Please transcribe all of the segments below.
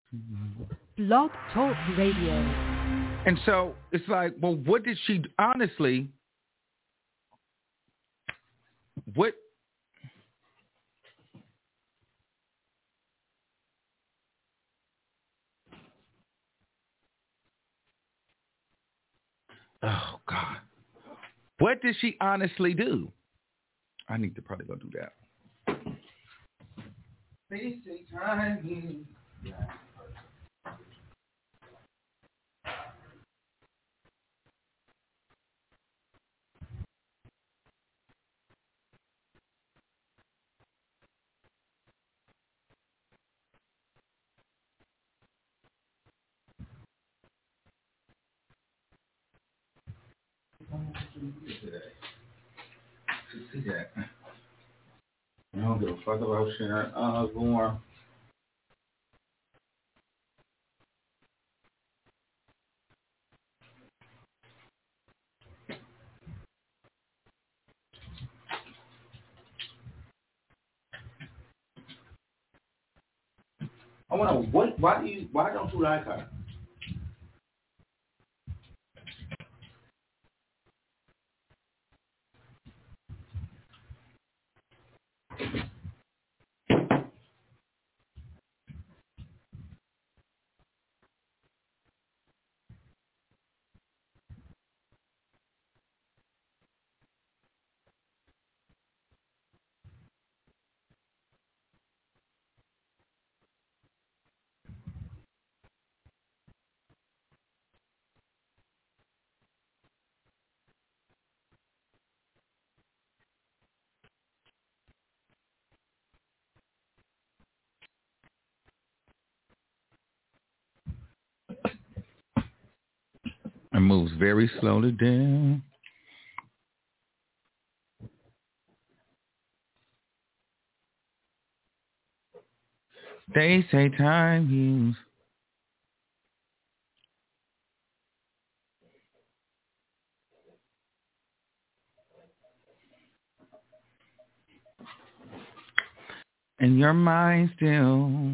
Blog Talk Radio. And so it's like, well, what did she honestly? What? Oh God! What did she honestly do? I need to probably go do that. Basic time. Yeah. See that? I don't give a fuck about Sharon Osbourne. I want to. Why don't you like her? It moves very slowly down. They say time heals. And your mind still.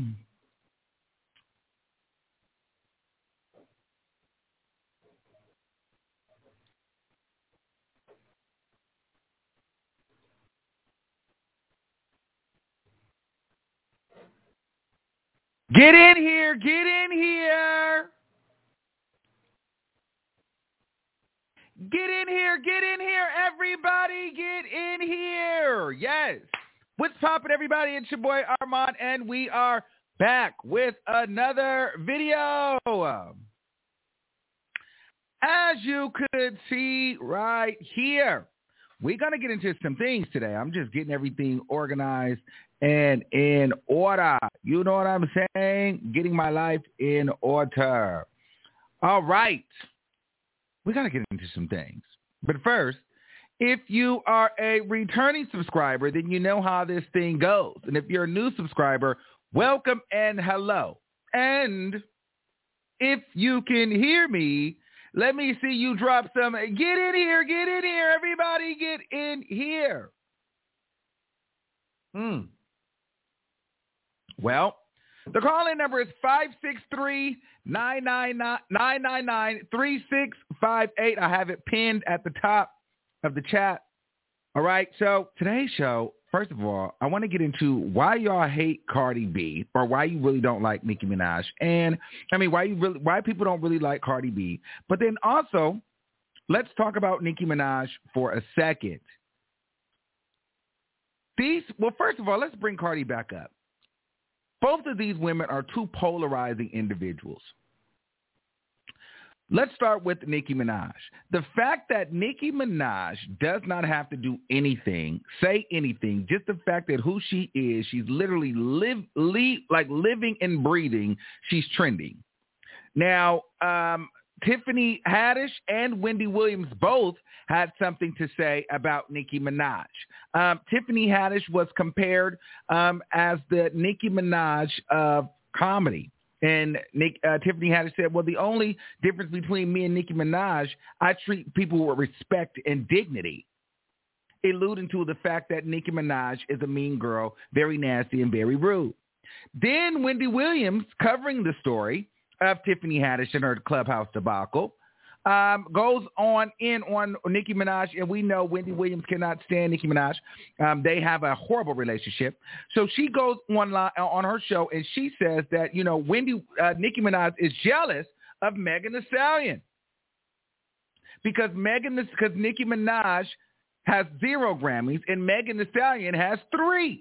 Get in here. Get in here. Get in here. Get in here. Everybody get in here. Yes. What's poppin', everybody? It's your boy Armand, and we are back with another video. As you could see right here, we're going to get into some things today. I'm just getting everything organized and in order. You know what I'm saying? Getting my life in order. All right. We got to get into some things. But first, if you are a returning subscriber, then you know how this thing goes. And if you're a new subscriber, welcome and hello. And if you can hear me, let me see you drop some. Get in here. Get in here. Everybody get in here. Well, the call-in number is 563-999-3658. I have it pinned at the top of the chat. All right. So today's show, first of all, I want to get into why y'all hate Cardi B, or why you really don't like Nicki Minaj, and I mean why people don't really like Cardi B. But then also, let's talk about Nicki Minaj for a second. First of all, let's bring Cardi back up. Both of these women are two polarizing individuals. Let's start with Nicki Minaj. The fact that Nicki Minaj does not have to do anything, say anything, just the fact that who she is, she's literally living and breathing, she's trending. Now, Tiffany Haddish and Wendy Williams both had something to say about Nicki Minaj. Tiffany Haddish was compared as the Nicki Minaj of comedy. And Tiffany Haddish said, well, the only difference between me and Nicki Minaj, I treat people with respect and dignity, alluding to the fact that Nicki Minaj is a mean girl, very nasty and very rude. Then Wendy Williams, covering the story of Tiffany Haddish and her Clubhouse debacle, goes on Nicki Minaj, and we know Wendy Williams cannot stand Nicki Minaj. They have a horrible relationship. So she goes on her show, and she says that, Nicki Minaj is jealous of Megan Thee Stallion because Nicki Minaj has 0 Grammys and Megan Thee Stallion has 3.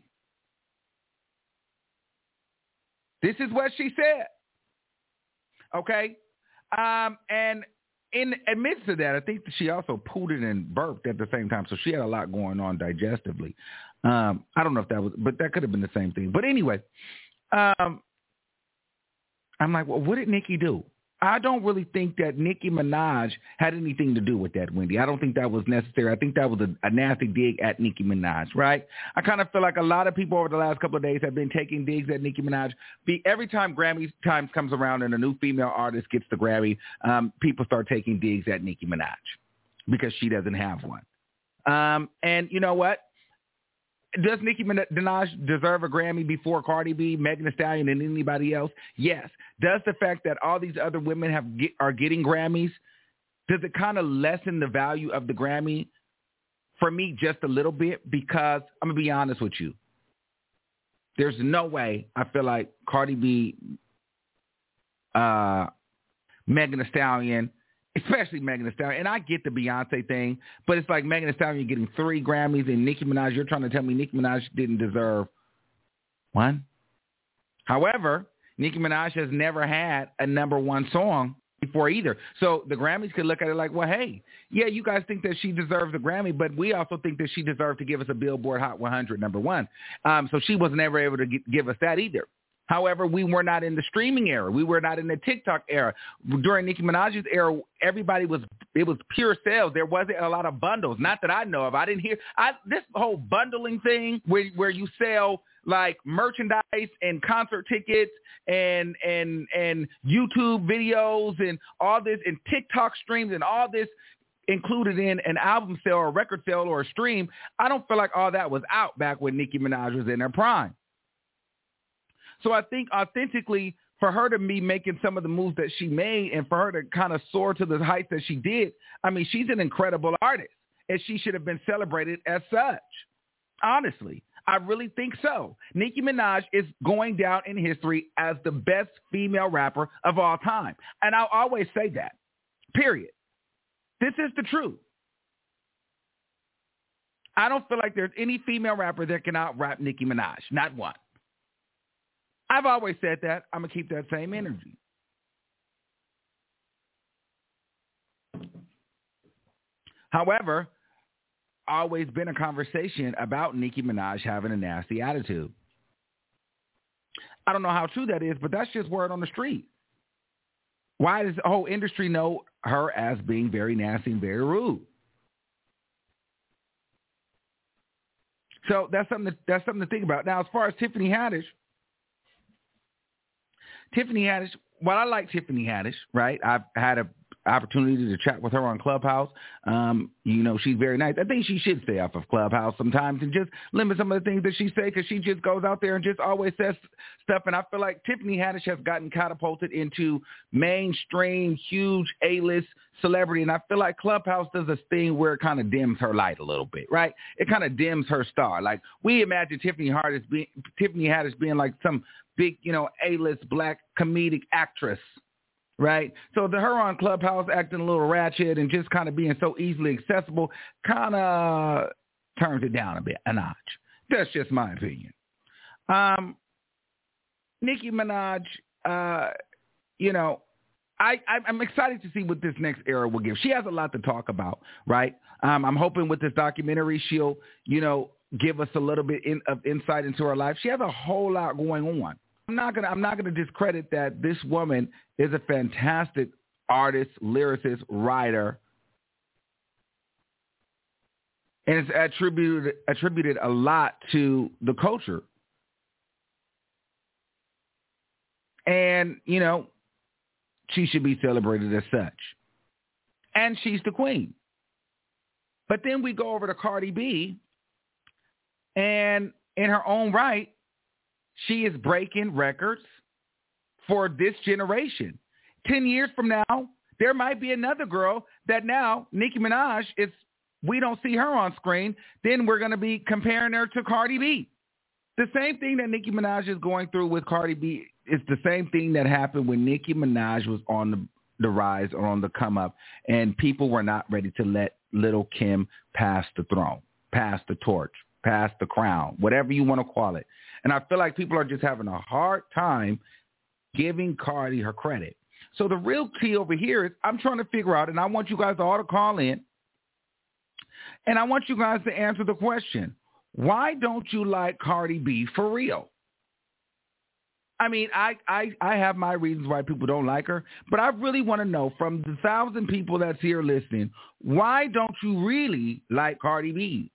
This is what she said. Okay? And in amidst of that, I think she also pooted and burped at the same time. So she had a lot going on digestively. I don't know if that was, but that could have been the same thing. But anyway, I'm like, well, what did Nicki do? I don't really think that Nicki Minaj had anything to do with that, Wendy. I don't think that was necessary. I think that was a nasty dig at Nicki Minaj, right? I kind of feel like a lot of people over the last couple of days have been taking digs at Nicki Minaj. Every time Grammy time comes around and a new female artist gets the Grammy, people start taking digs at Nicki Minaj because she doesn't have one. And you know what? Does Nicki Minaj deserve a Grammy before Cardi B, Megan Thee Stallion, and anybody else? Yes. Does the fact that all these other women are getting Grammys, does it kind of lessen the value of the Grammy? For me, just a little bit, because I'm going to be honest with you. There's no way I feel like Cardi B, Megan Thee Stallion, especially Megan Thee Stallion. And I get the Beyonce thing, but it's like Megan Thee Stallion getting 3 Grammys and Nicki Minaj, you're trying to tell me Nicki Minaj didn't deserve 1? However, Nicki Minaj has never had a number 1 song before either. So the Grammys could look at it like, well, hey, yeah, you guys think that she deserves a Grammy, but we also think that she deserved to give us a Billboard Hot 100 number 1. So she was never able to give us that either. However, we were not in the streaming era. We were not in the TikTok era. During Nicki Minaj's era, it was pure sales. There wasn't a lot of bundles. Not that I know of. I didn't hear this whole bundling thing where you sell like merchandise and concert tickets and YouTube videos and all this and TikTok streams and all this included in an album sale or a record sale or a stream. I don't feel like all that was out back when Nicki Minaj was in her prime. So I think authentically for her to be making some of the moves that she made and for her to kind of soar to the heights that she did, I mean, she's an incredible artist and she should have been celebrated as such. Honestly, I really think so. Nicki Minaj is going down in history as the best female rapper of all time. And I'll always say that, period. This is the truth. I don't feel like there's any female rapper that can out-rap Nicki Minaj. Not one. I've always said that. I'm going to keep that same energy. However, always been a conversation about Nicki Minaj having a nasty attitude. I don't know how true that is, but that's just word on the street. Why does the whole industry know her as being very nasty and very rude? So that's something to think about. Now, as far as Tiffany Haddish, well, I like Tiffany Haddish, right? I've had an opportunity to chat with her on Clubhouse. She's very nice. I think she should stay off of Clubhouse sometimes and just limit some of the things that she say because she just goes out there and just always says stuff. And I feel like Tiffany Haddish has gotten catapulted into mainstream, huge A-list celebrity. And I feel like Clubhouse does this thing where it kind of dims her light a little bit, right? It kind of dims her star. Like we imagine Tiffany Haddish being like some big, A-list black comedic actress, right? So her on Clubhouse acting a little ratchet and just kind of being so easily accessible kind of turns it down a notch. That's just my opinion. Nicki Minaj, I'm excited to see what this next era will give. She has a lot to talk about, right? I'm hoping with this documentary she'll, give us a little bit of insight into her life. She has a whole lot going on. I'm not gonna discredit that this woman is a fantastic artist, lyricist, writer, and it's attributed a lot to the culture. And she should be celebrated as such. And she's the queen. But then we go over to Cardi B, and in her own right, she is breaking records for this generation. 10 years from now, there might be another girl that now Nicki Minaj we don't see her on screen. Then we're going to be comparing her to Cardi B. The same thing that Nicki Minaj is going through with Cardi B is the same thing that happened when Nicki Minaj was on the rise or on the come up, and people were not ready to let Lil' Kim pass the throne, pass the torch, pass the crown, whatever you want to call it. And I feel like people are just having a hard time giving Cardi her credit. So the real key over here is I'm trying to figure out, and I want you guys all to call in, and I want you guys to answer the question, why don't you like Cardi B for real? I mean, I have my reasons why people don't like her, but I really want to know from the 1,000 people that's here listening, why don't you really like Cardi B?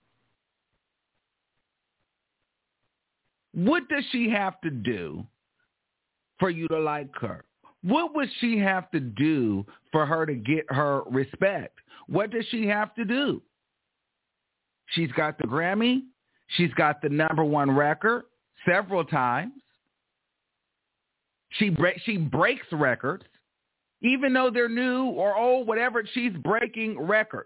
What does she have to do for you to like her? What would she have to do for her to get her respect? What does she have to do? She's got the Grammy. She's got the #1 record several times. She breaks records. Even though they're new or old, whatever, she's breaking records.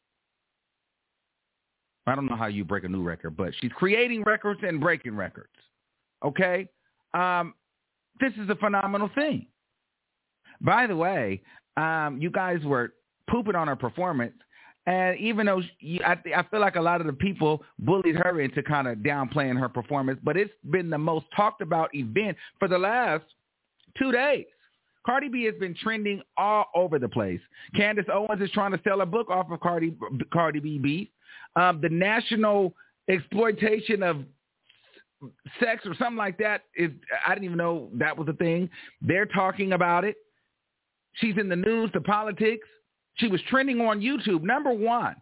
I don't know how you break a new record, but she's creating records and breaking records. Okay? This is a phenomenal thing. By the way, you guys were pooping on her performance, and even though I feel like a lot of the people bullied her into kind of downplaying her performance, but it's been the most talked about event for the last 2 days. Cardi B has been trending all over the place. Candace Owens is trying to sell a book off of Cardi B beef. The national exploitation of sex or something like that I didn't even know that was a thing. They're talking about it. She's in the news, the politics. She was trending on YouTube, #1.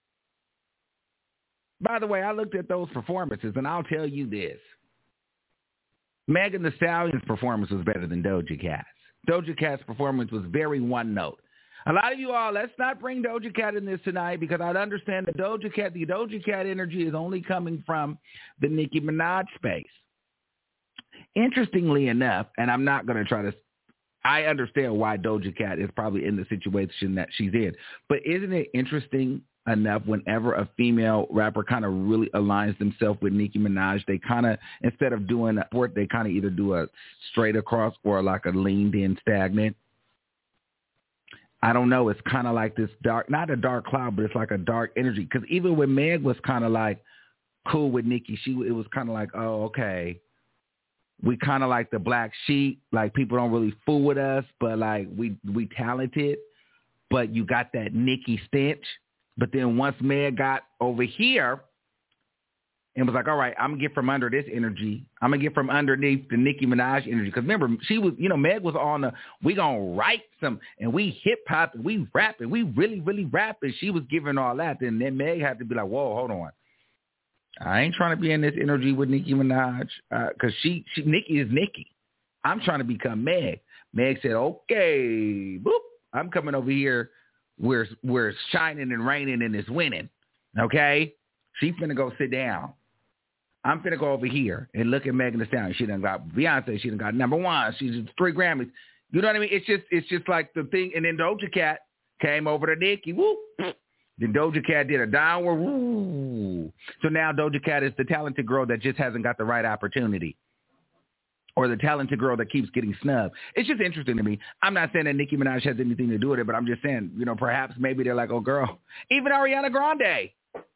By the way, I looked at those performances, and I'll tell you this. Megan Thee Stallion's performance was better than Doja Cat's. Doja Cat's performance was very one note. A lot of you all, let's not bring Doja Cat in this tonight because I understand the Doja Cat energy is only coming from the Nicki Minaj space. Interestingly enough, and I'm not going to I understand why Doja Cat is probably in the situation that she's in, but isn't it interesting enough whenever a female rapper kind of really aligns themselves with Nicki Minaj, they kind of, instead of doing a sport, they kind of either do a straight across or like a leaned in stagnant. I don't know. It's kind of like this dark, not a dark cloud, but it's like a dark energy. Because even when Meg was kind of like cool with Nicki, it was kind of like, oh, okay. We kind of like the black sheep. Like people don't really fool with us, but like we talented. But you got that Nicki stench. But then once Meg got over here and was like, all right, I'm going to get from under this energy. I'm going to get from underneath the Nicki Minaj energy. Because remember, she was, Meg was on we going to write some, and we hip hop, and we rap, and we really, really rap. And she was giving all that. Then Meg had to be like, whoa, hold on. I ain't trying to be in this energy with Nicki Minaj because Nicki is Nicki. I'm trying to become Meg. Meg said, okay, boop, I'm coming over here. We're shining and raining and it's winning, okay? She's finna go sit down. I'm finna go over here and look at Megan Thee Stallion. She done got Beyonce. She done got #1. She's 3 Grammys. You know what I mean? It's just like the thing. And then Doja Cat came over to Nicki. Whoop. Then Doja Cat did a downward. Woo. So now Doja Cat is the talented girl that just hasn't got the right opportunity. Or the talented girl that keeps getting snubbed. It's just interesting to me. I'm not saying that Nicki Minaj has anything to do with it, but I'm just saying, perhaps maybe they're like, oh, girl. Even Ariana Grande.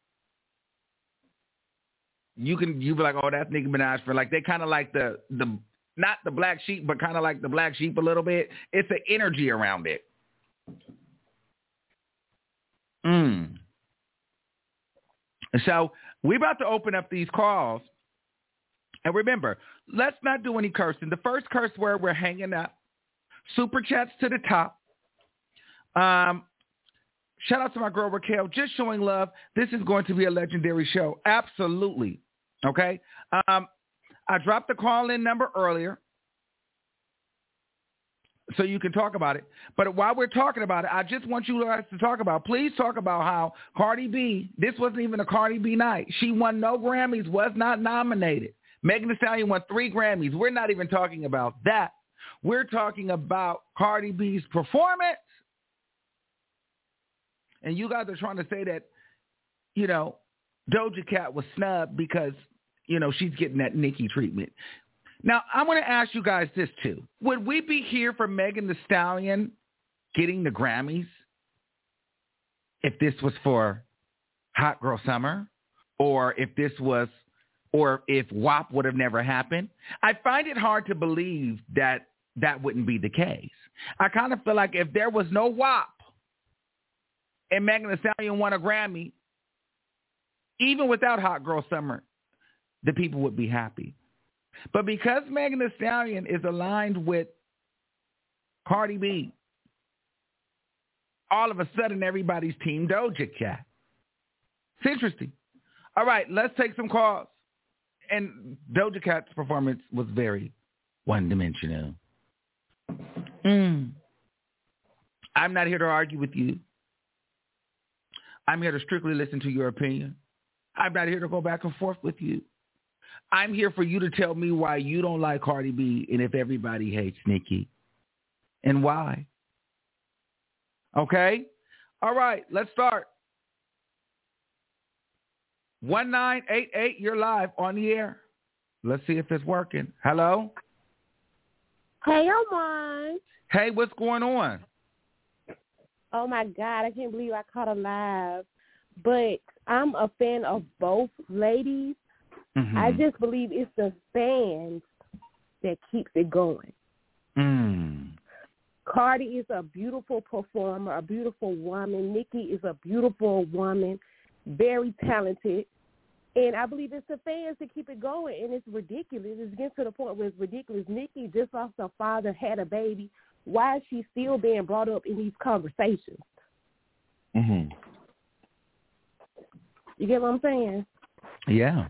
You be like, oh, that's Nicki Minaj. For like, they kind of like the not the black sheep, but kind of like the black sheep a little bit. It's an energy around it. So we're about to open up these calls. And remember, let's not do any cursing. The first curse word we're hanging up. Super chats to the top. Shout out to my girl Raquel, just showing love. This is going to be a legendary show. Absolutely. Okay? I dropped the call-in number earlier so you can talk about it. But while we're talking about it, I just want you guys to please talk about how Cardi B, this wasn't even a Cardi B night. She won no Grammys, was not nominated. Megan Thee Stallion won 3 Grammys. We're not even talking about that. We're talking about Cardi B's performance. And you guys are trying to say that, you know, Doja Cat was snubbed because, you know, she's getting that Nicki treatment. Now, I'm going to ask you guys this, too. Would we be here for Megan Thee Stallion getting the Grammys if this was for Hot Girl Summer, or if WAP would have never happened? I find it hard to believe that that wouldn't be the case. I kind of feel like if there was no WAP and Megan Thee Stallion won a Grammy, even without Hot Girl Summer, the people would be happy. But because Megan Thee Stallion is aligned with Cardi B, all of a sudden everybody's team Doja Cat. It's interesting. All right, let's take some calls. And Doja Cat's performance was very one-dimensional. I'm not here to argue with you. I'm here to strictly listen to your opinion. I'm not here to go back and forth with you. I'm here for you to tell me why you don't like Cardi B and if everybody hates Nicki. And why. Okay? All right, let's start. 1988, you're live on the air. Let's see if it's working. Hello? Hey, Omar. Hey, what's going on? Oh, my God. I can't believe I caught her live. But I'm a fan of both ladies. Mm-hmm. I just believe it's the fans that keeps it going. Cardi is a beautiful performer, a beautiful woman. Nicki is a beautiful woman, very talented. And I believe it's the fans that keep it going, and it's ridiculous. It's getting to the point where it's ridiculous. Nicki just lost her father, had a baby. Why is she still being brought up in these conversations? Mm-hmm. You get what I'm saying? Yeah.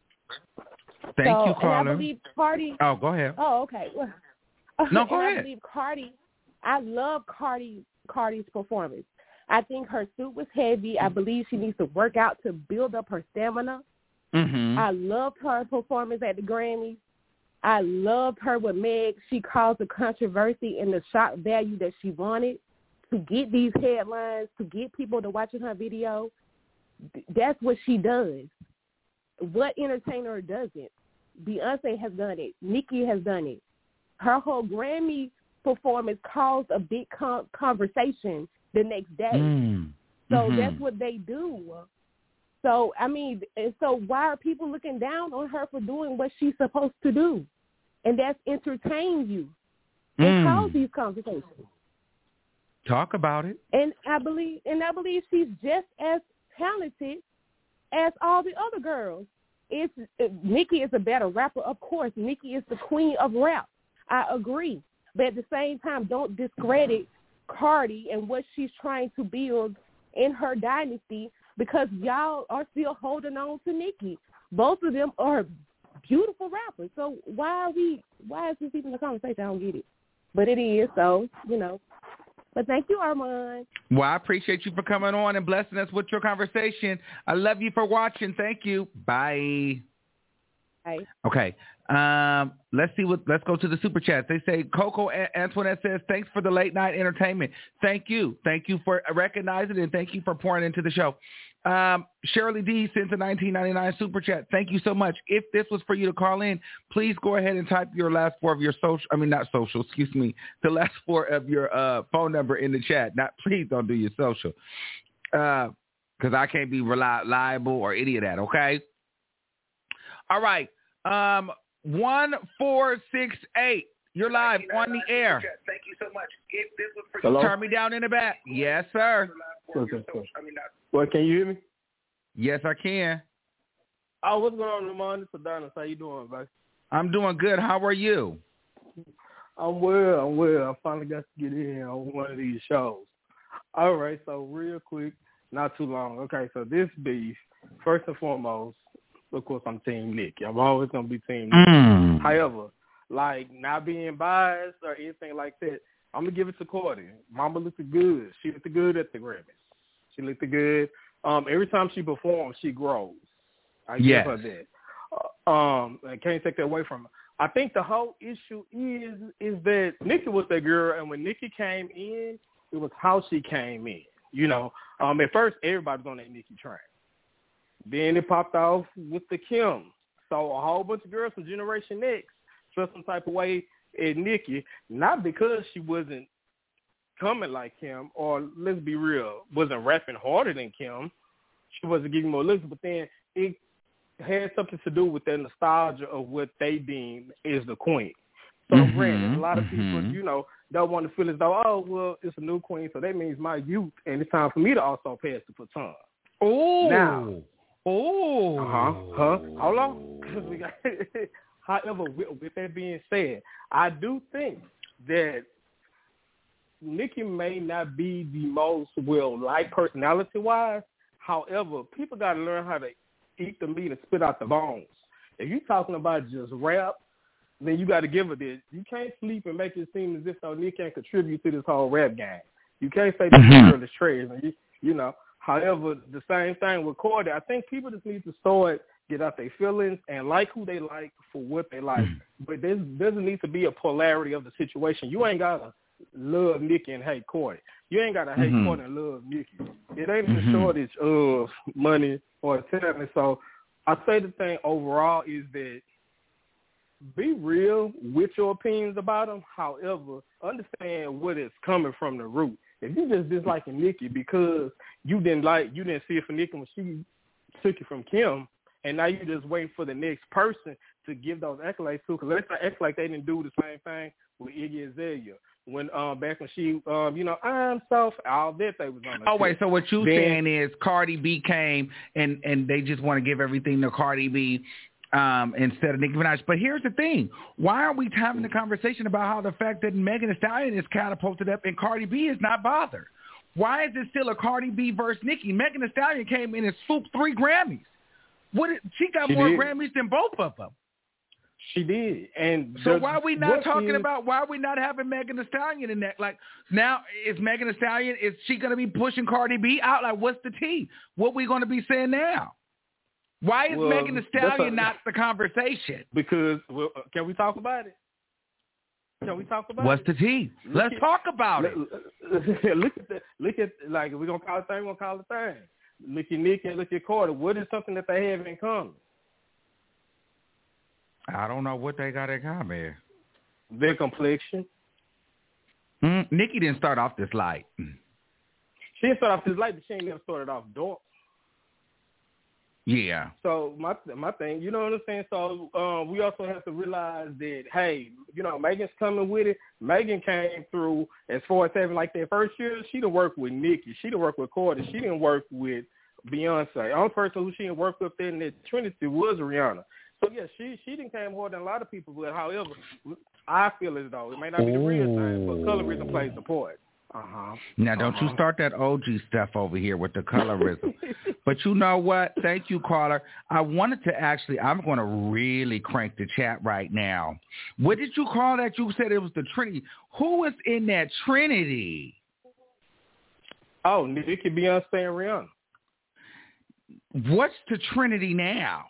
Thank you, caller. And I believe Cardi. Oh, go ahead. Oh, okay. No, go ahead. I believe Cardi. I love Cardi's performance. I think her suit was heavy. I believe she needs to work out to build up her stamina. Mm-hmm. I loved her performance at the Grammys. I loved her with Meg. She caused the controversy and the shock value that she wanted to get these headlines, to get people to watching her video. That's what she does. What entertainer doesn't? Beyonce has done it. Nicki has done it. Her whole Grammy performance caused a big conversation the next day. So that's what they do. So, I mean, so why are people looking down on her for doing what she's supposed to do? And that's entertain you and cause these conversations. Talk about it. And I believe she's just as talented as all the other girls. Nicki is a better rapper, of course. Nicki is the queen of rap. I agree. But at the same time, don't discredit Cardi and what she's trying to build in her dynasty, because y'all are still holding on to Nicki. Both of them are beautiful rappers. So why is this even a conversation? I don't get it. But it is, so, you know. But thank you, Armand. Well, I appreciate you for coming on and blessing us with your conversation. I love you for watching. Thank you. Bye. Bye. Okay. Let's go to the super chat. They say Coco Antoinette says, thanks for the late night entertainment. Thank you. Thank you for recognizing it, and thank you for pouring into the show. Shirley D sends a $19.99 super chat. Thank you so much. If this was for you to call in, please go ahead and type your last four of your the last four of your phone number in the chat. Please don't do your social, because I can't be reliable or any of that. Okay. All right. 1468. You're live on the air. Thank you so much. If this was for Hello? Turn me down in the back. Yes, sir. Okay. Well, can you hear me? Yes, I can. Oh, what's going on, Ramon? It's Adonis. How you doing, buddy? I'm doing good. How are you? I'm well. I finally got to get in on one of these shows. All right, so real quick, not too long. Okay, so this beef, first and foremost, of course, I'm Team Nicki. I'm always going to be Team Nicki. However, like, not being biased or anything like that, I'm going to give it to Cardi. Mama looked good. She looked good at the Grammys. She looked good. Every time she performs, she grows. I give her that. I can't take that away from her. I think the whole issue is that Nikki was that girl, and when Nikki came in, it was how she came in. At first everybody was on that Nikki train. Then it popped off with the Kim. So a whole bunch of girls from Generation X felt some type of way at Nikki, not because she wasn't coming like Kim, or let's be real, wasn't rapping harder than Kim. She wasn't giving more looks, but then it had something to do with that nostalgia of what they deem is the queen. So granted, a lot of people, don't want to feel as though, oh, well, it's a new queen, so that means my youth, and it's time for me to also pass the baton. Oh. Now. Oh. Hold on. However, with that being said, I do think that Nikki may not be the most well-liked personality-wise. However, people got to learn how to eat the meat and spit out the bones. If you're talking about just rap, then you got to give her this. You can't sleep and make it seem as if Nikki can contribute to this whole rap game. You can't say this girl is trash. And however, the same thing with Cardi. I think people just need to start, get out their feelings and like who they like for what they like. But there doesn't need to be a polarity of the situation. You ain't got to love Nikki and hate Cardi. You ain't got to hate Cardi and love Nikki. It ain't a shortage of money or talent. So I say the thing overall is that be real with your opinions about them. However, understand what is coming from the root. If you just disliking Nikki because you didn't see it for Nikki when she took it from Kim, and now you just waiting for the next person to give those accolades to, because let's not act like they didn't do the same thing with Iggy Azalea. When back when she, I'm soft, all that they was on. Oh wait, so what you saying is Cardi B came and they just want to give everything to Cardi B instead of Nicki Minaj. But here's the thing: why are we having the conversation about how the fact that Megan Thee Stallion is catapulted up and Cardi B is not bothered? Why is it still a Cardi B versus Nicki? Megan Thee Stallion came in and swooped 3 Grammys. She got more Grammys than both of them. She did. And so why are we not talking about, why are we not having Megan Thee Stallion in that? Like, now, is Megan Thee Stallion, is she going to be pushing Cardi B out? Like, what's the tea? What we going to be saying now? Why is Megan Thee Stallion not the conversation? Because, can we talk about it? What's the tea? Let's talk about it. Look at, like, if we're going to call it thing, we're going to call it thing. Look at Nicki and look at Cardi. What is something that they have in common? I don't know what they got in common. Their complexion. Nicki didn't start off this light. She didn't start off this light, but she ain't never started off dark. Yeah. So my thing, you know what I'm saying? So we also have to realize that, hey, Megan's coming with it. Megan came through as far as having like that first year. She didn't work with Nicki. She didn't work with Cardi. She didn't work with Beyonce. The only person who she didn't work with in that Trinity was Rihanna. So, yeah, she didn't came more than a lot of people. But, however, I feel as though it may not be the real thing, but colorism plays a part. Now, don't you start that OG stuff over here with the colorism. But you know what? Thank you, caller. I wanted to actually, I'm going to really crank the chat right now. What did you call that? You said it was the Trinity. Who was in that Trinity? Oh, Nicki, Beyonce, and Rihanna. What's the Trinity now?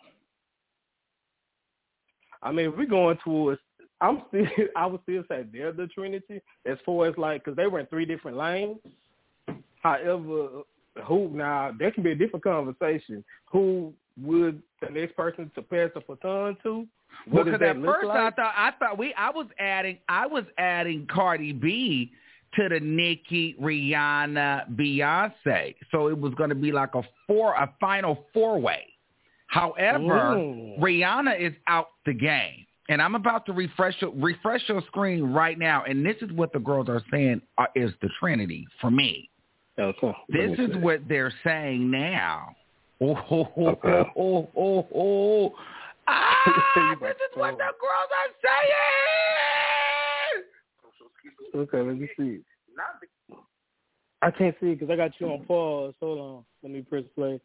I mean, if we're going towards, I would still say they're the Trinity as far as like, because they were in 3 different lanes. However, now there can be a different conversation. Who would the next person to pass the baton to? What does that look like? I was adding Cardi B to the Nicki, Rihanna, Beyonce. So it was going to be like a final 4-way. However, Rihanna is out the game. And I'm about to refresh your screen right now. And this is what the girls are saying is the Trinity for me. Okay. This is what they're saying now. This is what the girls are saying. Okay, let me see. I can't see because I got you on pause. Hold on. Let me press play.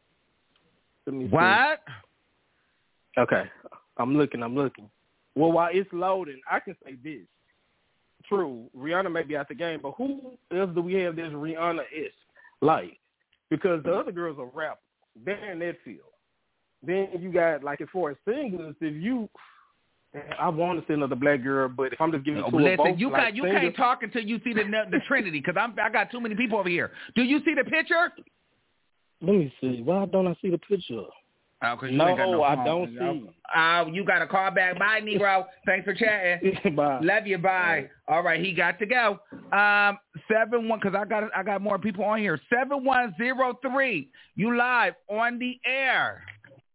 What? Okay. I'm looking. Well, while it's loading, I can say this. True, Rihanna may be out the game, but who else do we have that's Rihanna-esque? Like, because the other girls are rappers. They're in that field. Then you got, like, as far as singers, if you, I want to see another black girl, but if I'm just giving it to her both, you like can't talk until you see the Trinity, because I got too many people over here. Do you see the picture? Let me see. Why don't I see the picture? Oh, cause you no, ain't got no I phone. don't see. You got to call back. Bye, Negro. Thanks for chatting. Bye. Love you. Bye. All right, he got to go. 71, because I got more people on here. 7103. You live on the air.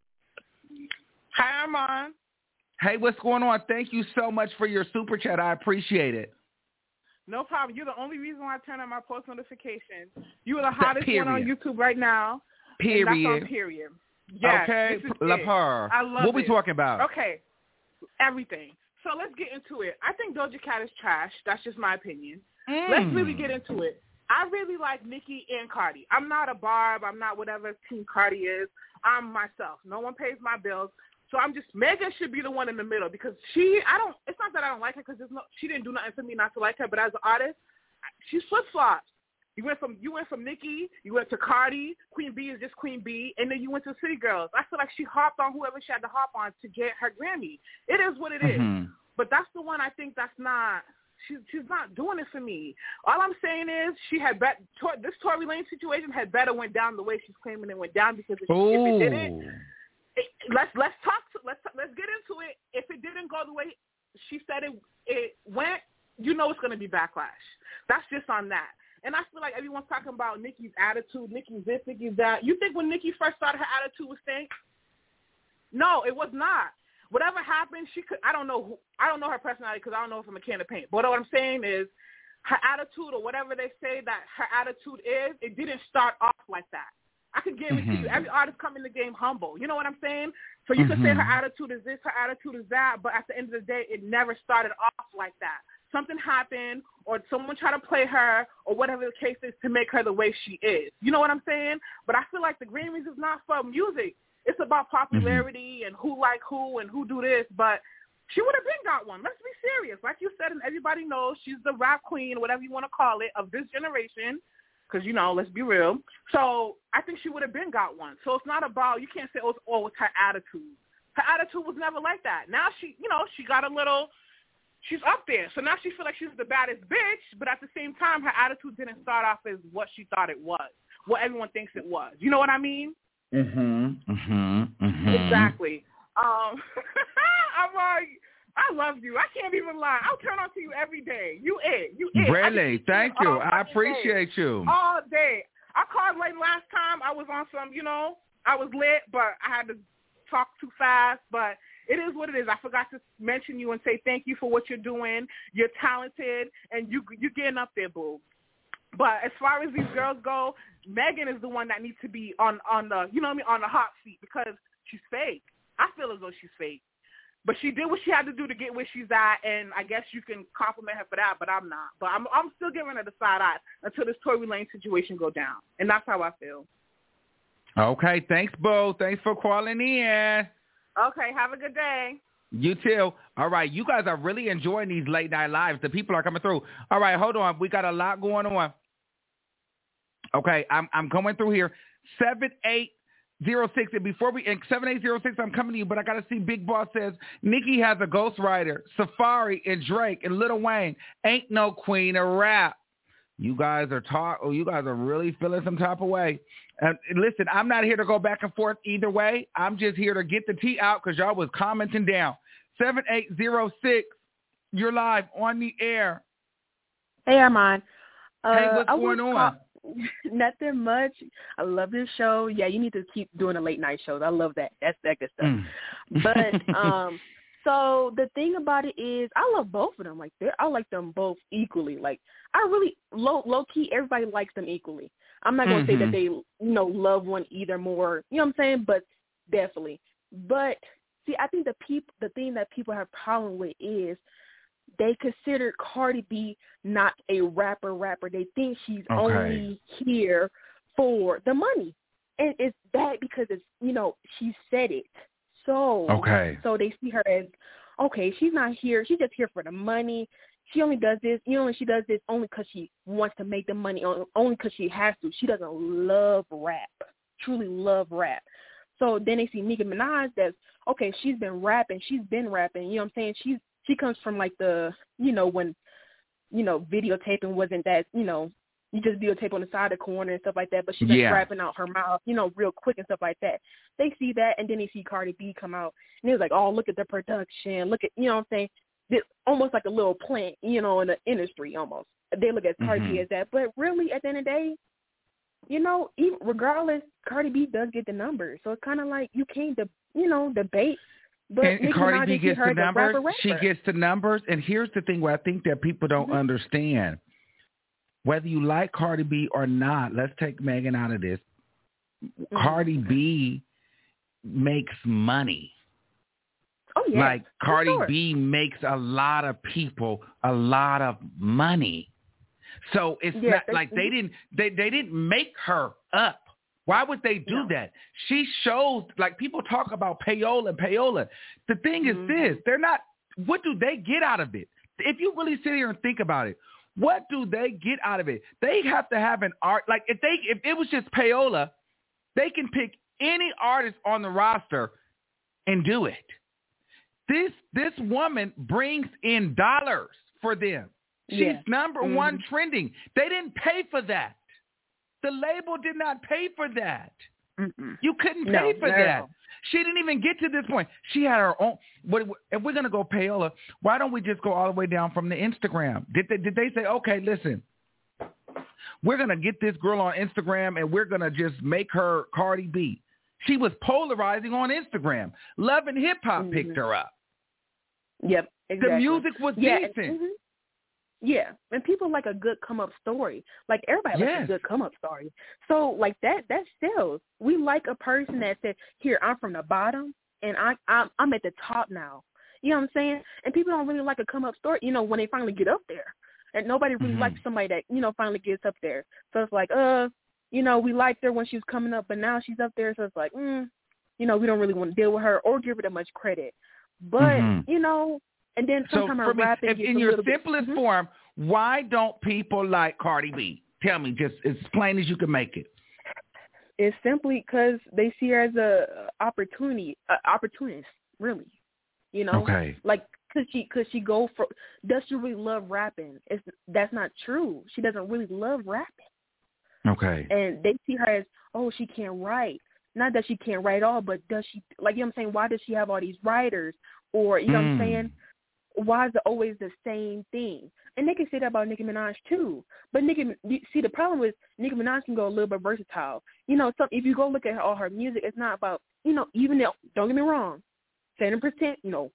Hi, Armand. Hey, what's going on? Thank you so much for your super chat. I appreciate it. No problem. You're the only reason why I turn on my post notifications. You are the hottest one on YouTube right now. Period. And that's on period. Yes, okay. This is I love what we talking about? Okay. Everything. So let's get into it. I think Doja Cat is trash. That's just my opinion. Let's really get into it. I really like Nicki and Cardi. I'm not a Barb. I'm not whatever Team Cardi is. I'm myself. No one pays my bills. So Megan should be the one in the middle because it's not that I don't like her because she didn't do nothing for me not to like her, but as an artist, she flip-flops. You went from Nicki, you went to Cardi, Queen B is just Queen B, and then you went to City Girls. I feel like she hopped on whoever she had to hop on to get her Grammy. It is what it is. But that's the one I think she's not doing it for me. All I'm saying is this Tory Lanez situation had better went down the way she's claiming it went down because if it didn't, let's get into it. If it didn't go the way she said it went, it's going to be backlash. That's just on that. And I feel like everyone's talking about Nicki's attitude, Nicki's this, Nicki's that. You think when Nicki first started, her attitude was stink? No, it was not. Whatever happened, I don't know her personality because I don't know her from a can of paint. But what I'm saying is her attitude or whatever they say that her attitude is, it didn't start off like that. I can guarantee you, every artist come in the game humble. You know what I'm saying? So you can say her attitude is this, her attitude is that, but at the end of the day, it never started off like that. Something happened or someone tried to play her or whatever the case is to make her the way she is. You know what I'm saying? But I feel like the Grammys is not for music. It's about popularity and who like who and who do this. But she would have been got one. Let's be serious. Like you said, and everybody knows she's the rap queen, whatever you want to call it, of this generation. Because, let's be real. So I think she would have been got one. So it's not about, you can't say, it's her attitude. Her attitude was never like that. Now she got a little, she's up there. So now she feels like she's the baddest bitch, but at the same time, her attitude didn't start off as what she thought it was, what everyone thinks it was. You know what I mean? Exactly. I'm like, I love you. I can't even lie. I'll turn on to you every day. You it. Really? Thank you. I appreciate you. All day. I called late last time. I was on some, I was lit, but I had to talk too fast. But it is what it is. I forgot to mention you and say thank you for what you're doing. You're talented, and you're getting up there, boo. But as far as these girls go, Megan is the one that needs to be on the, on the hot seat because she's fake. I feel as though she's fake. But she did what she had to do to get where she's at, and I guess you can compliment her for that, but I'm not. But I'm still giving her the side eye until this Tory Lanez situation go down, and that's how I feel. Okay, thanks, Bo. Thanks for calling in. Okay, have a good day. You too. All right, you guys are really enjoying these late night lives. The people are coming through. All right, hold on. We got a lot going on. Okay, I'm going through here. 7806, and before 7806, I'm coming to you, but I got to see Big Boss says, Nicki has a ghostwriter, Safari and Drake and Lil Wayne. Ain't no queen of rap. You guys are really feeling some type of way. Listen, I'm not here to go back and forth either way. I'm just here to get the tea out because y'all was commenting down. 7806, you're live on the air. Hey, Armand. Hey, what's going on? Nothing much. I love this show. Yeah, you need to keep doing the late night shows. I love that. That's that good stuff. But so the thing about it is, I love both of them. Like I like them both equally. Like I really low key, everybody likes them equally. I'm not gonna say that they love one either more. You know what I'm saying? But definitely. But see, I think the thing that people have problem with is they consider Cardi B not a rapper. They think she's only here for the money. And it's bad because it's, she said it. So they see her as, she's not here. She's just here for the money. She only does this, she does this only because she wants to make the money, only because she has to. She doesn't love rap, truly love rap. So then they see Nicki Minaj that's, okay, she's been rapping, you know what I'm saying? She comes from like the, you know, when, you know, videotaping wasn't that, you know, you just videotape on the side of the corner and stuff like that, but she's been rapping out her mouth, you know, real quick and stuff like that. They see that, and then they see Cardi B come out, and they're like, oh, look at the production, look at, you know what I'm saying? It's almost like a little plant, you know, in the industry almost. They look at Cardi B as that, but really, at the end of the day, you know, even regardless, Cardi B does get the numbers, so it's kind of like you can't, debate. But and Cardi B gets the numbers. She gets the numbers, and here's the thing: where I think that people don't understand. Whether you like Cardi B or not, let's take Megan out of this. Cardi B makes money. Oh, yeah. Like Cardi B makes a lot of people a lot of money. So it's not like they didn't make her up. Why would they do that? She shows, like, people talk about payola. The thing is this, what do they get out of it? If you really sit here and think about it, what do they get out of it? They have to have an art. Like, if it was just payola, they can pick any artist on the roster and do it. This woman brings in dollars for them. She's number one trending. They didn't pay for that. The label did not pay for that. You couldn't pay for that. She didn't even get to this point. She had her own. If we're going to go payola, why don't we just go all the way down from the Instagram? Did they say, okay, listen, we're going to get this girl on Instagram and we're going to just make her Cardi B? She was polarizing on Instagram. Love and Hip Hop picked her up. Yep, exactly. The music was decent. Yeah, and people like a good come-up story. Like, everybody likes a good come-up story. So, like, that sells. We like a person that said, here, I'm from the bottom, and I'm at the top now. You know what I'm saying? And people don't really like a come-up story, you know, when they finally get up there. And nobody really likes somebody that, you know, finally gets up there. So it's like, you know, we liked her when she was coming up, but now she's up there, so it's like, you know, we don't really want to deal with her or give her that much credit. But, you know, and then sometimes her rapping gets in your simplest form, why don't people like Cardi B? Tell me, just as plain as you can make it. It's simply because they see her as a opportunist, really. You know, like could she go for? Does she really love rapping? That's not true. She doesn't really love rapping. Okay. And they see her as, oh, she can't write. Not that she can't write all, but does she, like, you know what I'm saying? Why does she have all these writers? Or, you know what I'm saying? Why is it always the same thing? And they can say that about Nicki Minaj too. But see, the problem is Nicki Minaj can go a little bit versatile. You know, if you go look at all her music, it's not about, you know, even though, don't get me wrong, 7%, you know,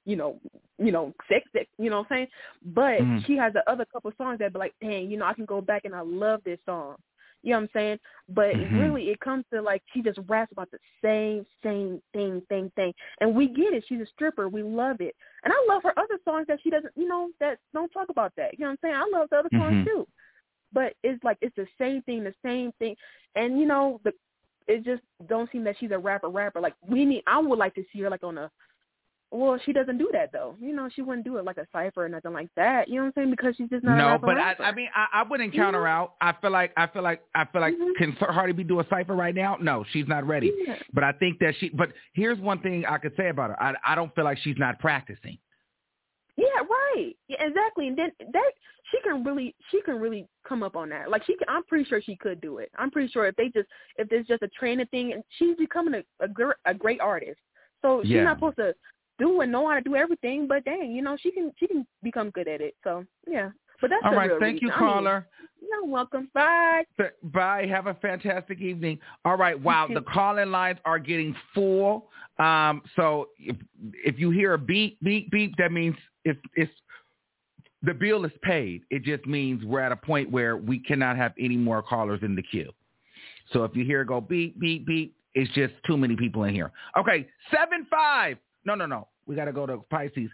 sex, you know what I'm saying? But she has the other couple songs that be like, dang, you know, I can go back and I love this song. You know what I'm saying? But really, it comes to, like, she just raps about the same thing. And we get it. She's a stripper. We love it. And I love her other songs that she doesn't, you know, that don't talk about that. You know what I'm saying? I love the other songs, too. But it's like, it's the same thing. And, you know, it just don't seem that she's a rapper. Like, I would like to see her, like, on a, well, she doesn't do that, though. You know, she wouldn't do it like a cypher or nothing like that. You know what I'm saying? Because she's just not a rapper. No, but I mean, I wouldn't count her out. I feel like can Cardi B do a cypher right now? No, she's not ready. Yeah. But I think that but here's one thing I could say about her. I don't feel like she's not practicing. Yeah, right. Yeah, exactly. And then that she can really come up on that. Like, I'm pretty sure she could do it. I'm pretty sure if there's just a training thing, and she's becoming a great artist. So she's not supposed to do and know how to do everything, but dang, you know, she can become good at it. So yeah, but that's all right. Real Thank reason. you, caller. You're welcome. Bye. Bye. Have a fantastic evening. All right. Wow, the call-in lines are getting full. So if you hear a beep, beep, beep, that means it's the bill is paid. It just means we're at a point where we cannot have any more callers in the queue. So if you hear it go beep, beep, beep, it's just too many people in here. Okay, 75. No. We got to go to Pisces.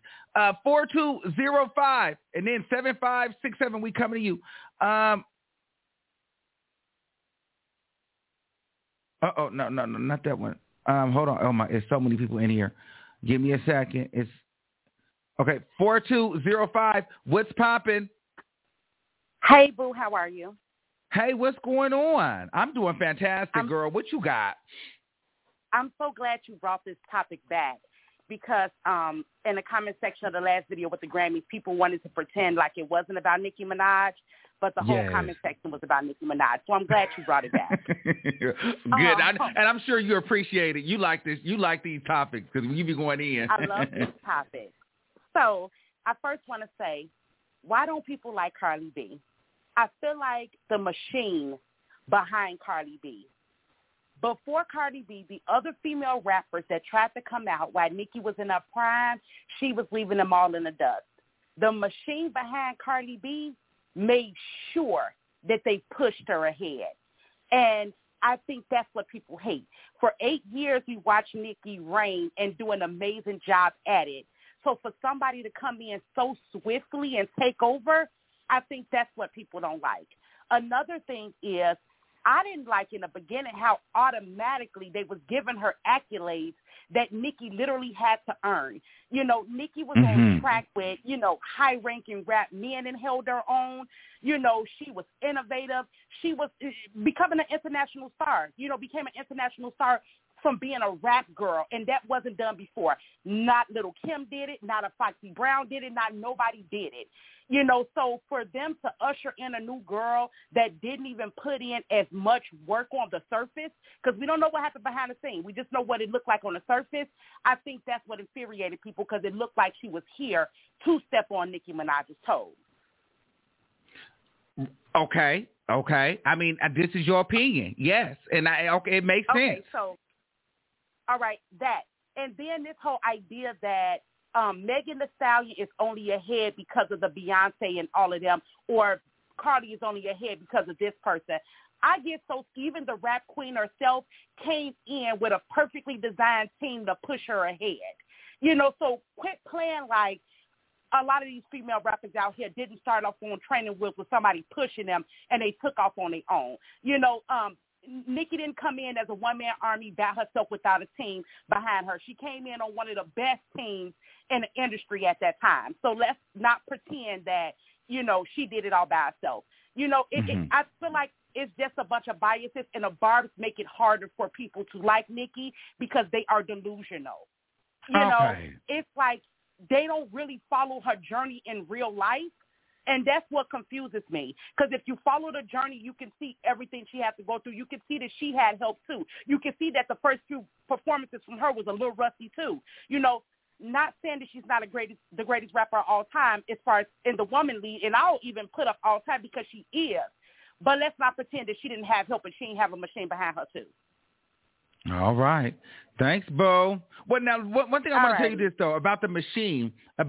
4205 and then 7567. We coming to you. No, not that one. Hold on. Oh my, there's so many people in here. Give me a second. It's okay. 4205. What's popping? Hey, boo. How are you? Hey, what's going on? I'm doing fantastic, girl. What you got? I'm so glad you brought this topic back because in the comment section of the last video with the Grammys, people wanted to pretend like it wasn't about Nicki Minaj, but the whole comment section was about Nicki Minaj. So I'm glad you brought it back. Good. And I'm sure you appreciate it. You like this. You like these topics because you be going in. I love these topics. So I first want to say, why don't people like Cardi B? I feel like the machine behind Cardi B. Before Cardi B, the other female rappers that tried to come out while Nicki was in her prime, she was leaving them all in the dust. The machine behind Cardi B made sure that they pushed her ahead. And I think that's what people hate. For 8 years, we watched Nicki reign and do an amazing job at it. So for somebody to come in so swiftly and take over, I think that's what people don't like. Another thing is, I didn't like in the beginning how automatically they was giving her accolades that Nicki literally had to earn. You know, Nicki was on track with, you know, high-ranking rap men and held her own. You know, she was innovative. She was becoming an international star, you know, became an international star from being a rap girl, and that wasn't done before. Not Lil' Kim did it, not a Foxy Brown did it, not nobody did it. You know, so for them to usher in a new girl that didn't even put in as much work on the surface, because we don't know what happened behind the scenes. We just know what it looked like on the surface. I think that's what infuriated people because it looked like she was here to step on Nicki Minaj's toes. Okay. I mean, this is your opinion. Yes. And it makes sense. Okay, so, all right, that. And then this whole idea that Megan Thee Stallion is only ahead because of the Beyonce and all of them, or Cardi is only ahead because of this person. I get so even the rap queen herself came in with a perfectly designed team to push her ahead. You know, so quit playing like a lot of these female rappers out here didn't start off on training wheels with somebody pushing them and they took off on their own. You know, Nicki didn't come in as a one-man army by herself without a team behind her. She came in on one of the best teams in the industry at that time. So let's not pretend that, you know, she did it all by herself. You know, I feel like it's just a bunch of biases, and the barbs make it harder for people to like Nicki because they are delusional. You know, it's like they don't really follow her journey in real life. And that's what confuses me. Because if you follow the journey, you can see everything she had to go through. You can see that she had help, too. You can see that the first few performances from her was a little rusty, too. You know, not saying that she's not the greatest rapper of all time as far as in the woman league, and I'll even put up all time because she is. But let's not pretend that she didn't have help and she didn't have a machine behind her, too. All right. Thanks, Bo. Well, now, one thing I want to tell you this, though, about the machine,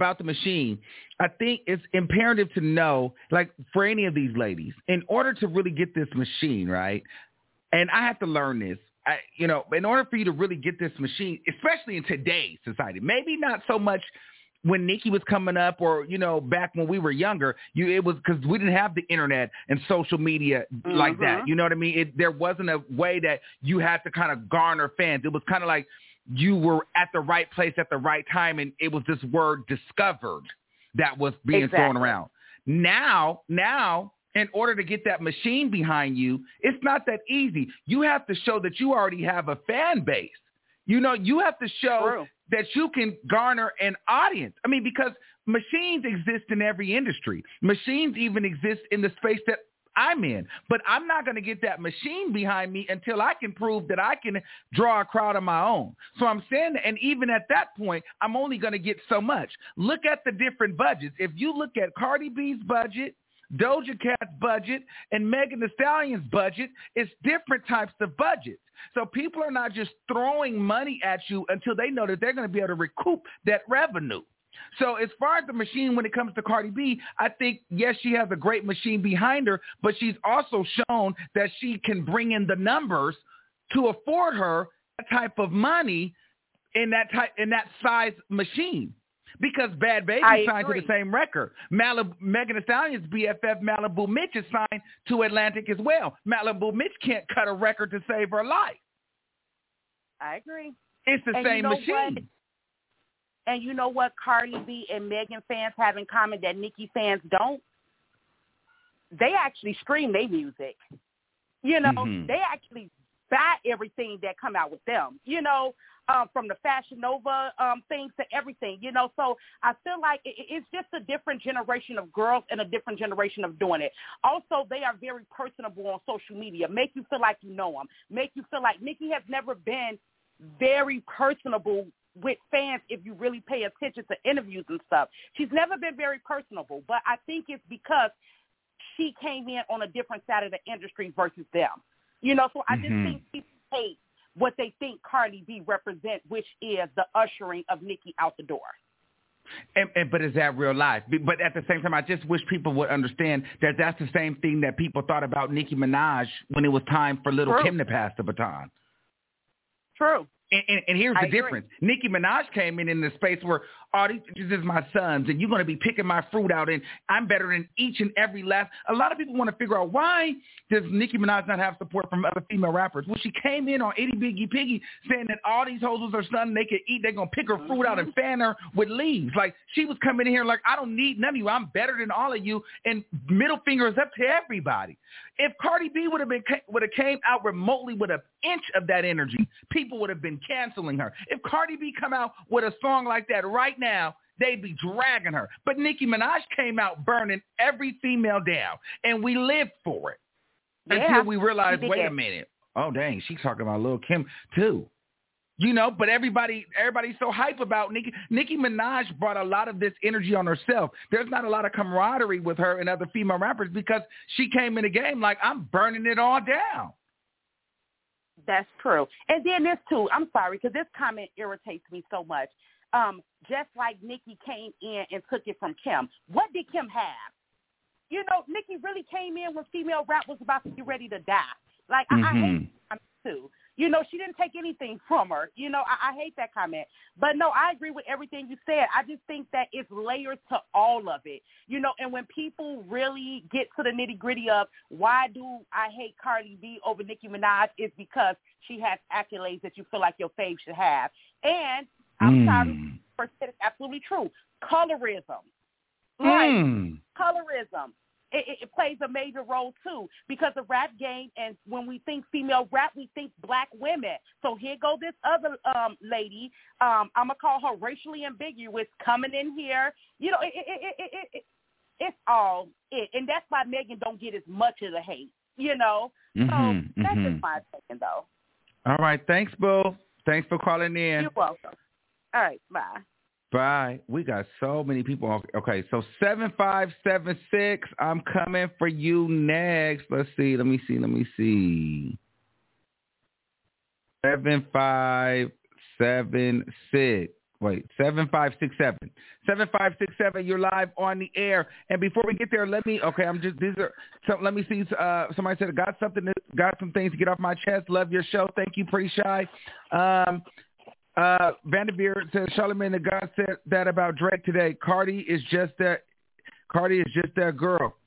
I think it's imperative to know, like, for any of these ladies, in order to really get this machine, right, and I have to learn this, you know, in order for you to really get this machine, especially in today's society, maybe not so much when Nicki was coming up or, you know, back when we were younger, it was because we didn't have the internet and social media like that. You know what I mean? There wasn't a way that you had to kind of garner fans. It was kind of like you were at the right place at the right time, and it was this word discovered that was being thrown around. Now, in order to get that machine behind you, it's not that easy. You have to show that you already have a fan base. You know, you have to show that you can garner an audience. I mean, because machines exist in every industry. Machines even exist in the space that I'm in. But I'm not going to get that machine behind me until I can prove that I can draw a crowd of my own. So I'm saying that, and even at that point, I'm only going to get so much. Look at the different budgets. If you look at Cardi B's budget, Doja Cat's budget, and Megan Thee Stallion's budget, it's different types of budgets. So people are not just throwing money at you until they know that they're going to be able to recoup that revenue. So as far as the machine when it comes to Cardi B, I think, yes, she has a great machine behind her, but she's also shown that she can bring in the numbers to afford her that type of money in that size machine. Because Bad Baby signed to the same record. Megan Thee Stallion's BFF Malibu Mitch is signed to Atlantic as well. Malibu Mitch can't cut a record to save her life. I agree. It's the same machine. And you know what Cardi B and Megan fans have in common that Nicki fans don't? They actually stream their music. You know, they actually buy everything that come out with them, you know, from the Fashion Nova things to everything, you know. So I feel like it's just a different generation of girls and a different generation of doing it. Also, they are very personable on social media, make you feel like you know them, make you feel like Nicki has never been very personable with fans if you really pay attention to interviews and stuff. She's never been very personable, but I think it's because she came in on a different side of the industry versus them. You know, so I just think people hate what they think Cardi B represents, which is the ushering of Nicki out the door. But is that real life? But at the same time, I just wish people would understand that that's the same thing that people thought about Nicki Minaj when it was time for Little Kim to pass the baton. True. And here's the difference. Nicki Minaj came in the space where, oh, these is my sons, and you're going to be picking my fruit out, and I'm better than each and every last. A lot of people want to figure out, why does Nicki Minaj not have support from other female rappers? Well, she came in on Itty Biggie Piggy saying that all these hoes was her son, they could eat, they're going to pick her fruit out and fan her with leaves. Like, she was coming in here like, I don't need none of you. I'm better than all of you, and middle fingers up to everybody. If Cardi B would have came out remotely with an inch of that energy, people would have been canceling her. If Cardi B come out with a song like that right now, they'd be dragging her. But Nicki Minaj came out burning every female down, and we lived for it until we realized, wait a minute, oh dang, she's talking about Lil' Kim too. You know, but everybody's so hype about Nicki. Nicki Minaj brought a lot of this energy on herself. There's not a lot of camaraderie with her and other female rappers because she came in the game like, I'm burning it all down. That's true. And then this too, I'm sorry, because this comment irritates me so much. Just like Nicki came in and took it from Kim. What did Kim have? You know, Nicki really came in when female rap was about to be ready to die. Like, I hate that too. You know, she didn't take anything from her. You know, I hate that comment. But, no, I agree with everything you said. I just think that it's layers to all of it. You know, and when people really get to the nitty-gritty of why do I hate Cardi B over Nicki Minaj, it's because she has accolades that you feel like your fave should have. And I'm sorry, it's absolutely true. Colorism. Right. Colorism. It plays a major role, too, because the rap game, and when we think female rap, we think black women. So here go this other lady, I'm going to call her racially ambiguous, coming in here. You know, it's all it. And that's why Megan don't get as much of the hate, you know. So that's just my opinion, though. All right. Thanks, Boo. Thanks for calling in. You're welcome. All right. Bye. Bye. We got so many people. Okay, so 7576, I'm coming for you next. Let's see. Let me see. 7576. Wait, 7567. 7567, you're live on the air. And before we get there, let me see. Somebody said, got some things to get off my chest. Love your show. Thank you, Pretty Shy. Vanderveer says, Charlamagne the God said that about Drake today. Cardi is just that girl.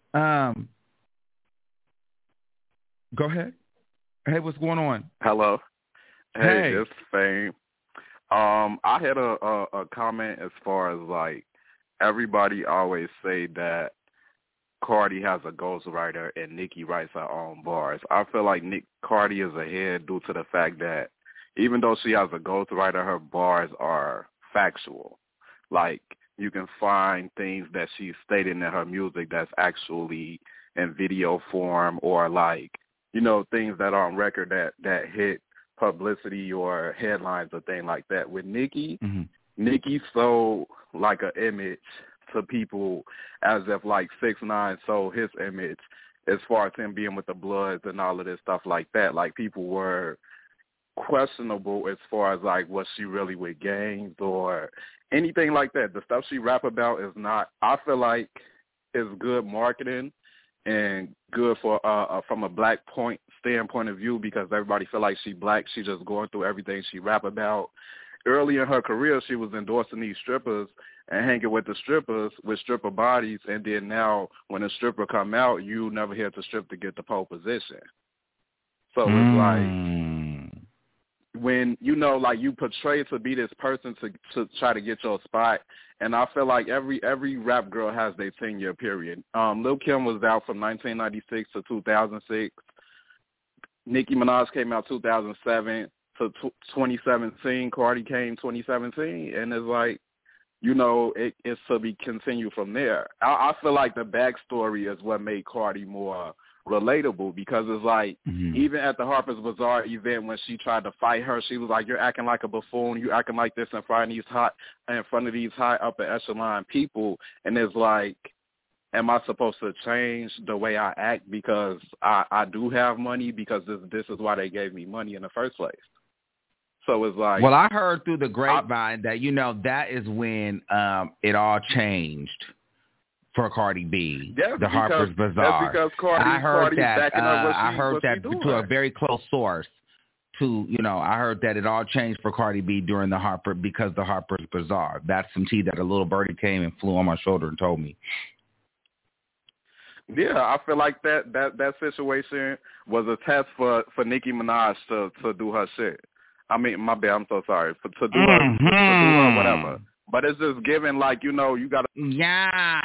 Go ahead. Hey, what's going on? Hello. Hey. This Fame. I had a comment as far as like everybody always say that Cardi has a ghostwriter and Nicki writes her own bars. I feel like Cardi is ahead due to the fact that even though she has a ghostwriter, her bars are factual. Like, you can find things that she's stating in her music that's actually in video form, or like, you know, things that are on record that hit publicity or headlines or things like that. With Nicki, Nicki sold like an image to people as if like 6ix9ine sold his image as far as him being with the Bloods and all of this stuff like that. Like, people were questionable as far as like, was she really with gangs or anything like that. The stuff she rap about is not, I feel like, is good marketing and good for from a black standpoint of view, because everybody feel like she black. She just going through everything she rap about. Early in her career, she was endorsing these strippers and hanging with the strippers with stripper bodies, and then now when a stripper come out, you never hear the strip to get the pole position. So it's like, when, you know, like, you portray to be this person to try to get your spot, and I feel like every rap girl has their 10-year period. Lil' Kim was out from 1996 to 2006. Nicki Minaj came out 2007 to 2017. Cardi came 2017, and it's like, you know, it's to be continued from there. I feel like the backstory is what made Cardi more relatable, because it's like, even at the Harper's Bazaar event when she tried to fight her, she was like, "You're acting like a buffoon. You acting like this in front of these high upper echelon people." And it's like, am I supposed to change the way I act because I do have money, because this is why they gave me money in the first place? So it's like, well, I heard through the grapevine that, you know, that is when it all changed for Cardi B, the Harper's Bazaar. That's because I heard that. I heard that to a very close source. I heard that it all changed for Cardi B during the Harper's Bazaar. That's some tea that a little birdie came and flew on my shoulder and told me. Yeah, I feel like that situation was a test for Nicki Minaj to do her shit. I mean, my bad. I'm so sorry to do her whatever. But it's just given, like, you know, you gotta. Yeah.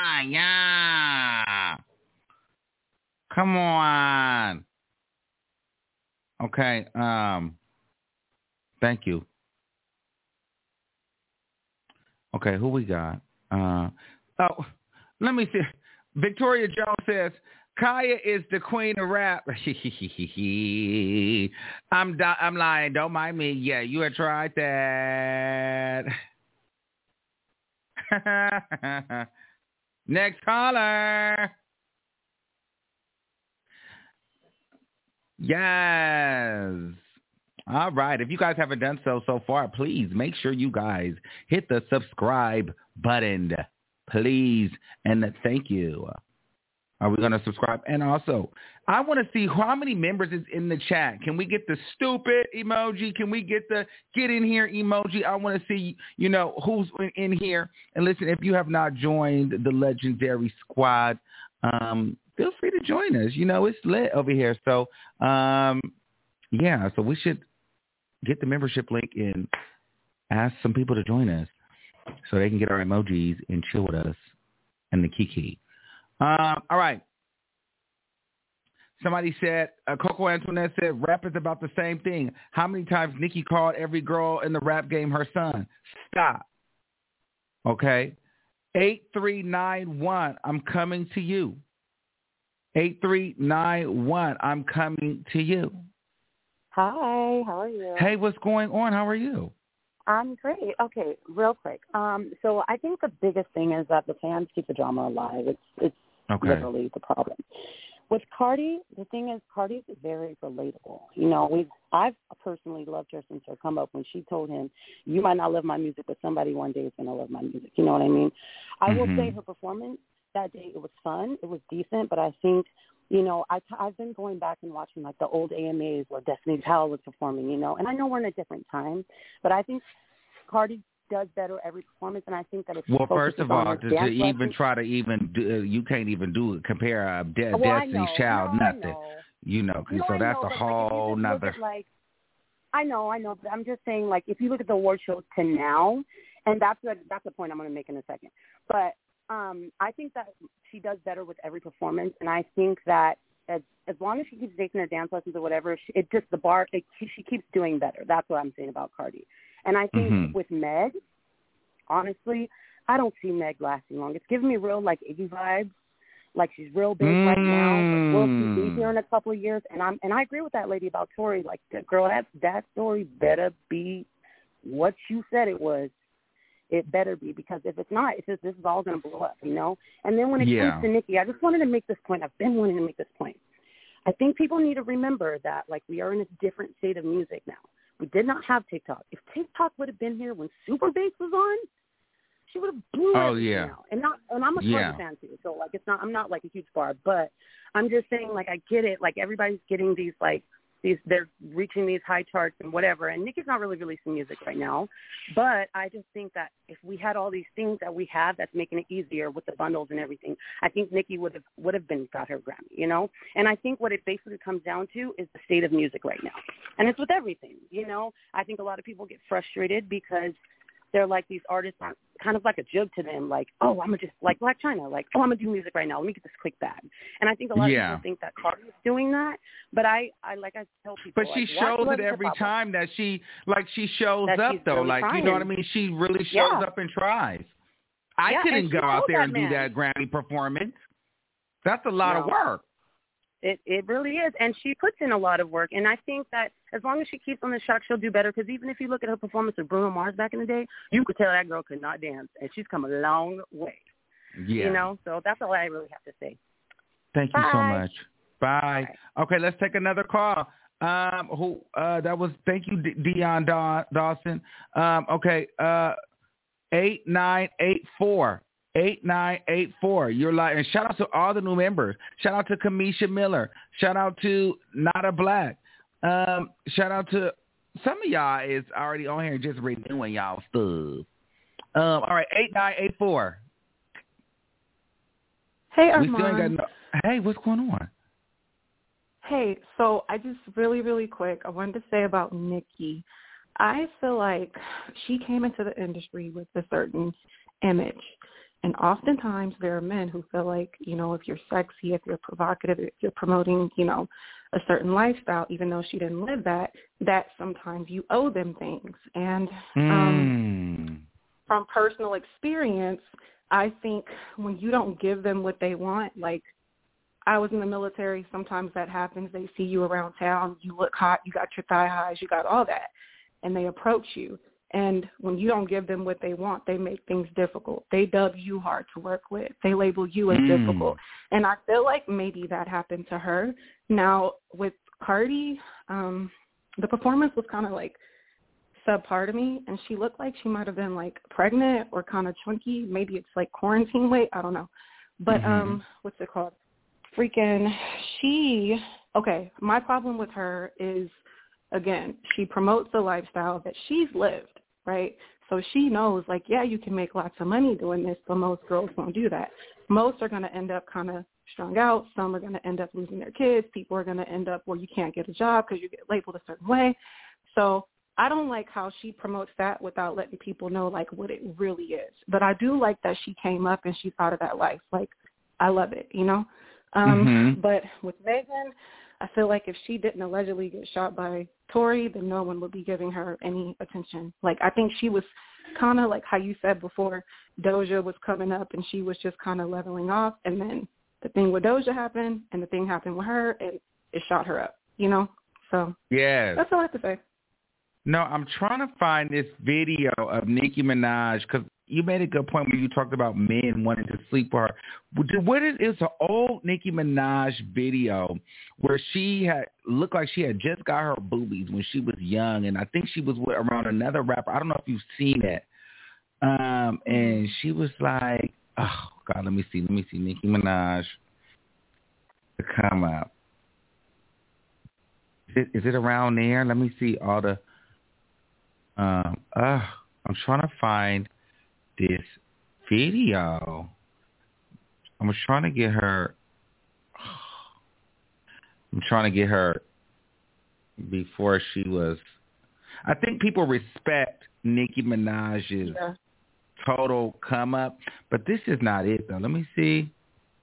Come on. Okay. Thank you. Okay, who we got? Let me see. Victoria Jones says, Kaya is the queen of rap. I'm lying. Don't mind me. Yeah, you had tried that. Next caller. Yes. All right. If you guys haven't done so far, please make sure you guys hit the subscribe button, please. And thank you. Are we going to subscribe? And also, I want to see how many members is in the chat. Can we get the stupid emoji? Can we get the get in here emoji? I want to see, you know, who's in here. And listen, if you have not joined the legendary squad, feel free to join us. You know, it's lit over here. So, yeah, so we should get the membership link and ask some people to join us so they can get our emojis and chill with us and the Kiki. All right. Somebody said, Coco Antoinette said, rap is about the same thing. How many times Nicki called every girl in the rap game her son? Stop. Okay. 8391, I'm coming to you. 8391, I'm coming to you. Hi, how are you? Hey, what's going on? How are you? I'm great. Okay, real quick. So I think the biggest thing is that the fans keep the drama alive. It's literally the problem. With Cardi, the thing is, Cardi's very relatable. You know, I've personally loved her since her come up when she told him, "You might not love my music, but somebody one day is going to love my music." You know what I mean? I will say her performance that day, it was fun, it was decent, but I think, you know, I've been going back and watching like the old AMAs where Destiny's Child was performing, you know, and I know we're in a different time, but I think Cardi does better every performance, and I think that if she first of all, to even try to even do, you can't even compare Destiny's Child, nothing, you know, so that's a whole nother. I know, but I'm just saying, like, if you look at the award shows to now, and that's the point I'm going to make in a second, but I think that she does better with every performance, and I think that as long as she keeps taking her dance lessons or whatever, she keeps doing better. That's what I'm saying about Cardi. And I think with Meg, honestly, I don't see Meg lasting long. It's giving me real, like, Iggy vibes. Like, she's real big right now. But will she be here in a couple of years? And I agree with that lady about Tori. Like, girl, that story better be what you said it was. It better be, because if it's not, this is all going to blow up, you know? And then when it comes to Nicki, I just wanted to make this point. I've been wanting to make this point. I think people need to remember that, like, we are in a different state of music now. We did not have TikTok. If TikTok would have been here when Super Bass was on, she would have blew everything out. And I'm a Cardi fan too, so like I'm not like a huge bar, but I'm just saying, like, I get it. Like, everybody's getting these they're reaching these high charts and whatever. And Nicki's not really releasing music right now, but I just think that if we had all these things that we have that's making it easier with the bundles and everything, I think Nicki would have got her Grammy, you know. And I think what it basically comes down to is the state of music right now, and it's with everything, you know. I think a lot of people get frustrated because they're like these artists are kind of like a joke to them, like, oh, I'm gonna just like Black China, like, oh, I'm gonna do music right now. Let me get this quick bag. And I think a lot of people think that Cardi is doing that, but I like I tell people, but she shows it every time that she shows up though, really like trying. You know what I mean? She really shows up and tries. I couldn't go out there and do that Grammy performance. That's a lot of work. It really is, and she puts in a lot of work. And I think that as long as she keeps on the track, she'll do better. Because even if you look at her performance with Bruno Mars back in the day, you could tell that girl could not dance, and she's come a long way. Yeah, you know. So that's all I really have to say. Thank you so much. Bye. Okay, let's take another call. Thank you, Dion Dawson. Okay, 8984. 8984. You're live. And shout out to all the new members. Shout out to Kamisha Miller. Shout out to Nada Black. Shout out to some of y'all is already on here just renewing y'all stuff. All right, 8984. Hey, Armand. Hey, what's going on? Hey, so I just really quick, I wanted to say about Nicki. I feel like she came into the industry with a certain image. And oftentimes there are men who feel like, you know, if you're sexy, if you're provocative, if you're promoting, you know, a certain lifestyle, even though she didn't live that sometimes you owe them things. And from personal experience, I think when you don't give them what they want, like I was in the military, sometimes that happens. They see you around town, you look hot, you got your thigh highs, you got all that, and they approach you. And when you don't give them what they want, they make things difficult. They dub you hard to work with. They label you as difficult. And I feel like maybe that happened to her. Now, with Cardi, the performance was kind of like subpar to me, and she looked like she might have been like pregnant or kind of chunky. Maybe it's like quarantine weight. I don't know. But what's it called? Okay, my problem with her is, again, she promotes the lifestyle that she's lived. Right? So she knows, like, yeah, you can make lots of money doing this, but most girls won't do that. Most are going to end up kind of strung out. Some are going to end up losing their kids. People are going to end up where you can't get a job because you get labeled a certain way. So I don't like how she promotes that without letting people know, like, what it really is. But I do like that she came up and she's out of that life. Like, I love it, you know? But with Megan, I feel like if she didn't allegedly get shot by Tory, then no one would be giving her any attention. Like, I think she was kind of like how you said before, Doja was coming up and she was just kind of leveling off. And then the thing with Doja happened and the thing happened with her and it shot her up, you know? So that's all I have to say. No, I'm trying to find this video of Nicki Minaj because you made a good point when you talked about men wanting to sleep with her. It's an old Nicki Minaj video where she had looked like she had just got her boobies when she was young, and I think she was around another rapper. I don't know if you've seen it. And she was like, oh God, let me see Nicki Minaj to come up. Is it around there? Let me see all the. I'm trying to find this video. I was trying to get her. I'm trying to get her before she was. I think people respect Nicki Minaj's total come up, but this is not it though. Let me see.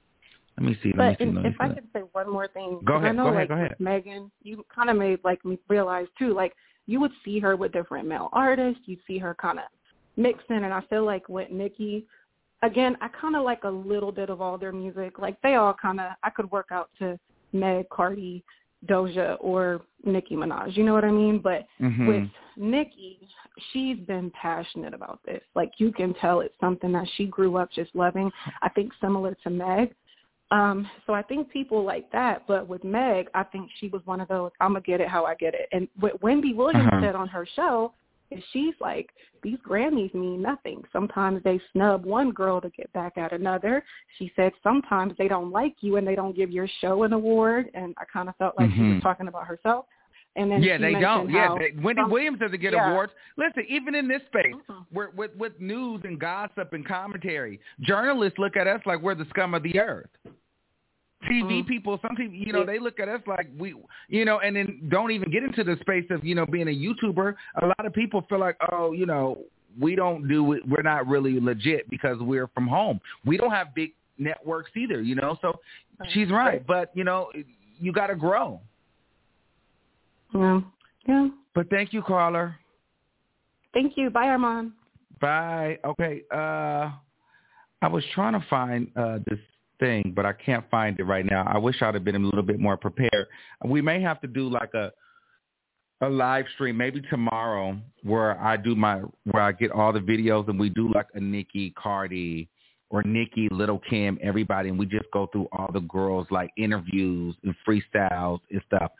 If I could say one more thing, go ahead. I know, go like, ahead. With Megan, you kind of made like me realize too, like you would see her with different male artists. You'd see her kind of mixing, and I feel like with Nicki, again, I kind of like a little bit of all their music. Like they all kind of, I could work out to Meg, Cardi, Doja, or Nicki Minaj. You know what I mean? But with Nicki, she's been passionate about this. Like you can tell it's something that she grew up just loving. I think similar to Meg. So I think people like that. But with Meg, I think she was one of those, I'm going to get it how I get it. And what Wendy Williams said on her show is she's like, these Grammys mean nothing. Sometimes they snub one girl to get back at another. She said sometimes they don't like you and they don't give your show an award. And I kind of felt like she was talking about herself. And then they don't. Wendy Williams doesn't get awards. Listen, even in this space, with news and gossip and commentary, journalists look at us like we're the scum of the earth. TV people, some people, you know, they look at us like we, you know, and then don't even get into the space of, you know, being a YouTuber. A lot of people feel like, oh, you know, we don't do it. We're not really legit because we're from home. We don't have big networks either, you know. So she's right, but you know, you got to grow. Yeah. Yeah. But thank you, caller. Thank you. Bye, Armand. Bye. Okay. I was trying to find this thing, but I can't find it right now. I wish I'd have been a little bit more prepared. We may have to do like a live stream maybe tomorrow where I get all the videos and we do like a Nicki, Cardi, or Nicki, Little Kim, everybody, and we just go through all the girls like interviews and freestyles and stuff.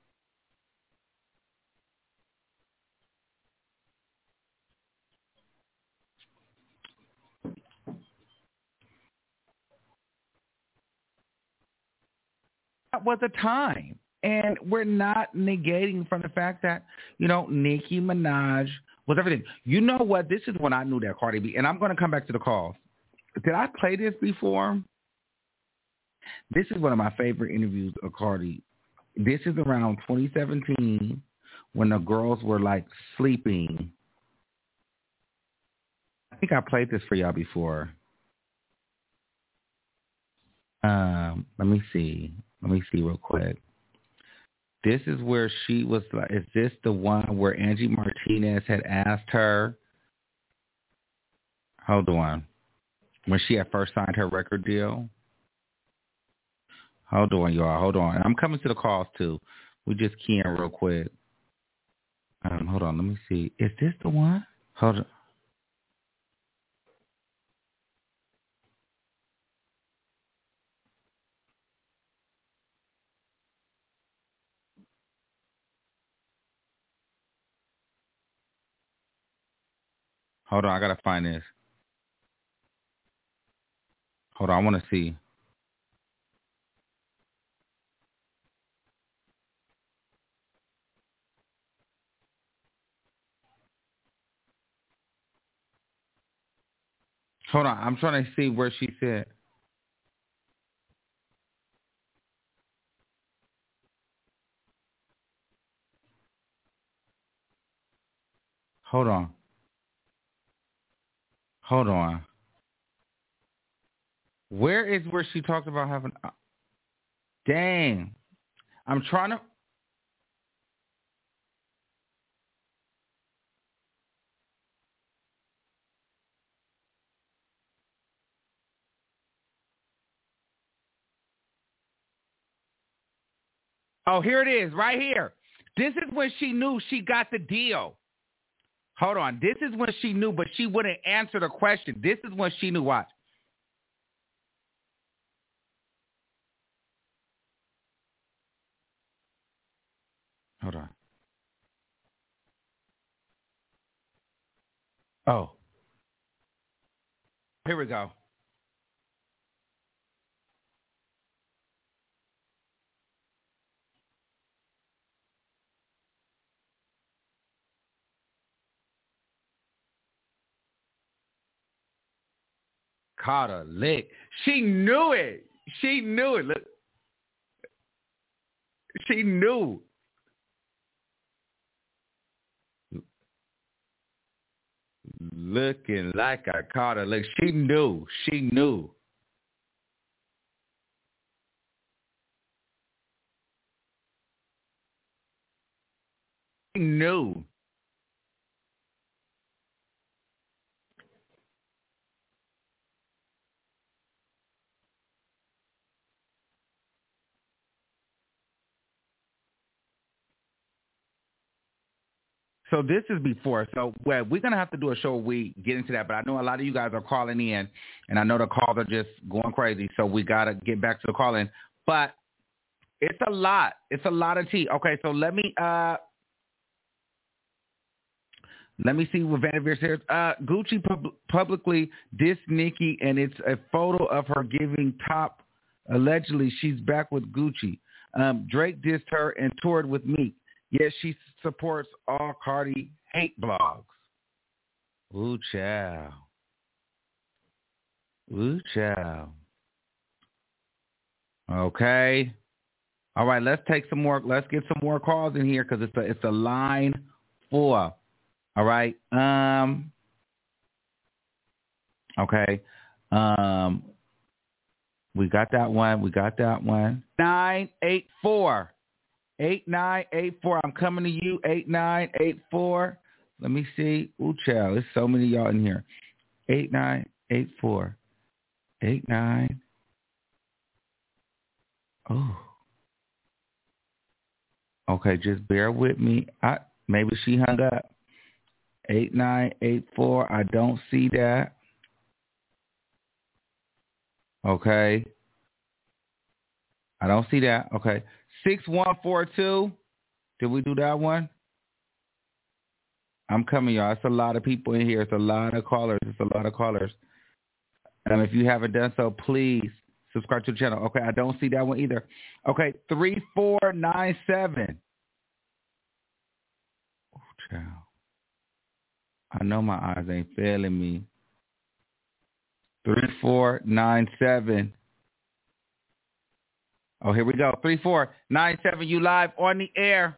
That was a time. And we're not negating from the fact that, you know, Nicki Minaj was everything. You know what? This is when I knew that Cardi B, and I'm going to come back to the calls. Did I play this before? This is one of my favorite interviews of Cardi. This is around 2017 when the girls were like sleeping. I think I played this for y'all before. Let me see real quick. This is where she was like, is this the one where Angie Martinez had asked her? Hold on. When she had first signed her record deal? Hold on, y'all. Hold on. I'm coming to the calls, too. We just keying real quick. Hold on. Let me see. Is this the one? Hold on. Hold on, I gotta find this. Hold on, I want to see. Hold on, I'm trying to see where she said. Hold on. Where is where she talked about having... Dang. I'm trying to... Oh, here it is, right here. This is when she knew she got the deal. Hold on. This is when she knew, but she wouldn't answer the question. This is when she knew. Watch. Hold on. Oh. Here we go. Caught a lick. She knew it. Look. She knew. Looking like I caught a lick. She knew. She knew. So this is before. So we're going to have to do a show where we get into that. But I know a lot of you guys are calling in, and I know the calls are just going crazy. So we got to get back to the call-in. But it's a lot. It's a lot of tea. Okay, so let me see what Vanderveer says. Gucci publicly dissed Nicki, and it's a photo of her giving top. Allegedly, she's back with Gucci. Drake dissed her and toured with Meek. Yes, she supports all Cardi hate blogs. Ooh, child. Okay. All right, let's take some more. Let's get some more calls in here because it's a line 4. All right. Okay. We got that one. 984. 8984. I'm coming to you. 8984. Let me see. Ooh, child. There's so many of y'all in here. 8984. 89. Oh. Okay, just bear with me. Maybe she hung up. 8984. I don't see that. Okay. I don't see that. Okay. 6142. Did we do that one? I'm coming, y'all. It's a lot of people in here. It's a lot of callers. If you haven't done so, please subscribe to the channel. Okay, I don't see that one either. Okay, 3497. Oh, child. I know my eyes ain't failing me. 3497. Oh, here we go. 3497. You live on the air.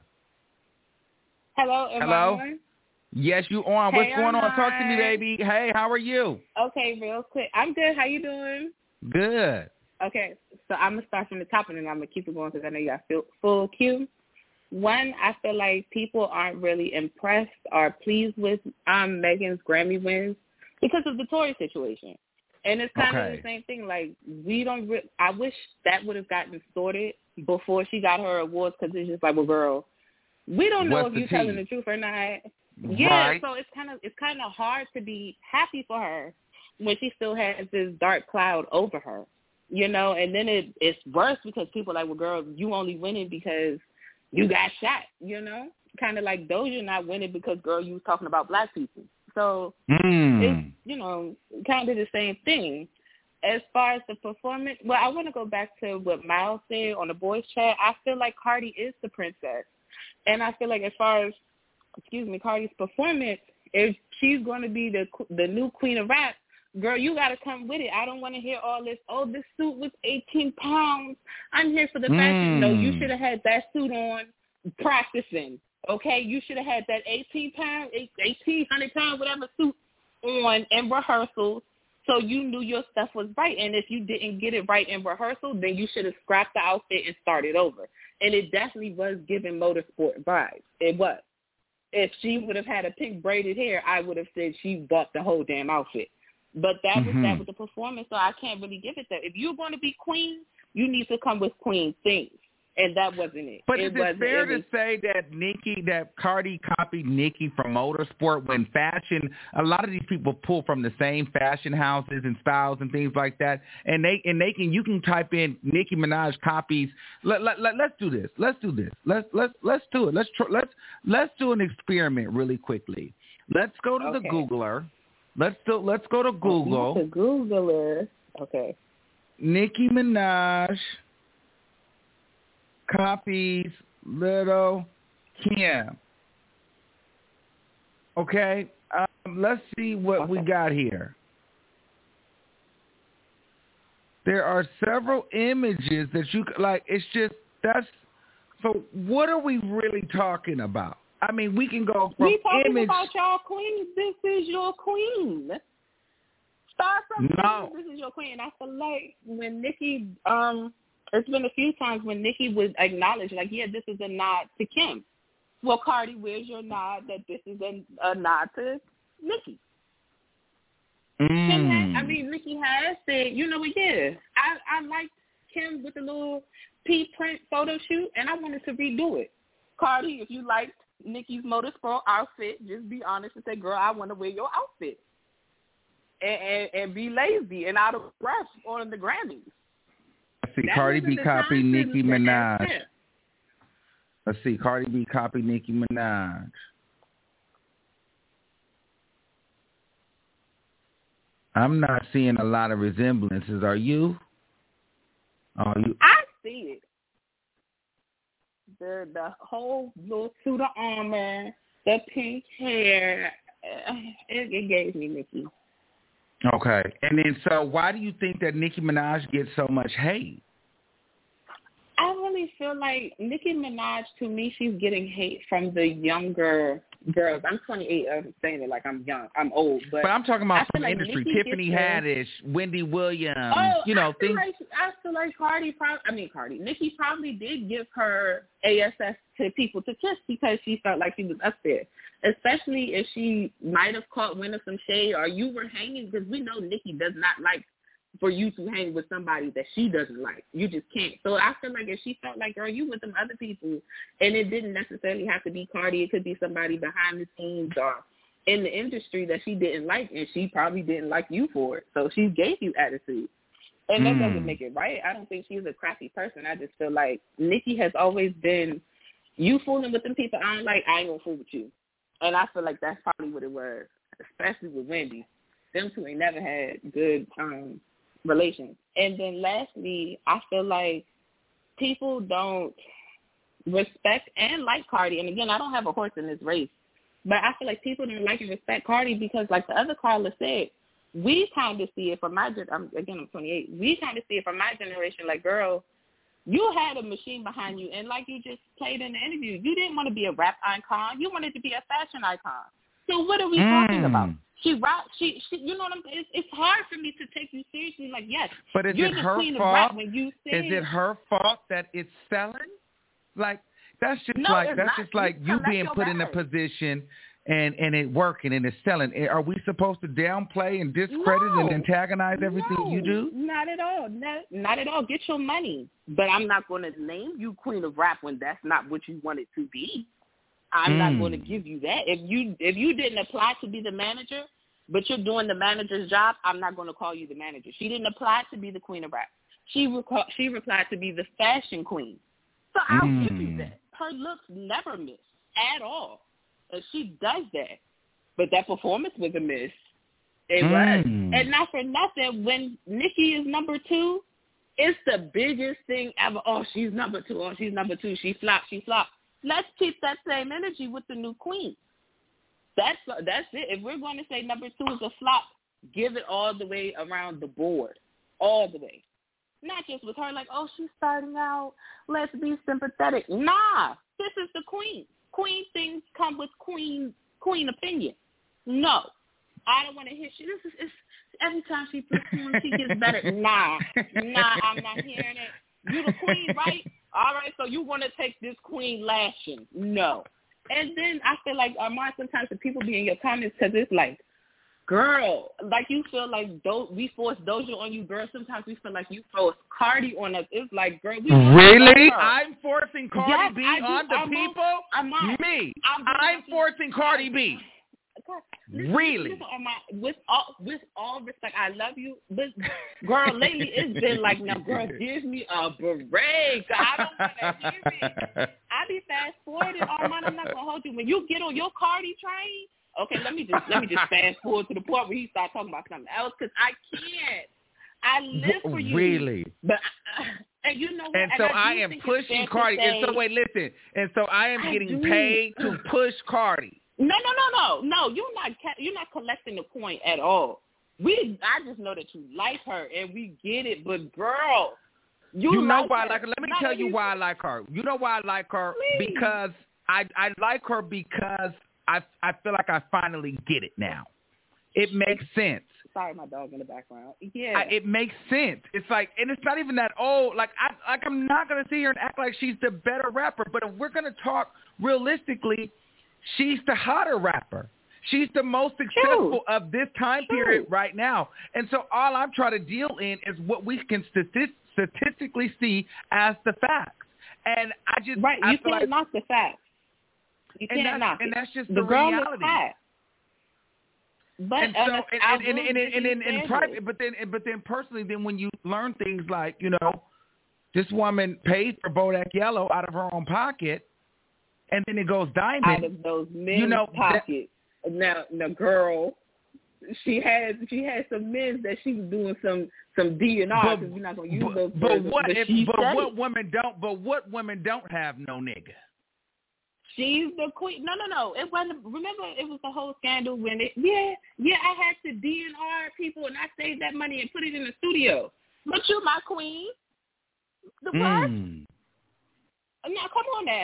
Hello. Am I on? Yes, you on. What's going on? Talk to me, baby. Hey, how are you? Okay, real quick. I'm good. How you doing? Good. Okay, so I'm going to start from the top, and then I'm going to keep it going because I know you got full cue. One, I feel like people aren't really impressed or pleased with Megan's Grammy wins because of the Tory situation. And it's kind of the same thing. Like, I wish that would have gotten sorted before she got her awards because it's just like, well, girl, we don't know if you're telling the truth or not. Yeah, right. So it's kind of hard to be happy for her when she still has this dark cloud over her, you know. And then it's worse because people are like, well, girl, you only winning because you got shot, you know. Kind of like Doja not winning because, girl, you was talking about black people. So it's, you know, kind of the same thing. As far as the performance, well, I want to go back to what Miles said on the boys chat. I feel like Cardi is the princess, and I feel like as far as Cardi's performance, if she's going to be the new queen of rap, girl, you got to come with it. I don't want to hear all this, oh, this suit was 18 pounds. I'm here for the fashion. No, you should have had that suit on practicing, okay? You should have had that 1,800 pound, whatever suit on in rehearsals so you knew your stuff was right. And if you didn't get it right in rehearsal, then you should have scrapped the outfit and started over. And it definitely was giving motorsport vibes. It was. If she would have had a pink braided hair, I would have said she bought the whole damn outfit. But that was that with the performance, so I can't really give it that. If you're going to be queen, you need to come with queen things, and that wasn't it. But is it fair to say that Cardi copied Nicki from motorsport when fashion, a lot of these people pull from the same fashion houses and styles and things like that, and you can type in Nicki Minaj copies. Let's do this. Let's do it. Let's do an experiment really quickly. Let's go to the Googler. Let's go to Google. The Googler. Okay. Nicki Minaj copies Little Kim. Okay. Let's see what we got here. There are several images that you like. So what are we really talking about? I mean, we can go from we talking image. about y'all queen. This is your queen. Start from This is your queen. I feel like when Nicki, it's been a few times when Nicki was acknowledged, like, yeah, this is a nod to Kim. Well, Cardi, where's your nod that this is a nod to Nicki? Nicki has said, you know what, yeah, I liked Kim with the little print photo shoot, and I wanted to redo it. Cardi, if you liked Nicki's motorsport outfit, just be honest and say, girl, I want to wear your outfit. And be lazy and out of breath on the Grammys. Let's see, Cardi B copied Nicki Minaj. Let's see, Cardi B copied Nicki Minaj. I'm not seeing a lot of resemblances. Are you? I see it. The whole little suit of armor, the pink hair, it gave me Nicki. Okay. And then, so why do you think that Nicki Minaj gets so much hate? I really feel like Nicki Minaj, to me, she's getting hate from the younger girls. I'm 28. I'm saying it like I'm young. I'm old, but I'm talking about from like industry. Nicki Tiffany Haddish, Wendy Williams. I things. feel like Nicki probably did give her ASS to people to kiss because she felt like she was up there. Especially if she might have caught wind of some shade or you were hanging, because we know Nicki does not like for you to hang with somebody that she doesn't like. You just can't. So I feel like if she felt like, girl, you with them other people, and it didn't necessarily have to be Cardi, it could be somebody behind the scenes or in the industry that she didn't like, and she probably didn't like you for it. So she gave you attitude. And that doesn't make it right. I don't think she's a crappy person. I just feel like Nicki has always been, you fooling with them people I don't like, I ain't going to fool with you. And I feel like that's probably what it was, especially with Wendy. Them two ain't never had good relations. And then lastly, I feel like people don't respect and like Cardi. And again, I don't have a horse in this race, but I feel like people don't like and respect Cardi because, like the other caller said, we kind of see it from my I'm 28. We kind of see it from my generation. Like, girl, you had a machine behind you, and like you just played in the interview, you didn't want to be a rap icon. You wanted to be a fashion icon. So what are we talking about? She you know what I'm saying? It's hard for me to take you seriously. Like, yes, but is you're it the her queen fault? of rap when you say is it her fault that it's selling? Like, that's just no, like that's just like you being put in a position and it working and it's selling. Are we supposed to downplay and discredit and antagonize everything you do? Not at all. Not at all. Get your money. But I'm not going to name you queen of rap when that's not what you want it to be. I'm not going to give you that. If you didn't apply to be the manager, but you're doing the manager's job, I'm not going to call you the manager. She didn't apply to be the queen of rap. She replied to be the fashion queen. So I'll give you that. Her looks never miss at all. She does that. But that performance was a miss. It was. And not for nothing, when Nicki is number 2, it's the biggest thing ever. Oh, she's number 2. Oh, she's number 2. She flopped. Let's keep that same energy with the new queen. That's it. If we're going to say number 2 is a flop, give it all the way around the board. All the way. Not just with her like, oh, she's starting out. Let's be sympathetic. Nah, this is the queen. Queen things come with queen opinion. No. I don't want to hear it's every time she performs, she gets better. Nah, I'm not hearing it. You the queen, right? All right, so you want to take this queen lashing. No. And then I feel like, Armand, sometimes the people be in your comments because it's like, girl, like you feel like we force Doja on you, girl. Sometimes we feel like you force Cardi on us. It's like, girl, we really? I'm forcing Cardi B on the people? I'm forcing Cardi B. Really? With all respect, I love you, but girl, lately it's been like, now, girl, give me a break. I don't want to hear it. I be fast forwarding, Armand. I'm not gonna hold you when you get on your Cardi train. Okay, let me just fast forward to the point where he start talking about something else because I can't. I live for you. Really? But and you know what? And so I am pushing Cardi. And so wait, listen. And so I am getting paid to push Cardi. No. You're not collecting the point at all. I just know that you like her and we get it. But girl, you know like why I like her. Let me tell you why I like her. You know why I like her? Please. Because I like her because I feel like I finally get it now. It makes sense. Sorry, my dog in the background. Yeah, it makes sense. It's like, and it's not even that old. I'm not gonna sit here and act like she's the better rapper. But if we're gonna talk realistically, she's the hotter rapper. She's the most successful of this time period right now. And so all I'm trying to deal in is what we can statistically see as the facts. And I just you can't knock the facts. You can't knock it. And that's just the girl reality. But in private, but then personally, then when you learn things like, this woman paid for Bodak Yellow out of her own pocket, and then it goes diamond out of those men's pockets. Now, girl, she had some men that she was doing some DNR because we're not gonna use those. But what women don't have no nigga. She's the queen. No. It wasn't. Remember, it was the whole scandal when I had to DNR people and I saved that money and put it in the studio. But you my queen. The what? Now, come on now.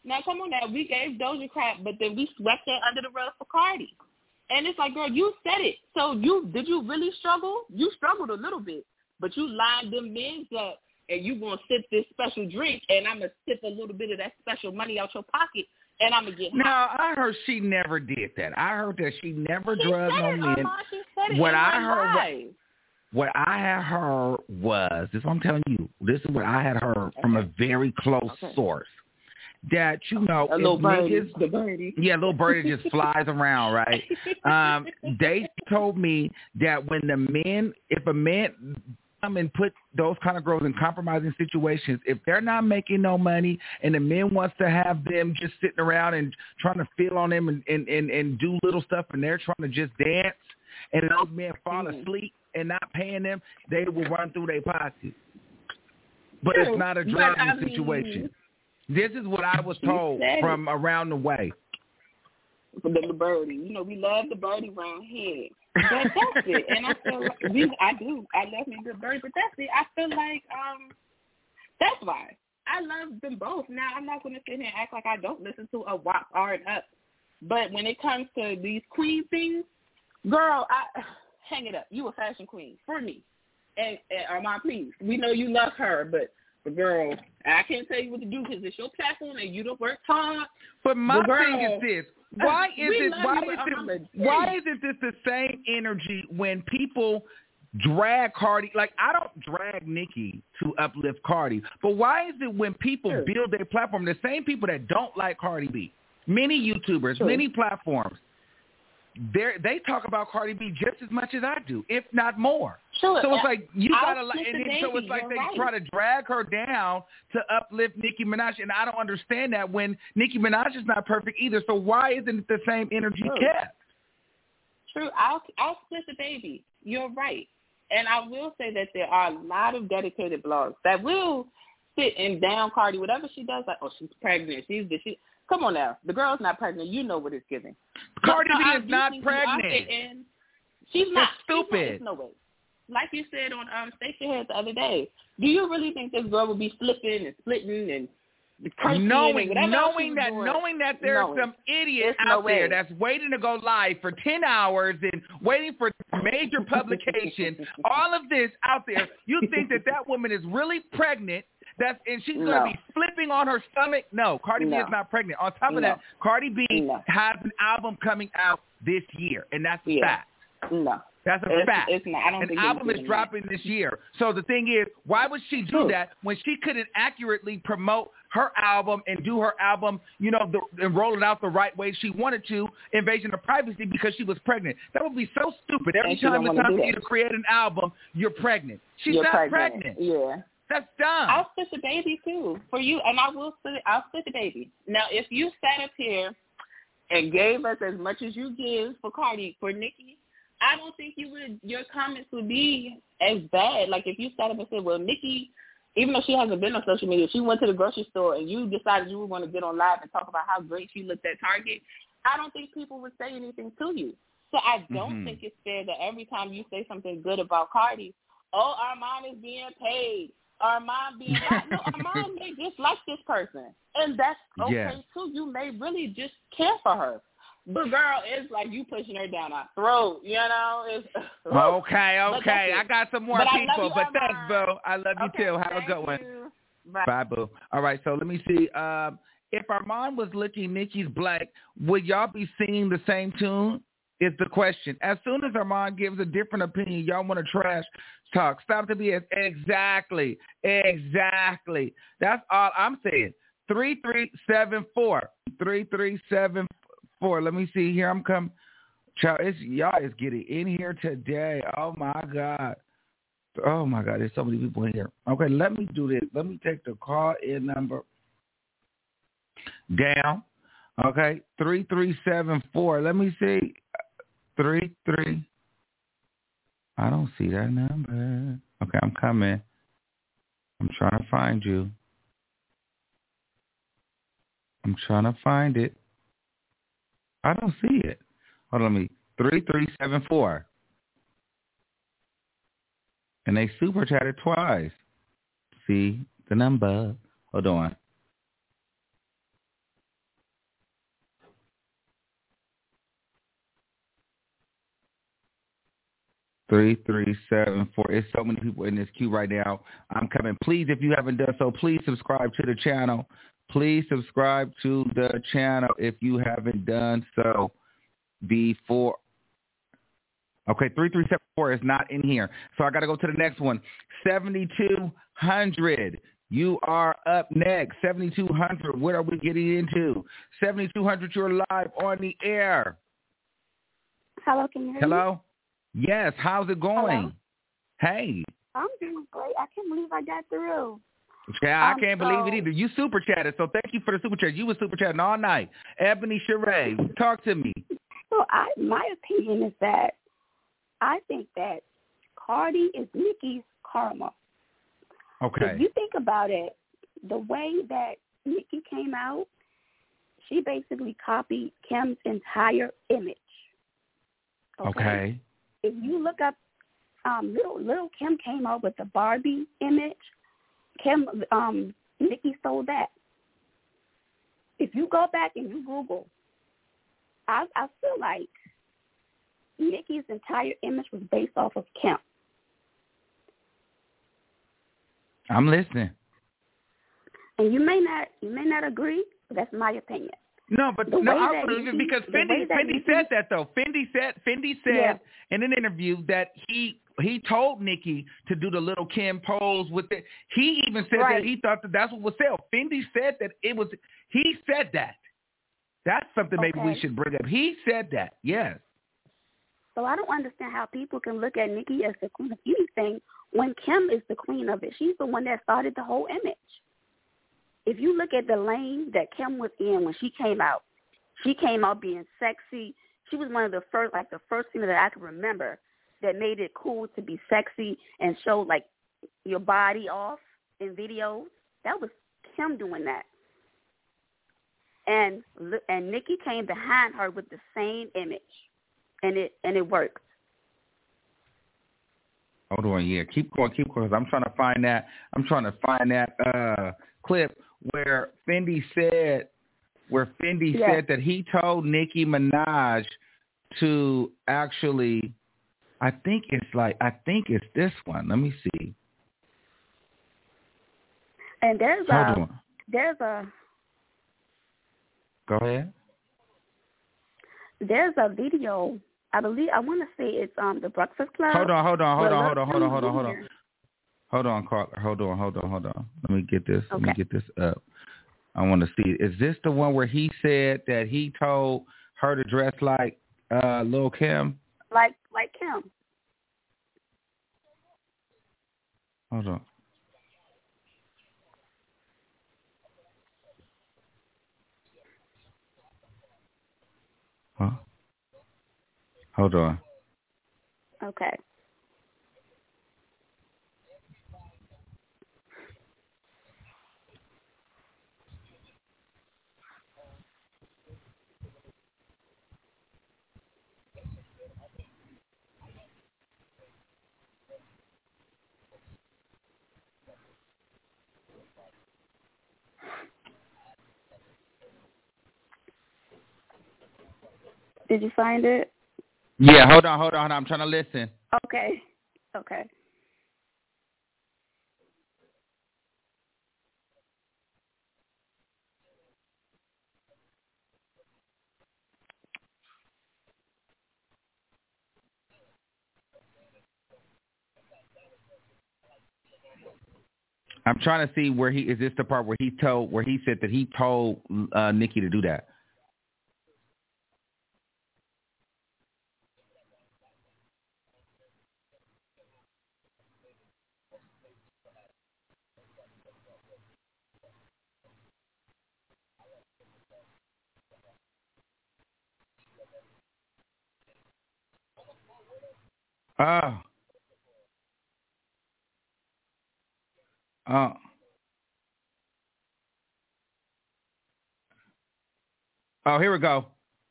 Now, come on now. We gave Doja crap, but then we swept that under the rug for Cardi. And it's like, girl, you said it. So did you really struggle? You struggled a little bit, but you lined them men up, and you going to sip this special drink, and I'm going to sip a little bit of that special money out your pocket, and I'm going to get high. No, I heard she never did that. I heard that she never drugged no men. She said it What in I her heard, life. what I had heard was, this is what I'm telling you, this is what I had heard from a very close source. That, you know, a little birdie, the birdie. Yeah, little birdie just flies around, right? They told me that when if a man come and put those kind of girls in compromising situations, if they're not making no money and the men wants to have them just sitting around and trying to feel on them and do little stuff, and they're trying to just dance, and those men fall asleep and not paying them, they will run through their pockets. But it's not a drugging situation. This is what I was told from around the way. The birdie. You know, we love the birdie around here. But that's it. And I feel like I love me the birdie, but that's it. I feel like that's why. I love them both. Now, I'm not going to sit here and act like I don't listen to a WAP R and up. But when it comes to these queen things, girl, hang it up. You a fashion queen for me. And Armand, please. We know you love her, but girl, I can't tell you what to do because it's your platform and you don't work hard. But my thing is this: why isn't this the same energy when people drag Cardi? Like, I don't drag Nicki to uplift Cardi, but why is it when people build their platform, the same people that don't like Cardi B, many YouTubers, many platforms, they talk about Cardi B just as much as I do, if not more. Sure. So it's like you gotta like, and so it's like they try to drag her down to uplift Nicki Minaj, and I don't understand that when Nicki Minaj is not perfect either. So why isn't it the same energy kept? True. I'll split the baby. You're right, and I will say that there are a lot of dedicated blogs that will sit and down Cardi, whatever she does. Like, oh, she's pregnant. She. Come on now. The girl's not pregnant. You know what it's giving. Cardi B is not pregnant. She's not. That's stupid. No way. Like you said on Station Head the other day, do you really think this girl will be flipping and splitting and knowing that there's some idiot out there that's waiting to go live for 10 hours and waiting for major publication, all of this out there, you think that woman is really pregnant? And she's going to be flipping on her stomach? No, Cardi B is not pregnant. On top of that, Cardi B has an album coming out this year, and that's a fact. No. That's a fact. It's not. I don't think an album is dropping this year. So the thing is, why would she do that when she couldn't accurately promote her album and do her album, you know, and roll it out the right way she wanted to, Invasion of Privacy, because she was pregnant? That would be so stupid. Every time it's time for you to create an album, you're pregnant. She's not pregnant. Yeah. That's dumb. I'll split the baby too for you, and I'll split the baby. Now, if you sat up here and gave us as much as you give for Cardi, for Nicki, I don't think your comments would be as bad. Like if you sat up and said, well, Nicki, even though she hasn't been on social media, she went to the grocery store and you decided you were going to get on live and talk about how great she looked at Target, I don't think people would say anything to you. So I don't think it's fair that every time you say something good about Cardi, oh, Armand is being paid. Armand being like, no, Armand may just like this person. And that's okay too. You may really just care for her. But girl, it's like you pushing her down our throat, you know? Okay. I got some more people, but thanks, boo. I love you too. Have a good one. Bye, boo. All right, so let me see. If Armand was licking Nicki's black, would y'all be singing the same tune? Is the question. As soon as Armand gives a different opinion, y'all want to trash talk. Stop the BS. Exactly. That's all I'm saying. 3374. 3374. Let me see here. I'm coming. Child, y'all is getting in here today. Oh, my God. There's so many people in here. Okay, let me do this. Let me take the call-in number down. Okay, 3374. Let me see. 33. I don't see that number. Okay, I'm coming. I'm trying to find you. I'm trying to find it. I don't see it. Hold on, 3374. And they super chatted twice. 5. See the number. Hold on. 3374. It's so many people in this queue right now. I'm coming. Please, if you haven't done so, please subscribe to the channel. Please subscribe to the channel if you haven't done so before. Okay, 3374 is not in here. So I got to go to the next one. 7200. You are up next. 7200. What are we getting into? 7200, you're live on the air. Hello, can you hear me? Hello? Yes, how's it going? Hello? Hey. I'm doing great. I can't believe I got through. Yeah, I can't believe it either. You super chatted, so thank you for the super chat. You were super chatting all night. Ebony Sheree, talk to me. So my opinion is that I think that Cardi is Nicki's karma. Okay. If you think about it, the way that Nicki came out, she basically copied Kim's entire image. Okay. If you look up, little Kim came out with the Barbie image. Nicki stole that. If you go back and you Google, I feel like Nicki's entire image was based off of Kim. I'm listening. And you may not agree, but that's my opinion. No, but I believe it because Fendi said that though. Fendi said in an interview that he told Nicki to do the little Kim pose with it. He even said that he thought that that's what was sell. Fendi said that it was. He said that. That's something maybe we should bring up. He said that. Yes. So I don't understand how people can look at Nicki as the queen of anything when Kim is the queen of it. She's the one that started the whole image. If you look at the lane that Kim was in when she came out being sexy. She was one of the first female that I can remember that made it cool to be sexy and show like your body off in videos. That was Kim doing that. And Nicki came behind her with the same image, and it worked. Hold on, keep going. I'm trying to find that clip where Fendi said that he told Nicki Minaj to actually, I think it's this one. Let me see. And there's a go ahead. There's a video. I want to say it's the Breakfast Club. Hold on, Carla. Hold on. Let me get this. Okay. Let me get this up. I want to see. Is this the one where he said that he told her to dress like Lil' Kim? Like Kim. Hold on. Huh? Hold on. Okay. Did you find it? Yeah, hold on. I'm trying to listen. Okay. I'm trying to see where is this the part where he said that he told Nicki to do that? Oh, here we go.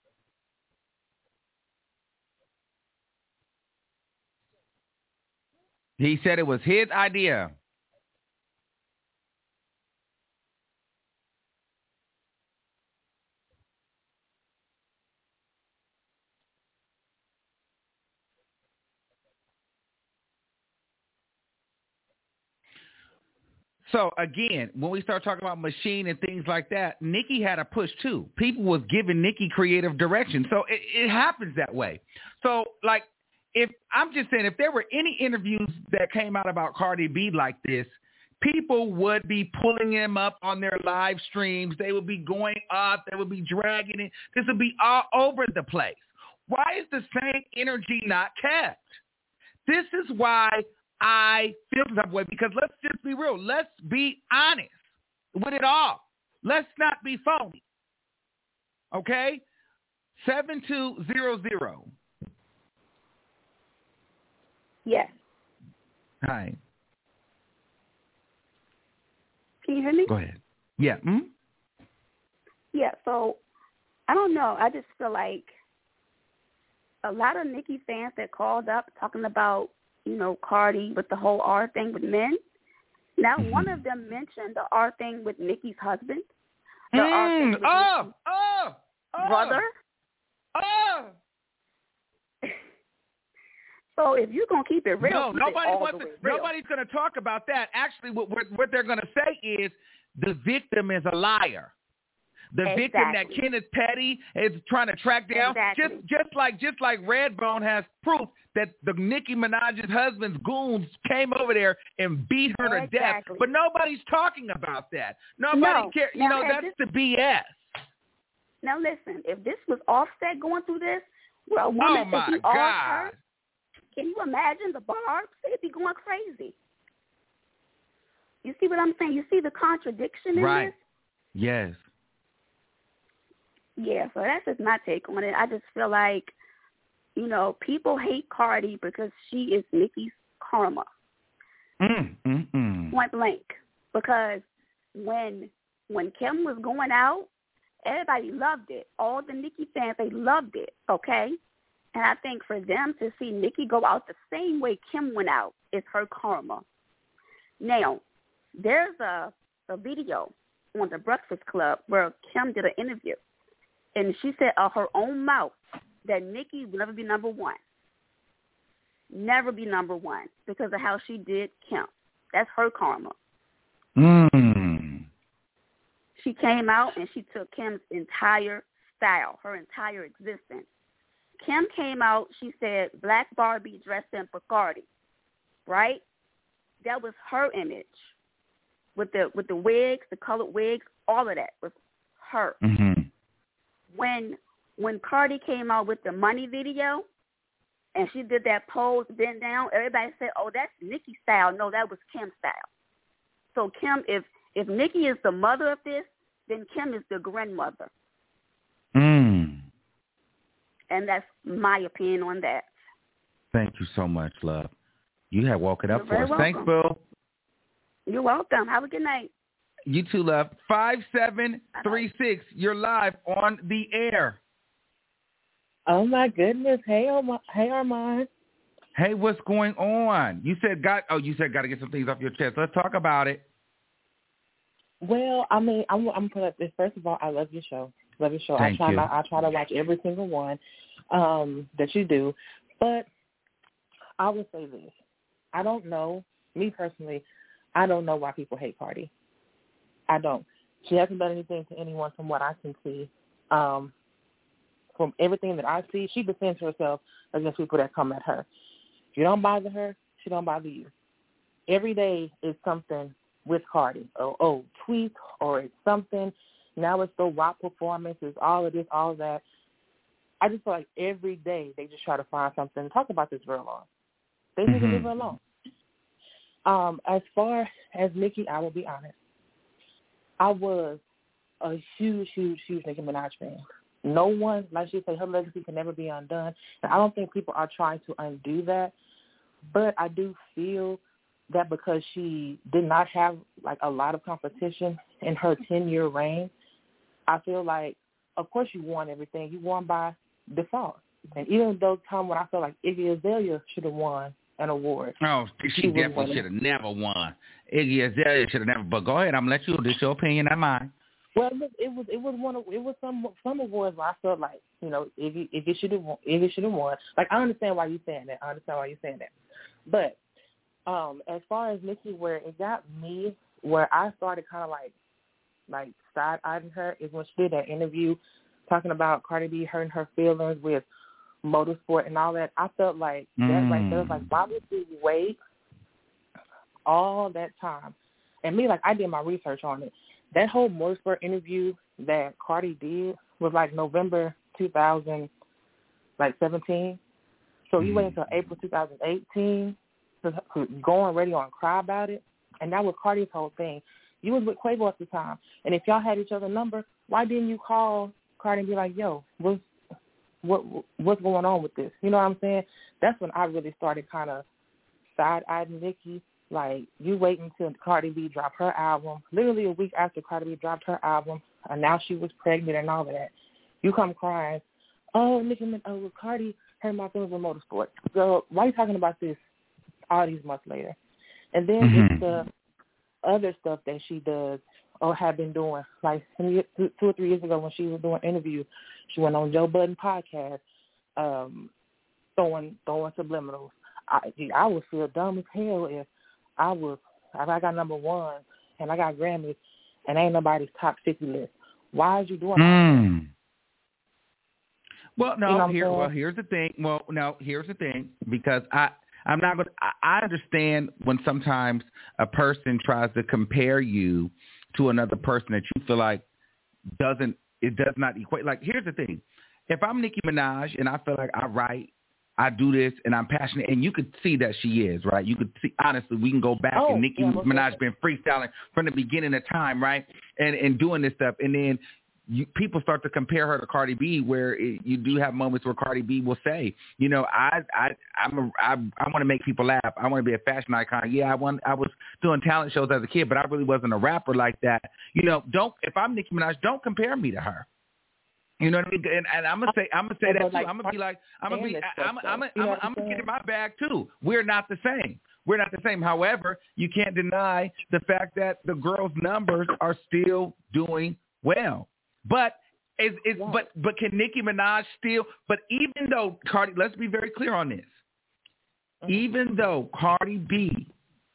He said it was his idea. So, again, when we start talking about machine and things like that, Nicki had a push, too. People was giving Nicki creative direction. So, it happens that way. So, like, if I'm just saying, if there were any interviews that came out about Cardi B like this, people would be pulling him up on their live streams. They would be going up. They would be dragging it. This would be all over the place. Why is the same energy not kept? This is why I feel that way, because let's just be real. Let's be honest with it all. Let's not be phony. Okay? 7200. Yes. Hi. Can you hear me? Go ahead. Yeah. Mm-hmm. Yeah, so I don't know. I just feel like a lot of Nicki fans that called up talking about, you know, Cardi with the whole R thing with men. Now, one of them mentioned the R thing with Nicki's husband. The R thing with Nicki's brother. So if you're going to keep it real, nobody's going to talk about that. Actually, what they're going to say is the victim is a liar. The victim that Kenneth Petty is trying to track down, just like Redbone has proof that the Nicki Minaj's husband's goons came over there and beat her to death. But nobody's talking about that. Nobody cares. You know, that's the BS. Now listen, if this was Offset going through this, well, woman oh my God. Can you imagine the barbs? They'd be going crazy. You see what I'm saying? You see the contradiction in this? Yes. Yeah, so that's just my take on it. I just feel like, you know, people hate Cardi because she is Nicki's karma. Point blank. Because when Kim was going out, everybody loved it. All the Nicki fans, they loved it, okay? And I think for them to see Nicki go out the same way Kim went out is her karma. Now, there's a video on the Breakfast Club where Kim did an interview. And she said out her own mouth that Nicki will never be number one. Never be number one because of how she did Kim. That's her karma. She came out and she took Kim's entire style, her entire existence. Kim came out, she said, Black Barbie dressed in for Cardi, right? That was her image. With the wigs, the colored wigs, all of that was her. When Cardi came out with the Money video and she did that pose, bend down, everybody said, oh, that's Nicki's style. No, that was Kim's style. So Kim, if Nicki is the mother of this, then Kim is the grandmother. And that's my opinion on that. Thank you so much, love. You have woken up for us. Welcome. Thanks, Bill. You're welcome. Have a good night. You too, love. 5736. You're live on the air. Oh my goodness! Hey, Armand. Hey, what's going on? You said got to get some things off your chest. Let's talk about it. Well, I mean, I'm put up this. First of all, I love your show. Thank you. I try to watch every single one that you do. But I will say this: I don't know. Me personally, I don't know why people hate Cardi. I don't. She hasn't done anything to anyone from what I can see. From everything that I see, she defends herself against people that come at her. If you don't bother her, she don't bother you. Every day is something with Cardi. Tweet, or it's something. Now it's the WAP performance. It's all of this, all of that. I just feel like every day they just try to find something to talk about this girl on. They need to leave her alone. As far as Nicki, I will be honest. I was a huge Nicki Minaj fan. No one, like she said, her legacy can never be undone. And I don't think people are trying to undo that. But I do feel that because she did not have, like, a lot of competition in her 10-year reign, I feel like, of course, you won everything. You won by default. And even those times when I felt like Iggy Azalea should have won an award. Oh, she definitely should have never won. Iggy Azalea should have never. But go ahead, I'm gonna let you. This your opinion, not mine. Well, it was some awards where I felt like, you know, Iggy should have won. Like, I understand why you're saying that. But as far as Nicki, where it got me where I started kind of like side-eyeing her is when she did that interview talking about Cardi B hurting her feelings with motorsport and all that. I felt like that right there was like, why would you wait all that time? And me, like, I did my research on it. That whole motorsport interview that Cardi did was like November 2017. So you wait until April 2018 to go on radio and cry about it. And that was Cardi's whole thing. You was with Quavo at the time. And if y'all had each other's number, why didn't you call Cardi and be like, yo, what's going on with this? You know what I'm saying? That's when I really started kind of side-eyeing Nicki. Like, you wait until Cardi B dropped her album, literally a week after Cardi B dropped her album, and now she was pregnant and all of that. You come crying, oh, Cardi hurt my feelings with motorsport. So why are you talking about this all these months later? And then it's the other stuff that she does or had been doing. Like 2 or 3 years ago when she was doing interviews, she went on Joe Budden podcast, throwing subliminals. I would feel dumb as hell if I got number one and I got Grammys and ain't nobody's top 50 list. Why is you doing that? Well, no, here's the thing. Here's the thing, because I'm not going to, I understand when sometimes a person tries to compare you to another person that you feel like does not equate. Like, here's the thing. If I'm Nicki Minaj and I feel like I do this and I'm passionate, and you could see that she is, right? You could see, honestly, we can go back and Nicki Minaj been freestyling from the beginning of time, right? And doing this stuff. And then people start to compare her to Cardi B, where you do have moments where Cardi B will say, you know, I want to make people laugh. I want to be a fashion icon. Yeah, I was doing talent shows as a kid, but I really wasn't a rapper like that. You know, if I'm Nicki Minaj, don't compare me to her. You know what I mean? And I'm gonna say that too. I'm gonna get in my bag too. We're not the same. We're not the same. However, you can't deny the fact that the girls' numbers are still doing well. But but can Nicki Minaj still? But even though Cardi, let's be very clear on this. Even though Cardi B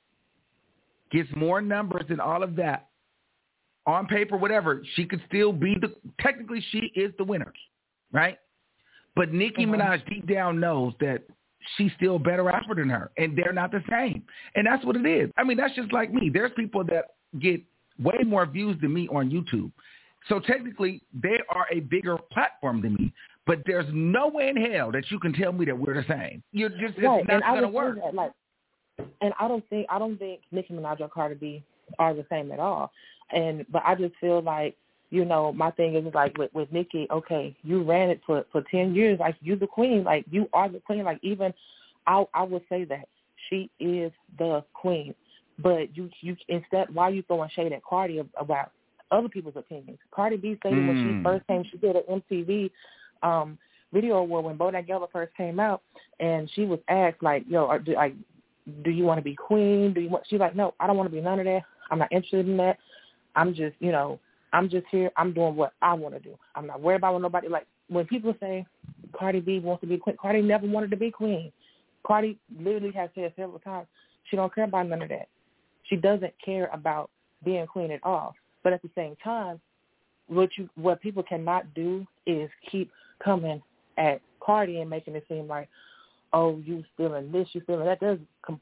gets more numbers and all of that, on paper, whatever, she could still be technically she is the winner, right? But Nicki Minaj deep down knows that she's still a better rapper than her, and they're not the same. And that's what it is. I mean, that's just like me. There's people that get way more views than me on YouTube. So technically, they are a bigger platform than me. But there's no way in hell that you can tell me that we're the same. It's not going to work. And I don't think Nicki Minaj or Cardi B are the same at all. But I just feel like, you know, my thing is like with Nicki, okay, you ran it for 10 years. Like, you the queen. Like, you are the queen. Like, even I would say that she is the queen. But you instead, why are you throwing shade at Cardi about other people's opinions? Cardi B said when she first came, she did an MTV video award when Bodak Yellow first came out, and she was asked, like, yo, do you want to be queen? She's like, no, I don't want to be none of that. I'm not interested in that. I'm just here. I'm doing what I want to do. I'm not worried about what nobody, like, when people say Cardi B wants to be queen, Cardi never wanted to be queen. Cardi literally has said several times she don't care about none of that. She doesn't care about being queen at all. But at the same time, what people cannot do is keep coming at Cardi and making it seem like, oh, you feeling this, you feeling that. There's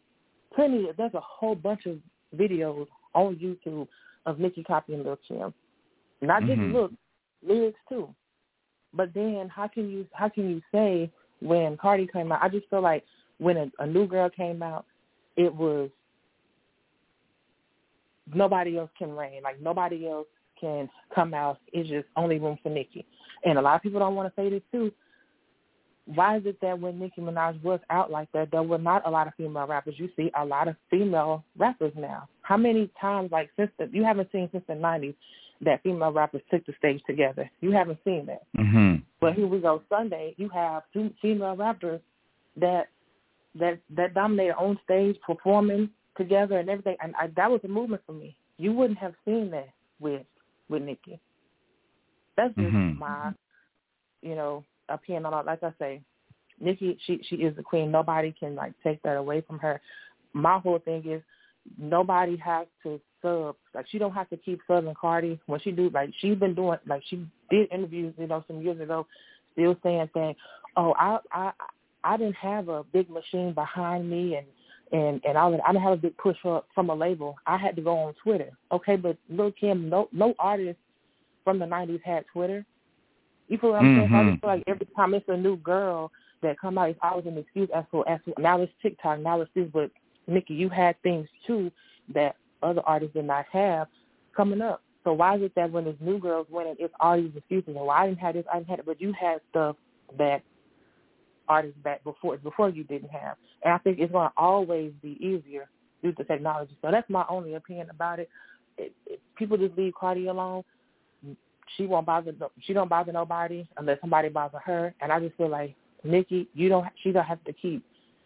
a whole bunch of videos on YouTube of Nicki copying Lil Kim. Not just lyrics too. But then how can you say when Cardi came out, I just feel like when a new girl came out, it was nobody else can reign. Like, nobody else can come out. It's just only room for Nicki. And a lot of people don't want to say this too. Why is it that when Nicki Minaj was out like that, there were not a lot of female rappers? You see a lot of female rappers now. How many times, like, you haven't seen since the 90s that female rappers took the stage together? You haven't seen that. But here we go, Sunday, you have two female rappers that dominated on stage performing together and everything, and that was a movement for me. You wouldn't have seen that with Nicki. That's just my, opinion on it. Like I say, Nicki, she is the queen. Nobody can, like, take that away from her. My whole thing is nobody has to sub. Like, she don't have to keep subbing Cardi when she do. Like, she's been doing, like, she did interviews, some years ago, still saying, oh, I didn't have a big machine behind me and I didn't have a big push from a label. I had to go on Twitter. Okay, but Lil' Kim, no artist from the 90s had Twitter. You feel what I'm saying? So I just feel like every time it's a new girl that come out, it's always an excuse as for now it's TikTok, now it's this. But Nikki, you had things too that other artists did not have coming up. So why is it that when there's new girls winning, it's all these excuses? Well, I didn't have this, I didn't have it, but you had stuff that artists back before you didn't have. And I think it's going to always be easier due to technology. So that's my only opinion about it. People just leave Cardi alone. She don't bother nobody unless somebody bothers her. And I just feel like Nikki, she don't have to keep,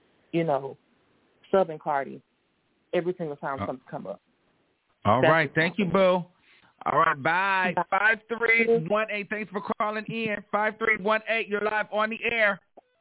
subbing Cardi every single time something come up. All right. Thank you, Boo. All right. Bye. 5318. Thanks for calling in. 5318. You're live on the air.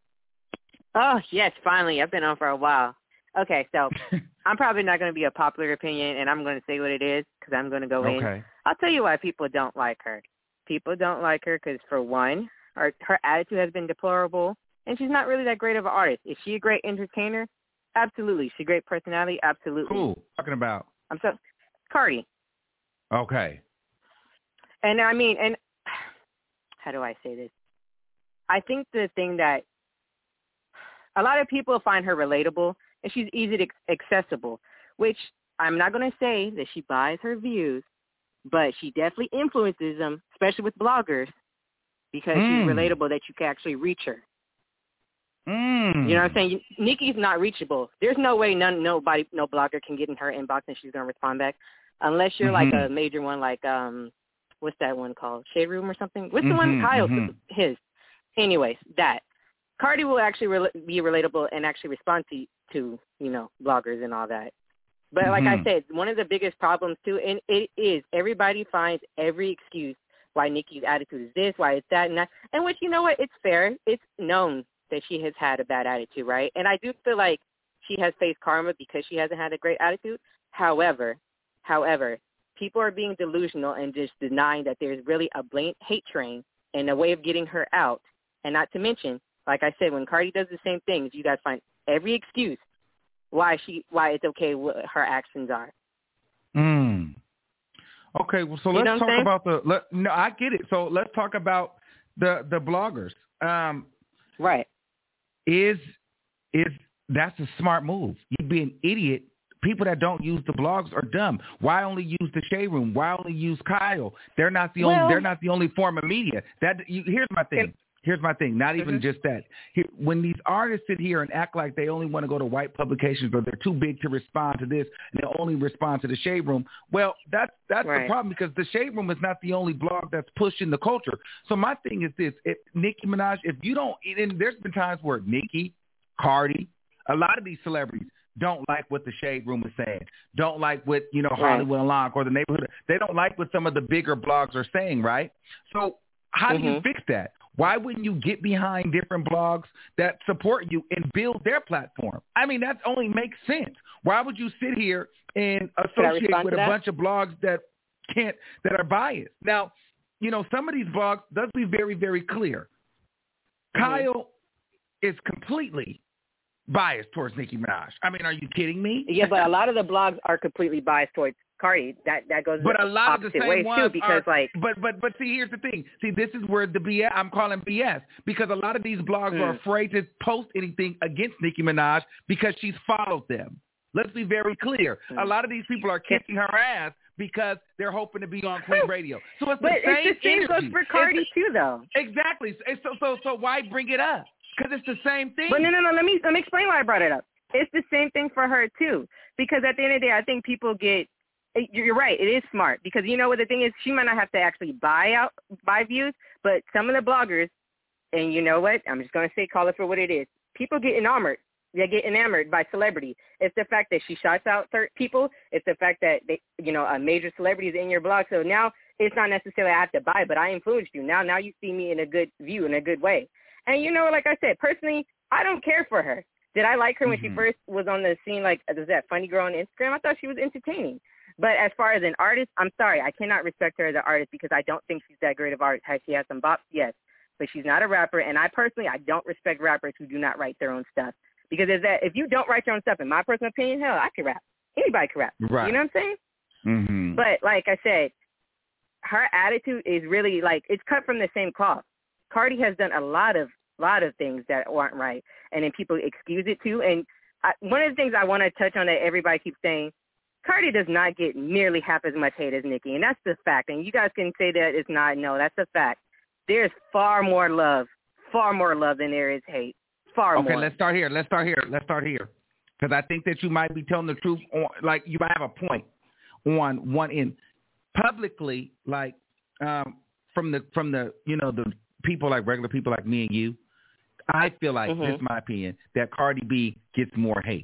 Oh, yes, finally. I've been on for a while. Okay, so I'm probably not going to be a popular opinion, and I'm going to say what it is because I'm going to go in. I'll tell you why people don't like her. People don't like her because, for one, her attitude has been deplorable, and she's not really that great of an artist. Is she a great entertainer? Absolutely. Is she a great personality? Absolutely. Who talking about? Cardi. Okay. And how do I say this? I think the thing that a lot of people find her relatable, and she's easy to accessible, which I'm not going to say that she buys her views, but she definitely influences them, especially with bloggers, because she's relatable that you can actually reach her. You know what I'm saying? Nikki's not reachable. There's no way no blogger can get in her inbox and she's going to respond back, unless you're like a major one, like what's that one called? Shade Room or something? What's the one? Kyle, his. Anyways, that. Cardi will actually be relatable and actually respond to bloggers and all that. But like I said, one of the biggest problems too, and it is everybody finds every excuse why Nicki's attitude is this, why it's that, and that. And which, you know what, it's fair. It's known that she has had a bad attitude, right? And I do feel like she has faced karma because she hasn't had a great attitude. However, people are being delusional and just denying that there's really a blatant hate train and a way of getting her out. And not to mention, like I said, when Cardi does the same things, you guys find every excuse why it's okay what her actions are. Okay, well, so let's talk about no, I get it. So let's talk about the bloggers. Right. Is that's a smart move? You'd be an idiot. People that don't use the blogs are dumb. Why only use the Shade Room? Why only use Kyle? They're not the only form of media. Here's my thing. Not even just that. When these artists sit here and act like they only want to go to white publications or they're too big to respond to this and they only respond to the Shade Room, well, that's the problem, because the Shade Room is not the only blog that's pushing the culture. So my thing is this: Nicki Minaj, if you don't, and there's been times where Nicki, Cardi, a lot of these celebrities don't like what the Shade Room is saying, don't like what Hollywood Unlocked or the Neighborhood. They don't like what some of the bigger blogs are saying, right? So how do you fix that? Why wouldn't you get behind different blogs that support you and build their platform? I mean, that only makes sense. Why would you sit here and associate with a bunch of blogs that are biased? Now, some of these blogs, let's be very, very clear. Kyle is completely biased towards Nicki Minaj. I mean, are you kidding me? Yeah, but a lot of the blogs are completely biased towards Cardi. That goes but a lot of the same ways ones too, because but see, here's the thing. See, this is where the BS, I'm calling BS, because a lot of these blogs are afraid to post anything against Nicki Minaj because she's followed them. Let's be very clear. A lot of these people are kissing her ass because they're hoping to be on Queen Radio. So it's the same goes for Cardi too, though. Exactly. So why bring it up? Because it's the same thing. But no. Let me explain why I brought it up. It's the same thing for her too, because at the end of the day, I think people get. You're right. It is smart because you know what the thing is. She might not have to actually buy views, but some of the bloggers, and you know what? I'm just going to say, call it for what it is. People get enamored. They get enamored by celebrity. It's the fact that she shouts out certain people. It's the fact that a major celebrity is in your blog. So now it's not necessarily I have to buy, but I influenced you. Now you see me in a good view, in a good way. And like I said, personally, I don't care for her. Did I like her when she first was on the scene? Like, was that funny girl on Instagram? I thought she was entertaining. But as far as an artist, I'm sorry, I cannot respect her as an artist because I don't think she's that great of art. Has she had some bops? Yes. But she's not a rapper, and I don't respect rappers who do not write their own stuff. Because if you don't write your own stuff, in my personal opinion, hell, I can rap. Anybody can rap. Right. You know what I'm saying? Mm-hmm. But like I said, her attitude is really like it's cut from the same cloth. Cardi has done a lot of things that aren't right, and then people excuse it too. And one of the things I want to touch on that everybody keeps saying, Cardi does not get nearly half as much hate as Nicki, and that's the fact. And you guys can say that it's not. No, that's a fact. There's far more love than there is hate. Far more. Okay, let's start here. Because I think that you might be telling the truth. Like, you might have a point on one end. Publicly, like, from the the people, like regular people like me and you, I feel like, this is my opinion, that Cardi B gets more hate.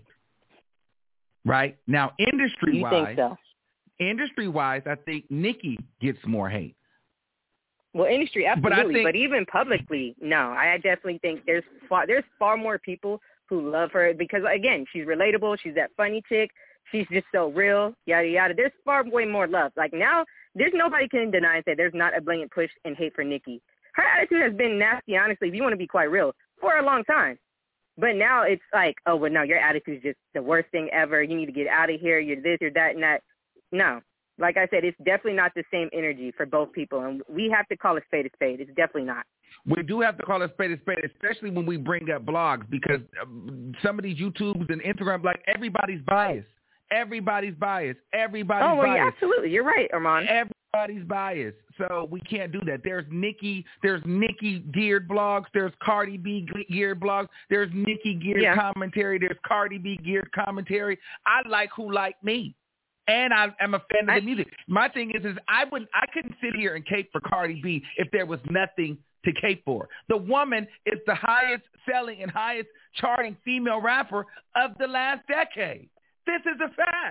Right? Now, industry-wise, you think so? Industry-wise, I think Nicki gets more hate. Well, industry, absolutely. But even publicly, no. I definitely think there's far more people who love her because, again, she's relatable. She's that funny chick. She's just so real, yada, yada. There's way more love. Like, now, there's nobody can deny and say there's not a blatant push and hate for Nicki. Her attitude has been nasty, honestly, if you want to be quite real, for a long time. But now it's like, oh, well, no, your attitude is just the worst thing ever. You need to get out of here. You're this, you're that, and that. No. Like I said, it's definitely not the same energy for both people, and we have to call a spade a spade. It's definitely not. We do have to call a spade, especially when we bring up blogs, because some of these YouTubes and Instagram, like, everybody's biased. Everybody's biased. Yeah, absolutely. You're right, Armand. Everybody's biased. So we can't do that. There's Nicki geared blogs. There's Cardi B geared blogs. There's Nicki geared commentary. There's Cardi B geared commentary. I like who like me. And I am a fan of the music. My thing is I couldn't sit here and cape for Cardi B if there was nothing to cape for. The woman is the highest selling and highest charting female rapper of the last decade. This is a fact.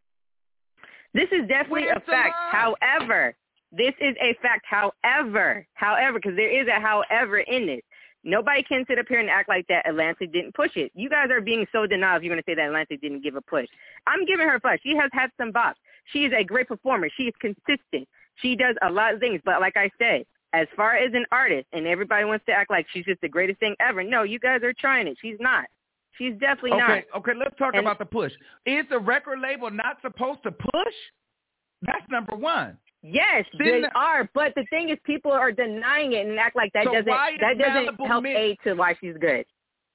This is definitely a fact. However, this is a fact. However, because there is a however in this. Nobody can sit up here and act like that Atlantic didn't push it. You guys are being so denial if you're going to say that Atlantic didn't give a push. I'm giving her a push. She has had some bops. She is a great performer. She is consistent. She does a lot of things. But like I said, as far as an artist, and everybody wants to act like she's just the greatest thing ever. No, you guys are trying it. She's not. She's definitely not. Okay, let's talk about the push. Is the record label not supposed to push? That's number one. Yes, they are, but the thing is, people are denying it and act like that doesn't help aid to why she's good.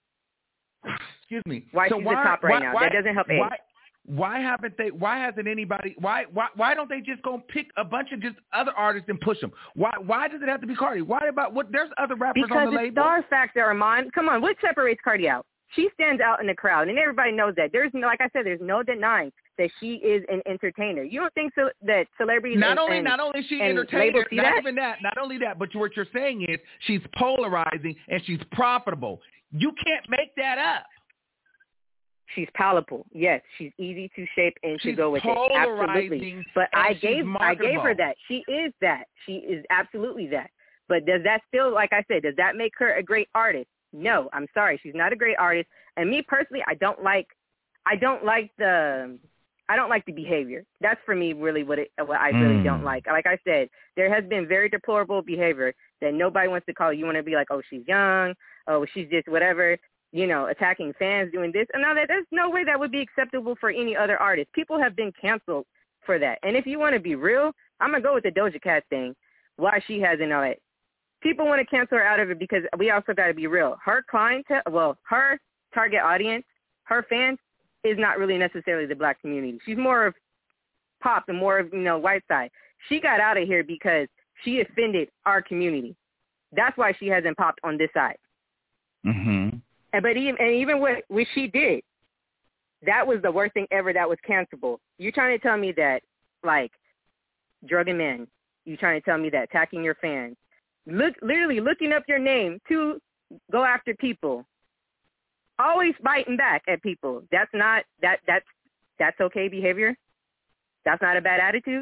Excuse me. Why she's the top right now? That doesn't help aid. Why hasn't anybody? Why don't they just go pick a bunch of just other artists and push them? Why does it have to be Cardi? There's other rappers on the label. Because the star factor, Armand. Come on, what separates Cardi out? She stands out in the crowd, and everybody knows that. There's like I said, there's no denying that she is an entertainer. You don't think so that celebrities not only is she an entertainer, not only that, but what you're saying is she's polarizing and she's profitable. You can't make that up. She's palatable. Yes, she's easy to shape and to go with it. Absolutely. But I gave her that. She is that. She is absolutely that. But does that still, like I said, does that make her a great artist? No, I'm sorry. She's not a great artist. And me personally, I don't like the behavior. That's for me really what I really don't like. Like I said, there has been very deplorable behavior that nobody wants to call. You want to be like, oh, she's young. Oh, she's just whatever, attacking fans, doing this. And all that. There's no way that would be acceptable for any other artist. People have been canceled for that. And if you want to be real, I'm going to go with the Doja Cat thing, why she hasn't all that. People want to cancel her out of it because we also got to be real. Her her target audience, her fans, is not really necessarily the black community. She's more of pop and more of, white side. She got out of here because she offended our community. That's why she hasn't popped on this side. Mm-hmm. But even what she did, that was the worst thing ever that was cancelable. You're trying to tell me that, like, drugging men, you're trying to tell me that attacking your fans, literally looking up your name to go after people, always fighting back at people. That's not that's okay behavior. That's not a bad attitude.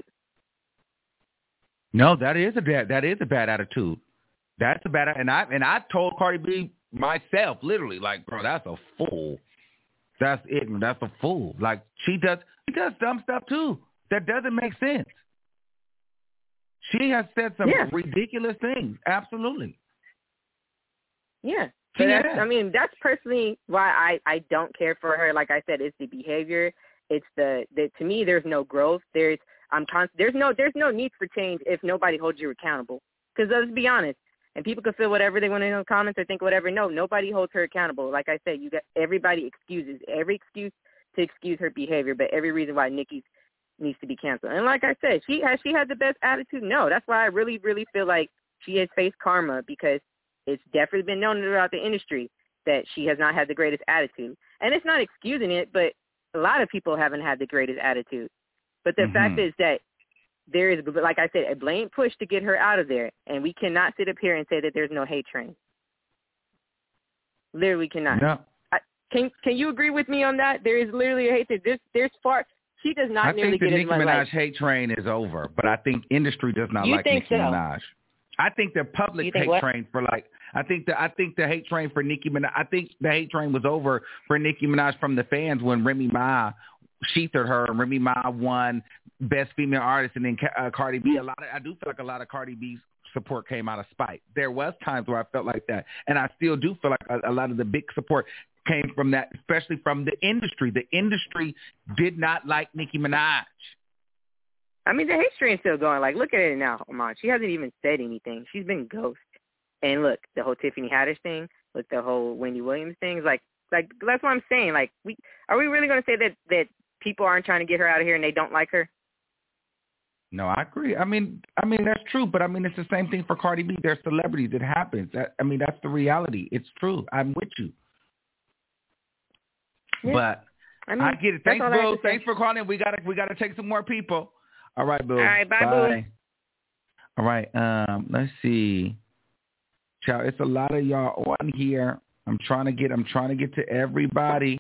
No, that is a bad attitude. That's a bad. And I told Cardi B myself, literally, like, bro, that's a fool. That's ignorant. That's a fool. Like, she does dumb stuff too. That doesn't make sense. She has said some ridiculous things. Absolutely. Yeah. So that's personally why I don't care for her. Like I said, it's the behavior. It's the to me, there's no growth. There's no need for change if nobody holds you accountable. Because let's be honest, and people can feel whatever they want in the comments or think whatever. No, nobody holds her accountable. Like I said, you got everybody excuses every excuse to excuse her behavior, but every reason why Nikki needs to be canceled. And like I said, she had the best attitude. No, that's why I really, really feel like she has faced karma, because it's definitely been known throughout the industry that she has not had the greatest attitude. And it's not excusing it, but a lot of people haven't had the greatest attitude. But the fact is that there is, like I said, a blatant push to get her out of there, and we cannot sit up here and say that there's no hate train. Literally cannot. No. Can you agree with me on that? There is literally a hate train. There's far. She does not nearly get as much. I think the Nicki Minaj hate train is over, but I think industry does not like Nicki Minaj. I think the public hate train for I think the hate train for Nicki Minaj. I think the hate train was over for Nicki Minaj from the fans when Remy Ma sheathered her and Remy Ma won Best Female Artist, and then Cardi B. I do feel like a lot of Cardi B's support came out of spite. There was times where I felt like that, and I still do feel like a lot of the big support came from that, especially from the industry. The industry did not like Nicki Minaj. I mean, the hate train's still going. Like, look at it now, Oman. She hasn't even said anything. She's been ghost. And look, the whole Tiffany Haddish thing, with the whole Wendy Williams thing, like that's what I'm saying. Like, are we really going to say that people aren't trying to get her out of here and they don't like her? No, I agree. I mean that's true, but I mean it's the same thing for Cardi B. They're celebrities. It happens. That's the reality. It's true. I'm with you. Yeah. But I get it. Thanks, Boo. Thanks for calling in. We gotta take some more people. All right, Boo. All right, bye. Boo. All right. Let's see. Child, it's a lot of y'all on here. I'm trying to get to everybody.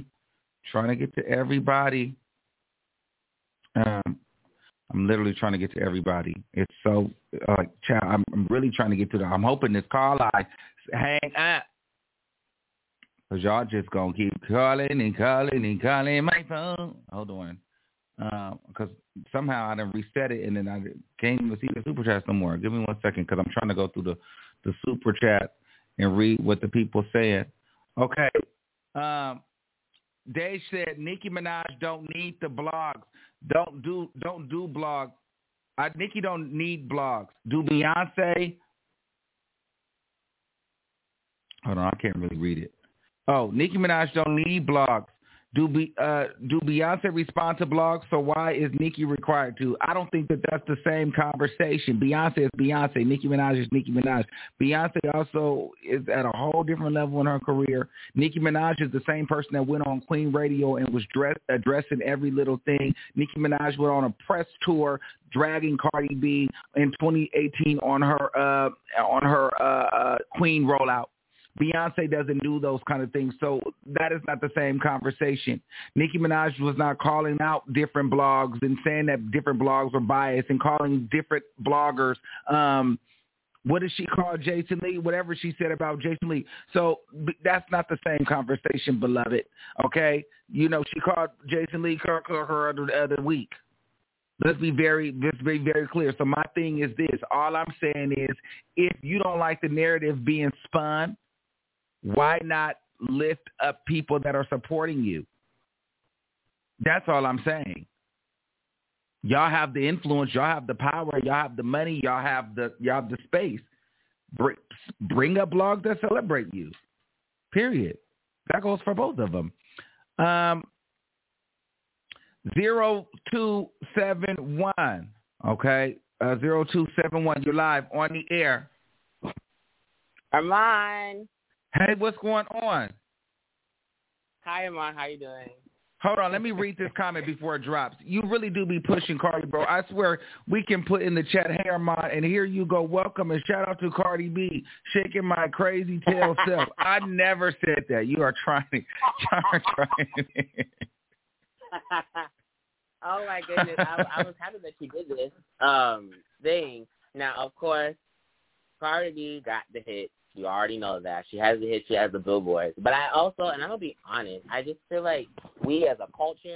I'm literally trying to get to everybody. It's so child, I'm really trying to get to them. I'm hoping this call I hang up. Because y'all just going to keep calling my phone. Hold on. Because somehow I done reset it, and then I can't even see the super chats no more. Give me 1 second, because I'm trying to go through the super chat and read what the people saying. Okay. Dave said Nicki Minaj don't need the blogs. Don't do blogs. Nicki don't need blogs. Do Beyonce? Hold on, I can't really read it. Oh, Nicki Minaj don't need blogs. Do Beyonce respond to blogs? So why is Nicki required to? I don't think that's the same conversation. Beyonce is Beyonce. Nicki Minaj is Nicki Minaj. Beyonce also is at a whole different level in her career. Nicki Minaj is the same person that went on Queen Radio and was addressing every little thing. Nicki Minaj went on a press tour dragging Cardi B in 2018 on her Queen rollout. Beyonce doesn't do those kind of things, so that is not the same conversation. Nicki Minaj was not calling out different blogs and saying that different blogs were biased and calling different bloggers. What did she call Jason Lee? Whatever she said about Jason Lee. So that's not the same conversation, beloved. Okay, she called Jason Lee her the other week. Let's be very clear. So my thing is this: all I'm saying is, if you don't like the narrative being spun, why not lift up people that are supporting you? That's all I'm saying. Y'all have the influence, y'all have the power, y'all have the money, y'all have the space. Bring up blogs that celebrate you. Period. That goes for both of them. 0271. Okay, 0271. You're live on the air. Armand. Hey, what's going on? Hi, Armand. How you doing? Hold on. Let me read this comment before it drops. You really do be pushing Cardi, bro. I swear we can put in the chat, hey, Armand, and here you go. Welcome and shout out to Cardi B, shaking my crazy tail self. I never said that. You are trying. Oh, my goodness. I was happy that you did this thing. Now, of course, Cardi B got the hit. You already know that. She has the hit. She has the billboards. But I also, and I'm going to be honest, I just feel like we as a culture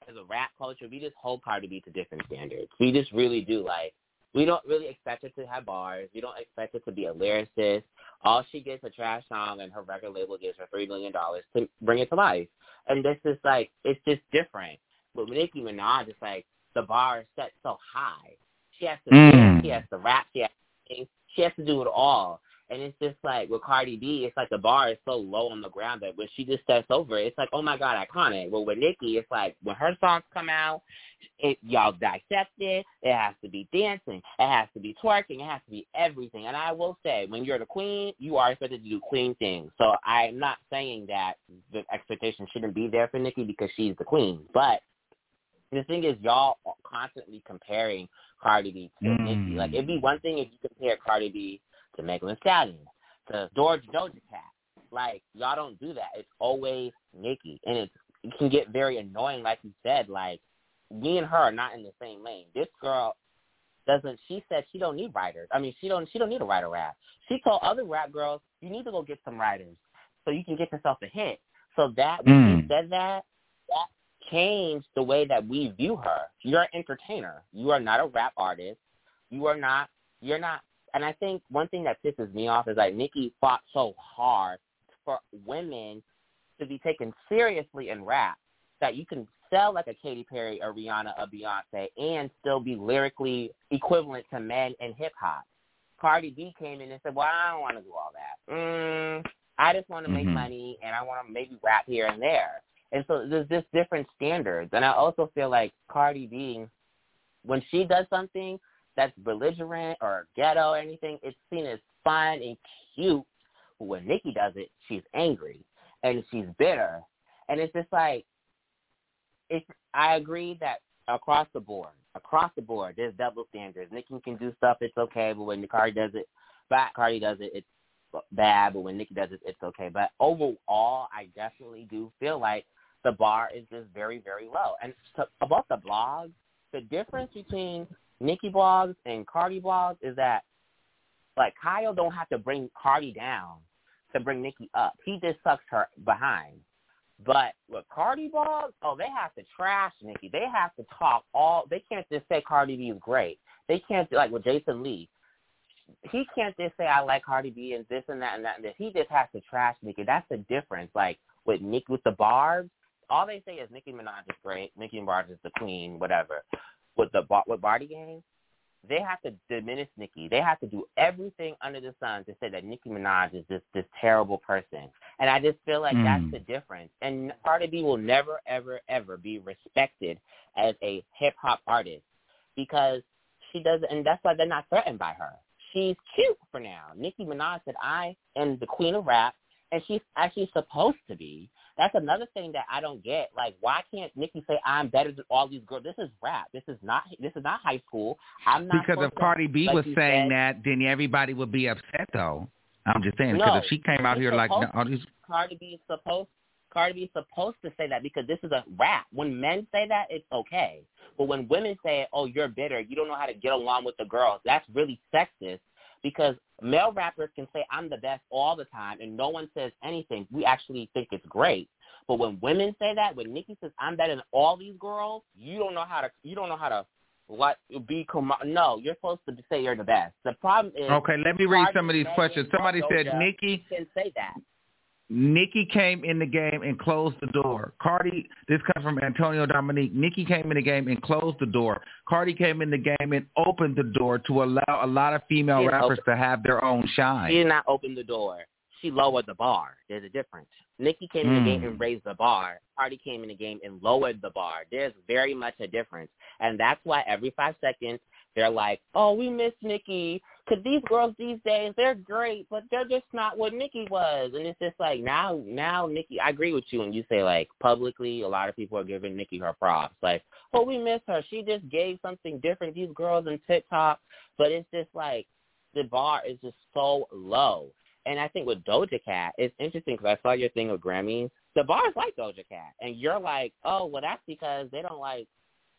as a rap culture, we just hold Cardi B to different standards. We just really do. Like, we don't really expect her to have bars. We don't expect her to be a lyricist. All she gets a trash song, and her record label gives her $3 million to bring it to life. And this is like, it's just different. But with Nicki Minaj, it's like the bar is set so high. She has to sing, she has to rap, she has to sing, she has to do it all. And it's just like with Cardi B, it's like the bar is so low on the ground that when she just steps over, it's like, oh my God, iconic. But with Nicki, it's like when her songs come out, y'all dissect it. It has to be dancing. It has to be twerking. It has to be everything. And I will say, when you're the queen, you are expected to do queen things. So I'm not saying that the expectation shouldn't be there for Nicki because she's the queen. But the thing is, y'all are constantly comparing Cardi B to Nicki. Like, it'd be one thing if you compare Cardi B to Megan Thee Stallion, to Doja Cat. Like, y'all don't do that. It's always Nicki. And it can get very annoying, like you said. Like, me and her are not in the same lane. This girl she said she don't need writers. I mean, she don't need a writer rap. She told other rap girls, you need to go get some writers so you can get yourself a hit. So that, when she said that changed the way that we view her. You're an entertainer. You are not a rap artist. You're not. And I think one thing that pisses me off is like Nicki fought so hard for women to be taken seriously in rap that you can sell like a Katy Perry, a Rihanna, a Beyonce, and still be lyrically equivalent to men in hip-hop. Cardi B came in and said, well, I don't want to do all that. I just want to make money, and I want to maybe rap here and there. And so there's just different standards. And I also feel like Cardi B, when she does something that's belligerent or ghetto or anything, it's seen as fun and cute. But when Nicki does it, she's angry and she's bitter. And it's just like, I agree that across the board, there's double standards. Nicki can do stuff, it's okay, but when Cardi does it, it's bad, but when Nicki does it, it's okay. But overall, I definitely do feel like the bar is just very, very low. And about the blogs, the difference between Nicki blogs and Cardi blogs is that, like, Kyle don't have to bring Cardi down to bring Nicki up. He just sucks her behind. But with Cardi blogs, they have to trash Nicki. They have to talk they can't just say Cardi B is great. They can't, like with Jason Lee, he can't just say I like Cardi B and this and that and that and this. He just has to trash Nicki. That's the difference. Like with Nicki, with the bars, all they say is Nicki Minaj is great, Nicki Minaj is the queen, whatever. With Barty Gang, they have to diminish Nicki. They have to do everything under the sun to say that Nicki Minaj is this terrible person. And I just feel like that's the difference. And Cardi B will never, ever, ever be respected as a hip-hop artist because she doesn't, and that's why they're not threatened by her. She's cute for now. Nicki Minaj said, I am the queen of rap, and she's actually supposed to be. That's another thing that I don't get. Like, why can't Nicki say I'm better than all these girls? This is rap. This is not high school. I'm not because if Cardi B was saying that, then everybody would be upset, though. I'm just saying because if she came out here like all these. Cardi B is supposed to say that because this is a rap. When men say that, it's okay. But when women say, "Oh, you're bitter. You don't know how to get along with the girls," that's really sexist. Because male rappers can say I'm the best all the time and no one says anything. We actually think it's great. But when women say that, when Nicki says I'm better than all these girls, you don't know how to no, you're supposed to say you're the best. The problem is okay, let me read some of these questions. Somebody said Nicki can say that. Nicki came in the game and closed the door. Cardi, this comes from Antonio Dominique. Nicki came in the game and closed the door. Cardi came in the game and opened the door to allow a lot of female rappers to have their own shine. She did not open the door. She lowered the bar. There's a difference. Nicki came in the game and raised the bar. Cardi came in the game and lowered the bar. There's very much a difference. And that's why every 5 seconds they're like, oh, we miss Nicki. Because these girls these days, they're great, but they're just not what Nicki was. And it's just like now Nicki, I agree with you when you say, like, publicly a lot of people are giving Nicki her props. Like, oh, we miss her. She just gave something different. These girls in TikTok. But it's just like the bar is just so low. And I think with Doja Cat, it's interesting because I saw your thing with Grammys. The bar's like Doja Cat. And you're like, oh, well, that's because they don't like,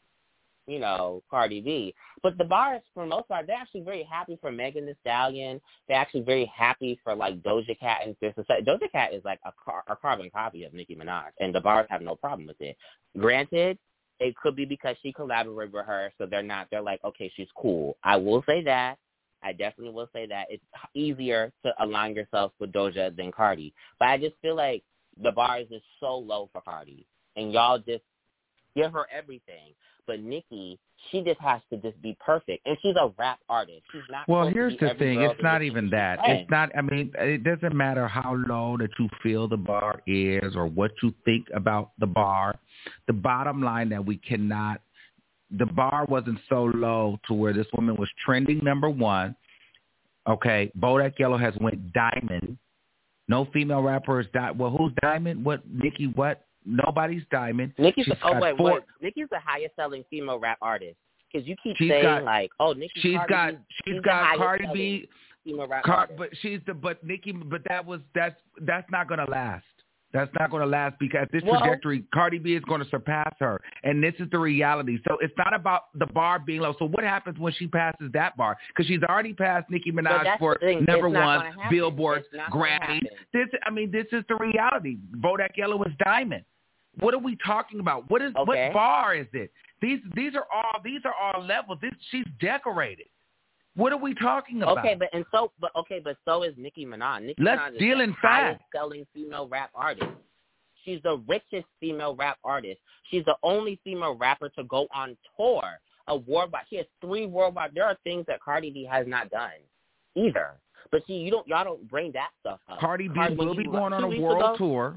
Cardi B. But the bars, for the most part, they're actually very happy for Megan Thee Stallion. They're actually very happy for, like, Doja Cat and Fifth. Doja Cat is like a carbon copy of Nicki Minaj, and the bars have no problem with it. Granted, It could be because she collaborated with her, so they're like, okay, she's cool. I will say that. I definitely will say that. It's easier to align yourself with Doja than Cardi. But I just feel like the bar is just so low for Cardi. And y'all just give her everything. But Nicki, she just has to just be perfect. And she's a rap artist. She's not. Well, here's the thing. It's not even that. It's not. I mean, it doesn't matter how low that you feel the bar is or what you think about the bar. The bottom line that we cannot. The bar wasn't so low to where this woman was trending #1. Okay, Bodak Yellow has went diamond. No female rappers Well, who's diamond? What? Nicki? What? Nobody's diamond. Nicki's Nicki's the highest selling female rap artist because you keep saying Nicki. She's got Cardi B. Female rap artist. But Nicki. But that's not gonna last. That's not going to last because this trajectory, Cardi B is going to surpass her, and this is the reality. So it's not about the bar being low. So what happens when she passes that bar? Because she's already passed Nicki Minaj for #1, Billboard, Grammy. This is the reality. Bodak Yellow is diamond. What are we talking about? What bar is it? These are all levels. She's decorated. What are we talking about? But so is Nicki Minaj. Let's deal in fact. Selling female rap artist. She's the richest female rap artist. She's the only female rapper to go on tour. She has 3 worldwide. There are things that Cardi B has not done either. But y'all don't bring that stuff up. Cardi B will be going on a world tour.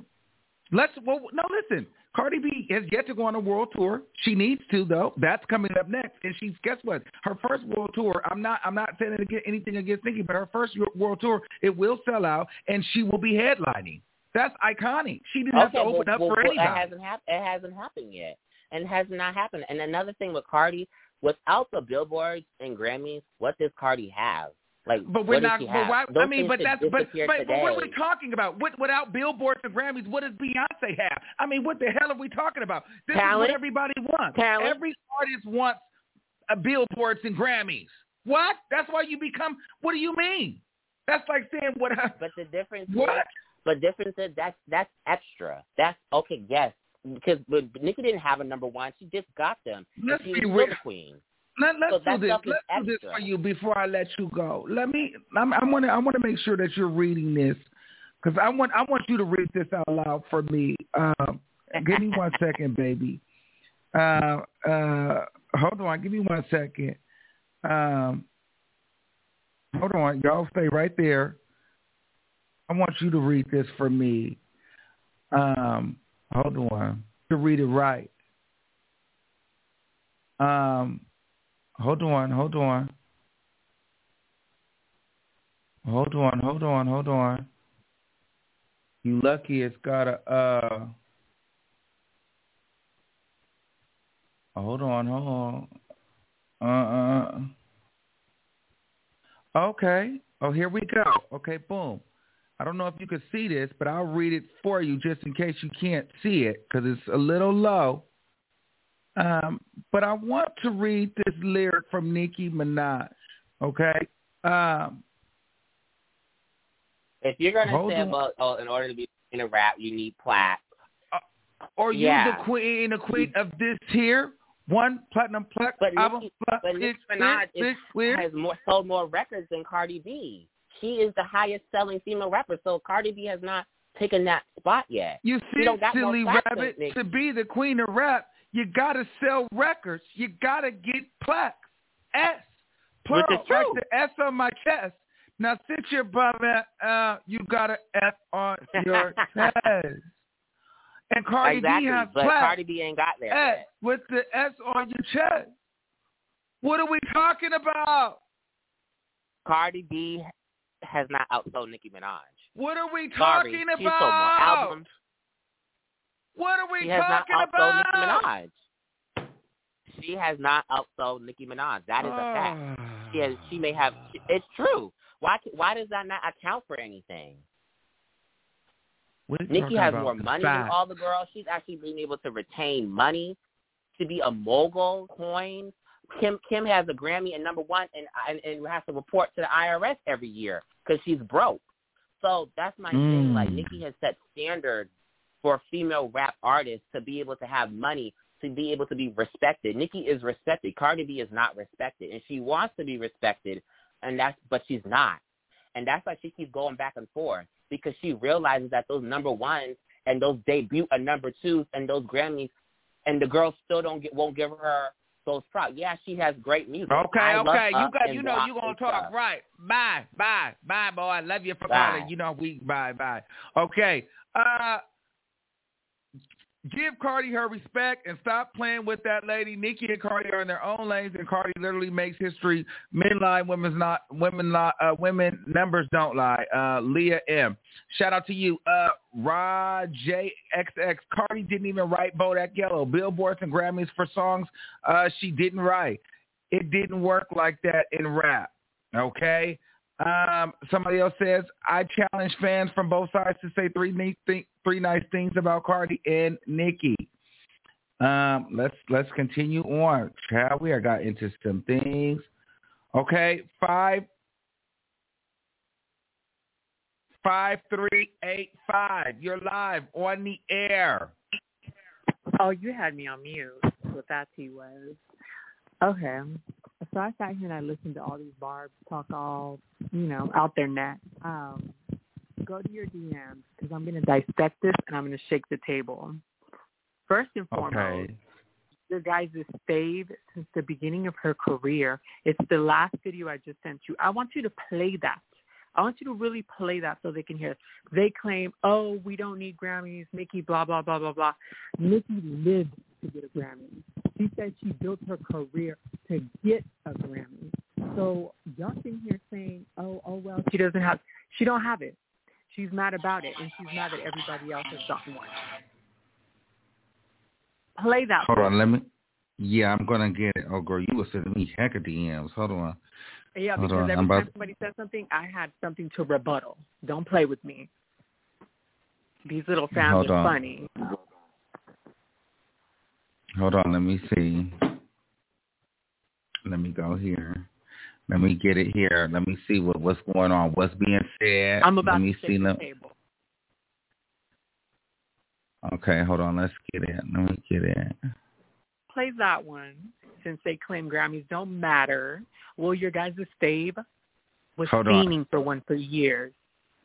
Listen. Cardi B has yet to go on a world tour. She needs to, though. That's coming up next. And guess what? Her first world tour, I'm not saying anything against Nicki, but her first world tour, it will sell out, and she will be headlining. That's iconic. She didn't have to open up for anybody. It hasn't happened yet. And it has not happened. And another thing with Cardi, without the Billboards and Grammys, what does Cardi have? But we're not. But why? But what are we talking about? Without Billboards and Grammys, what does Beyonce have? I mean, what the hell are we talking about? This is what everybody wants. Every artist wants Billboards and Grammys. What? That's why you become. What do you mean? That's like saying what? But the difference. What? But difference is that's extra. That's okay. Yes, because Nicki didn't have a #1. She just got them. Let's she be was real. the queen. Let's do this. Let's do this for you before I let you go. I want to make sure that you're reading this because I want you to read this out loud for me. Give me 1 second, baby. Hold on. Give me 1 second. Hold on. Y'all stay right there. I want you to read this for me. Hold on. To read it right. Hold on. You lucky it's got a hold on. Okay. Oh, here we go. Okay, boom. I don't know if you can see this, but I'll read it for you just in case you can't see it because it's a little low. But I want to read this lyric from Nicki Minaj, okay? If you're going to say about, in order to be in a rap, you need plaques. Or you the queen of this here, 1 platinum plaque album. But Nicki Minaj has sold more records than Cardi B. She is the highest selling female rapper, so Cardi B has not taken that spot yet. You see, silly rabbit, to be the queen of rap, you got to sell records. You got to get plaques. S. Plural. Like the S on my chest. Now, since you're above that, you got an F on your chest. And Cardi B has but plaques. Cardi B ain't got there S yet. with the S on your chest. What are we talking about? Cardi B has not outsold Nicki Minaj. What are we talking about? She sold more albums. What are we talking about? She has not outsold Nicki Minaj. That is a fact. She may have. It's true. Why does that not account for anything? Nicki has more money than all the girls. She's actually being able to retain money, to be a mogul, coins. Kim has a Grammy and #1 and has to report to the IRS every year because she's broke. So that's my thing. Like Nicki has set standards for female rap artists to be able to have money to be able to be respected. Nicki is respected. Cardi B is not respected, and she wants to be respected, but she's not. And that's why she keeps going back and forth, because she realizes that those number ones and those debut and number twos and those Grammys, and the girls still won't give her those props. Yeah, she has great music. Okay. You you're gonna talk right. Bye, boy. I love you for calling. Bye. Okay. Give Cardi her respect and stop playing with that lady. Nicki and Cardi are in their own lanes, and Cardi literally makes history. Men lie, women numbers don't lie. Leah M. Shout out to you. Rod JXX. Cardi didn't even write Bodak Yellow. Billboards and Grammys for songs she didn't write. It didn't work like that in rap. Okay? Somebody else says, I challenge fans from both sides to say three nice things about Cardi and Nicki. Let's continue on, shall we? I got into some things. Okay, 55385. You're live on the air. Oh, you had me on mute. What that tea was. Okay. So I sat here and I listened to all these barbs talk all, out their net. Go to your DMs, because I'm going to dissect this and I'm going to shake the table. First and foremost, your guys' fave since the beginning of her career. It's the last video I just sent you. I want you to play that. I want you to really play that so they can hear it. They claim, oh, we don't need Grammys, Nicki, blah, blah, blah, blah, blah. Nicki lived to get a Grammy. She said she built her career to get a Grammy. So y'all sitting here saying, oh, well, she don't have it. She's mad about it, and she's mad that everybody else has gotten one. Play that. Hold on, I'm going to get it. Oh, girl, you were sending me heck of DMs. Hold on. Yeah, because every time somebody says something, I had something to rebuttal. Don't play with me. These little sounds are funny. Hold on, let me see. Let me go here. Let me get it here. Let me see what's going on. What's being said. I'm about to shake the table. Okay, hold on. Let's get it. Let me get it. Play that one. Since they claim Grammys don't matter, well, your guys' fave was fiending for one for years.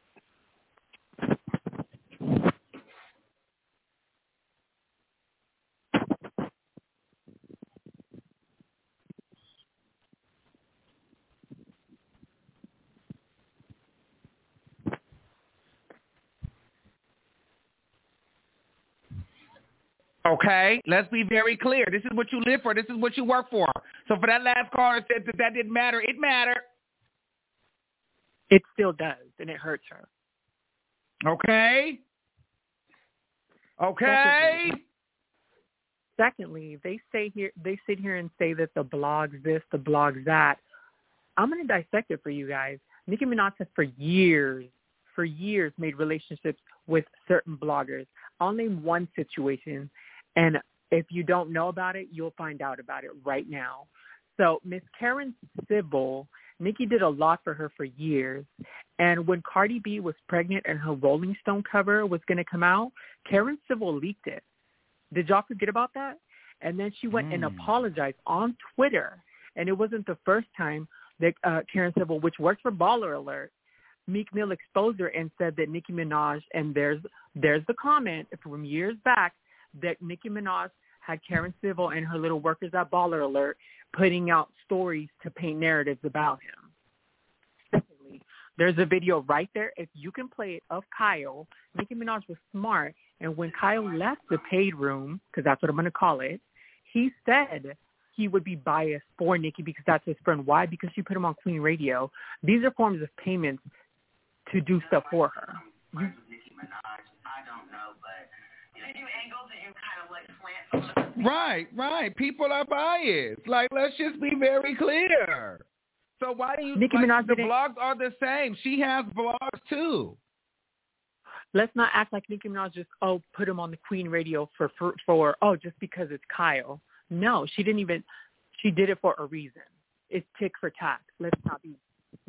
Okay, let's be very clear. This is what you live for. This is what you work for. So for that last caller said that didn't matter, it mattered. It still does, and it hurts her. Okay. Secondly, they sit here and say that the blog's this, the blog's that. I'm going to dissect it for you guys. Nicki Minaj has for years made relationships with certain bloggers. I'll name one situation. And if you don't know about it, you'll find out about it right now. So Miss Karen Civil, Nicki did a lot for her for years. And when Cardi B was pregnant and her Rolling Stone cover was going to come out, Karen Civil leaked it. Did y'all forget about that? And then she went and apologized on Twitter. And it wasn't the first time that Karen Civil, which works for Baller Alert, Meek Mill exposed her and said that Nicki Minaj, and there's the comment from years back, that Nicki Minaj had Karen Civil and her little workers at Baller Alert putting out stories to paint narratives about him. Secondly, there's a video right there, if you can play it, of Kyle. Nicki Minaj was smart, and when Kyle left the paid room, because that's what I'm going to call it, he said he would be biased for Nicki because that's his friend. Why? Because she put him on Queen Radio. These are forms of payments to do stuff for her. Right. People are biased. Like, let's just be very clear. So why do you Nicki Minaj the blogs are the same? She has blogs too. Let's not act like Nicki Minaj just put him on the Queen Radio for just because it's Kyle. No, she didn't even. She did it for a reason. It's tick for tack. Let's not be.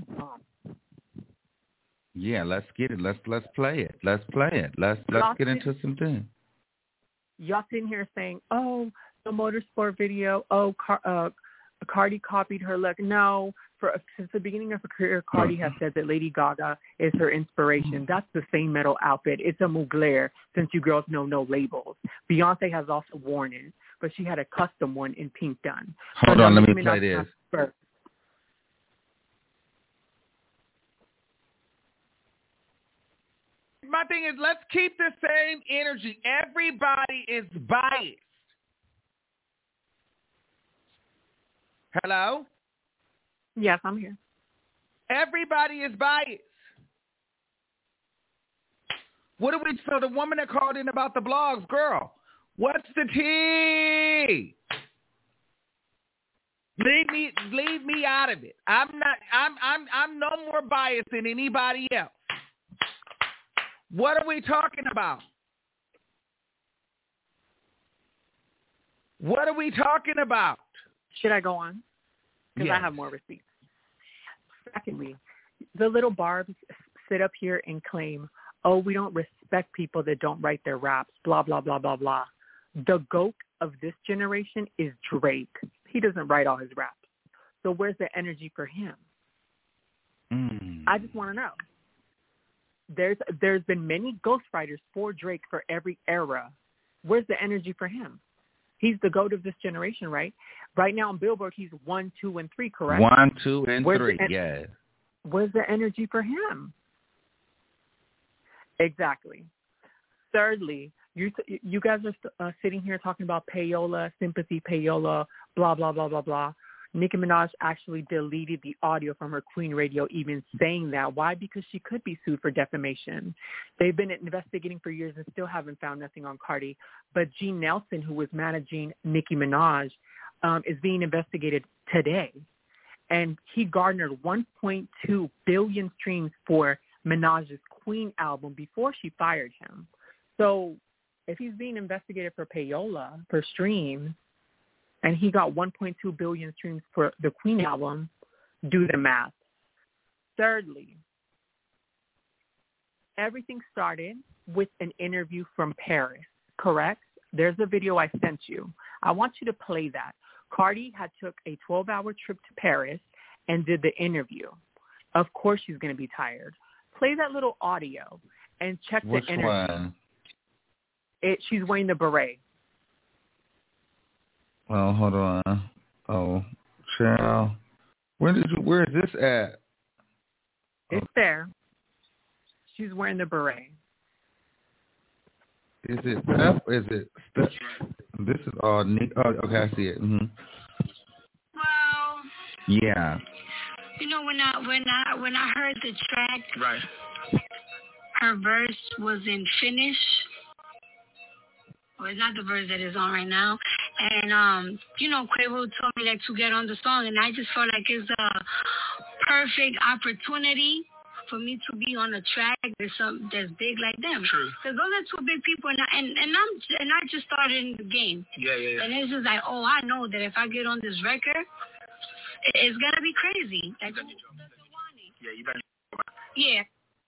Yeah, let's get it. Let's play it. Let's get into some things. Y'all sitting here saying, oh, the motorsport video. Oh, Cardi copied her look. No, since the beginning of her career, Cardi has said that Lady Gaga is her inspiration. That's the same metal outfit. It's a Mugler, since you girls know no labels. Beyonce has also worn it, but she had a custom one in pink done. Hold on, let me play this. My thing is, let's keep the same energy. Everybody is biased. Hello? Yes, I'm here. Everybody is biased. So the woman that called in about the blogs, girl, what's the tea? Leave me out of it. I'm no more biased than anybody else. What are we talking about? What are we talking about? Should I go on? Because yes. I have more receipts. Secondly, the little barbs sit up here and claim, oh, we don't respect people that don't write their raps, blah, blah, blah, blah, blah. The GOAT of this generation is Drake. He doesn't write all his raps. So where's the energy for him? I just want to know. There's been many ghostwriters for Drake for every era. Where's the energy for him? He's the GOAT of this generation, right? Right now on Billboard, he's 1, 2, and 3, correct? 1, 2, and 3, yeah. Where's the energy for him? Exactly. Thirdly, you guys are sitting here talking about payola, sympathy payola, blah, blah, blah, blah, blah. Nicki Minaj actually deleted the audio from her Queen Radio even saying that. Why? Because she could be sued for defamation. They've been investigating for years and still haven't found nothing on Cardi. But Gene Nelson, who was managing Nicki Minaj, is being investigated today. And he garnered 1.2 billion streams for Minaj's Queen album before she fired him. So if he's being investigated for payola, for streams, and he got 1.2 billion streams for the Queen album, do the math. Thirdly, everything started with an interview from Paris, correct? There's a video I sent you. I want you to play that. Cardi had took a 12-hour trip to Paris and did the interview. Of course she's going to be tired. Play that little audio and check the energy. Which one? She's wearing the beret. Well, hold on. Oh, child. Where is this at? It's there. She's wearing the beret. Is it Steph? Is it Steph? This is all Nick. Oh, okay, I see it. Mm-hmm. Well. Yeah. You know, when I heard the track, right, her verse was in Finnish. Well, it's not the verse that is on right now. And, you know, Quavo told me that to get on the song, and I just felt like it's a perfect opportunity for me to be on a track that's big like them. True. Because those are two big people, and I just started in the game. Yeah. And it's just like, oh, I know that if I get on this record, it's gonna be crazy. Like, yeah, you better. Yeah.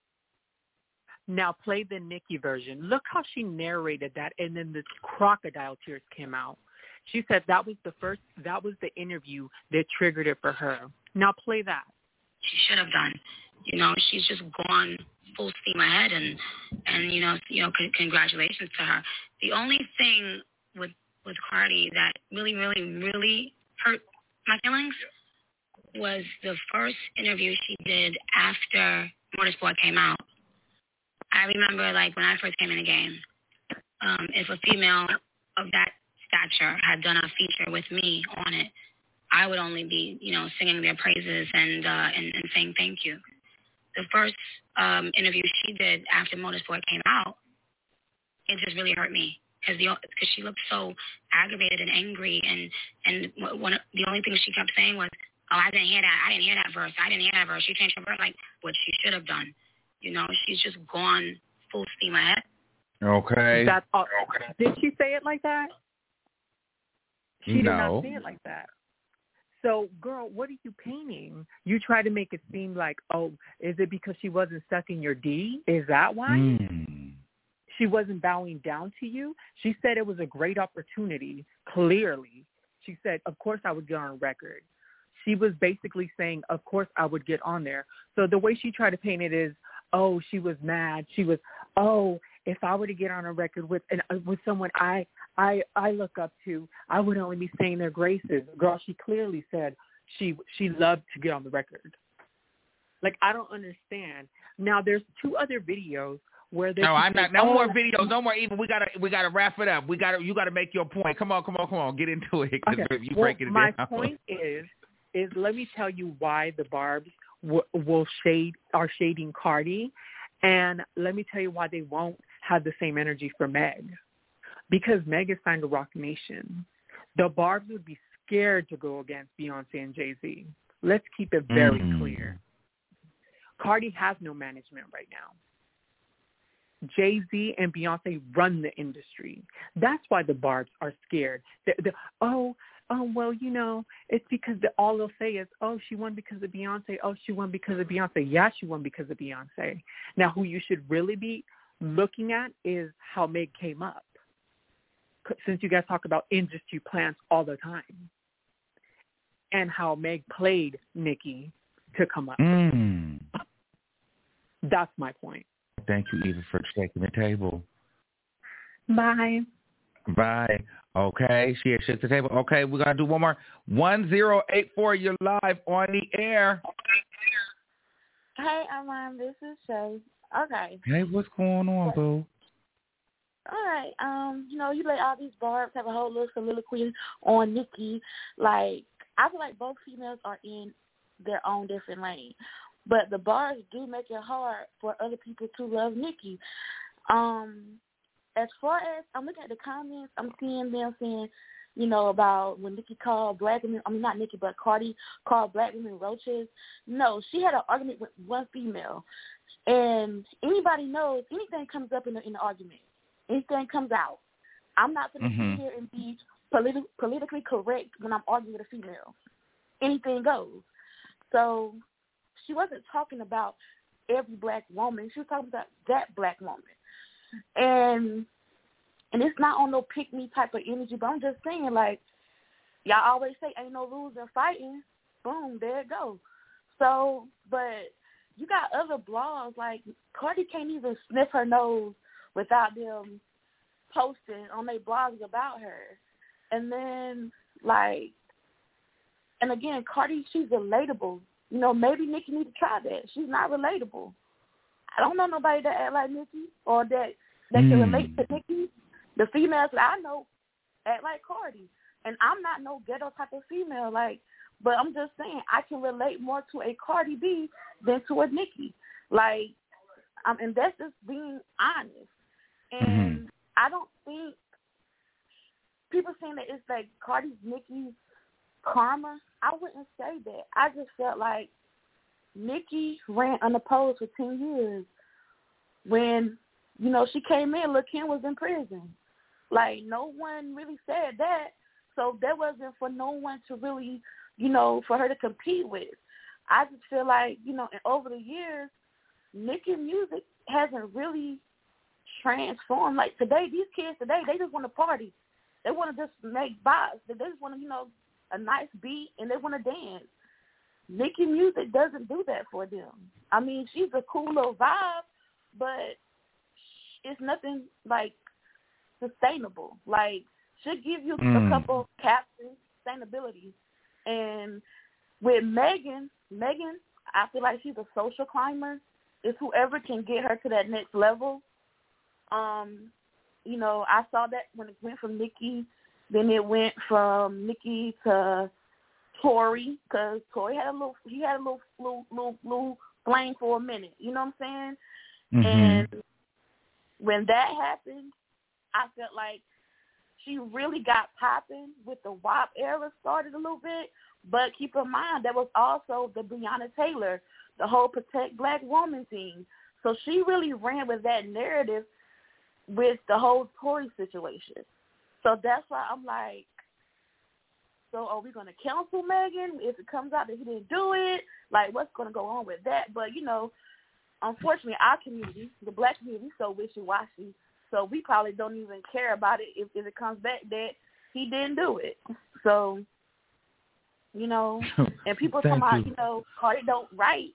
Now play the Nicki version. Look how she narrated that, and then the crocodile tears came out. She said that was the interview that triggered it for her. Now play that. She should have done. You know, she's just gone full steam ahead, and you know, congratulations to her. The only thing with Cardi that really, really, really hurt my feelings was the first interview she did after Motorsport came out. I remember, like, when I first came in the game, if a female of that stature had done a feature with me on it, I would only be, you know, singing their praises and saying thank you. The first interview she did after Motorsport came out, it just really hurt me because she looked so aggravated and angry, and the only thing she kept saying was, "Oh, I didn't hear that verse. She changed her verse," like what she should have done. You know, she's just gone full steam ahead. Okay. That's all. Did she say it like that? She did not say it like that. So, girl, what are you painting? You try to make it seem like, oh, is it because she wasn't sucking your D? Is that why? she wasn't bowing down to you. She said it was a great opportunity, clearly. She said, of course I would get on a record. She was basically saying, of course I would get on there. So the way she tried to paint it is, oh, she was mad. She was, oh, if I were to get on a record with someone I look up to, I would only be saying their graces. Girl, she clearly said she loved to get on the record. Like, I don't understand. Now, there's 2 other videos where there's no more videos, no more. Even we gotta wrap it up. You gotta make your point. Come on, get into it. Okay. You breaking it my down. point is let me tell you why the Barbs are shading Cardi, and let me tell you why they won't have the same energy for Meg, because Meg is signed to Rock Nation. The Barbs would be scared to go against Beyonce and Jay-Z. Let's keep it very clear. Cardi has no management right now. Jay-Z and Beyonce run the industry. That's why the Barbs are scared. Well, you know, it's because all they'll say is, oh, she won because of Beyonce. Oh, she won because of Beyonce. Yeah, she won because of Beyonce. Now, who you should really be looking at is how Meg came up, since you guys talk about industry plants all the time, and how Meg played Nicki to come up. That's my point. Thank you, Eva, for shaking the table. Bye. Okay, she had shook the table. Okay, we're going to do one more. 1084, you're live on the air. Hey, Armand, this is Shay. Okay. Hey, what's going on, boo? All right. You know, you let all these Barbs have a whole little soliloquy on Nicki. Like, I feel like both females are in their own different lane. But the Barbs do make it hard for other people to love Nicki. As far as I'm looking at the comments, I'm seeing them saying, you know, about when Nicki called black women, I mean, not Nicki, but Cardi called black women roaches. No, she had an argument with one female. And anybody knows anything comes up in the argument. Anything comes out. I'm not going to sit here and be politically correct when I'm arguing with a female. Anything goes. So she wasn't talking about every black woman. She was talking about that black woman. And it's not on no pick-me type of energy, but I'm just saying, like, y'all always say ain't no losing fighting. Boom, there it goes. So, but you got other blogs, like Cardi can't even sniff her nose without them posting on their blogs about her. And then, like, and again, Cardi, she's relatable. You know, maybe Nicki need to try that. She's not relatable. I don't know nobody that act like Nicki or that can relate to Nicki. The females that I know act like Cardi. And I'm not no ghetto type of female, like, but I'm just saying I can relate more to a Cardi B than to a Nicki. Like, and that's just being honest. And I don't think people saying that it's like Cardi's Nicki's karma. I wouldn't say that. I just felt like Nicki ran unopposed for 10 years. When, you know, she came in, Lil' Kim was in prison. Like, no one really said that. So that wasn't for no one to really, you know, for her to compete with. I just feel like, you know, over the years, Nicki music hasn't really transformed. Like today, these kids today, they just want to party. They want to just make bops. They just want to, you know, a nice beat, and they want to dance. Nicki music doesn't do that for them. I mean, she's a cool little vibe, but it's nothing, like, sustainable. Like, she'll give you a couple captions, sustainability. And with Megan, I feel like she's a social climber. It's whoever can get her to that next level. You know, I saw that when it went from Nicki, then it went from Nicki to Tory, because Tory had a little flame for a minute. You know what I'm saying? And when that happened, I felt like she really got popping with the WAP era started a little bit. But keep in mind, there was also the Breonna Taylor, the whole Protect Black Woman thing. So she really ran with that narrative with the whole Tory situation. So that's why I'm like, so are we going to cancel Megan if it comes out that he didn't do it? Like, what's going to go on with that? But, you know, unfortunately, our community, the black community, is so wishy-washy. So we probably don't even care about it if it comes back that he didn't do it. So, you know, and people talking about, you know, Cardi don't write.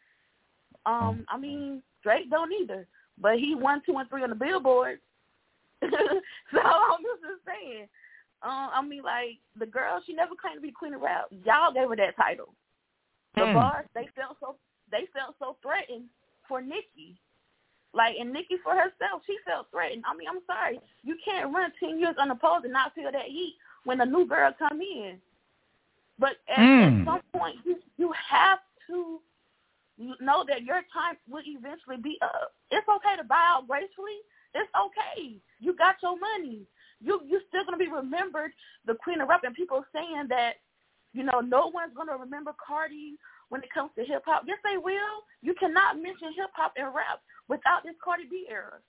I mean, Drake don't either. But he 1, 2, and 3 on the Billboard. So I'm just saying. I mean, like, the girl, she never claimed to be Queen of Rap. Y'all gave her that title. The bars, they felt so threatened for Nicki. Like, and Nicki for herself, she felt threatened. I mean, I'm sorry. You can't run 10 years unopposed and not feel that heat when a new girl come in. But at some point, you have to know that your time will eventually be up. It's okay to buy out gracefully. It's okay. You got your money. You're still going to be remembered the Queen of Rap, and people saying that, you know, no one's going to remember Cardi when it comes to hip-hop. Yes, they will. You cannot mention hip-hop and rap without this Cardi B era.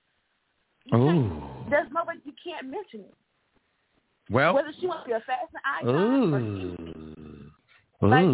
There's nobody, you can't mention it. Well, whether she wants to be a fashion icon or like,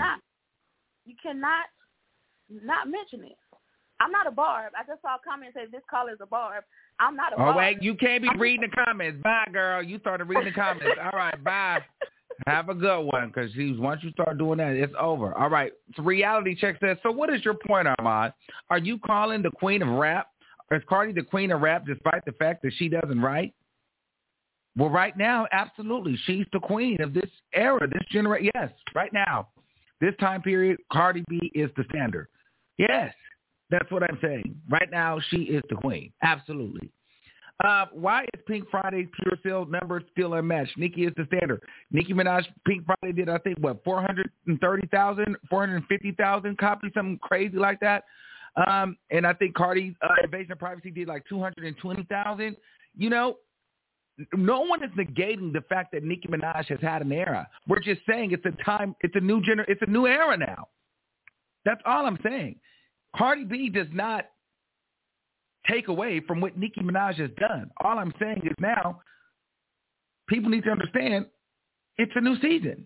you cannot not mention it. I'm not a barb. I just saw a comment say this caller is a barb. I'm not a barb. Oh, wait, you can't be reading the comments. Bye, girl. You started reading the comments. All right, bye. Have a good one, because once you start doing that, it's over. All right, so Reality Check says, so what is your point, Armand? Are you calling the Queen of Rap? Is Cardi the Queen of Rap despite the fact that she doesn't write? Well, right now, absolutely. She's the queen of this era, this generation. Yes, right now. This time period, Cardi B is the standard. Yes, that's what I'm saying. Right now, she is the queen. Absolutely. Why is Pink Friday's pure sales numbers still unmatched? Nicki is the standard. Nicki Minaj, Pink Friday did, I think, 430,000, 450,000 copies, something crazy like that. And I think Cardi's Invasion of Privacy did like 220,000. You know, no one is negating the fact that Nicki Minaj has had an era. We're just saying it's a new era now. That's all I'm saying. Cardi B does not take away from what Nicki Minaj has done. All I'm saying is now people need to understand it's a new season.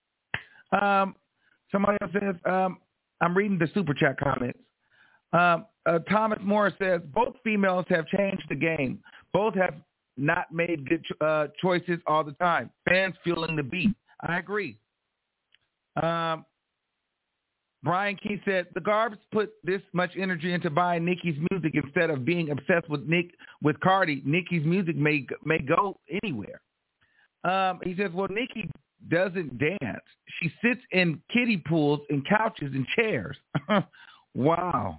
Somebody else says, I'm reading the super chat comments. Thomas Morris says, both females have changed the game. Both have not made good choices all the time. Fans feeling the beat. I agree. Brian Key said, the Garbs put this much energy into buying Nicki's music instead of being obsessed with Cardi. Nicki's music may go anywhere. He says, well, Nicki doesn't dance. She sits in kiddie pools and couches and chairs. Wow.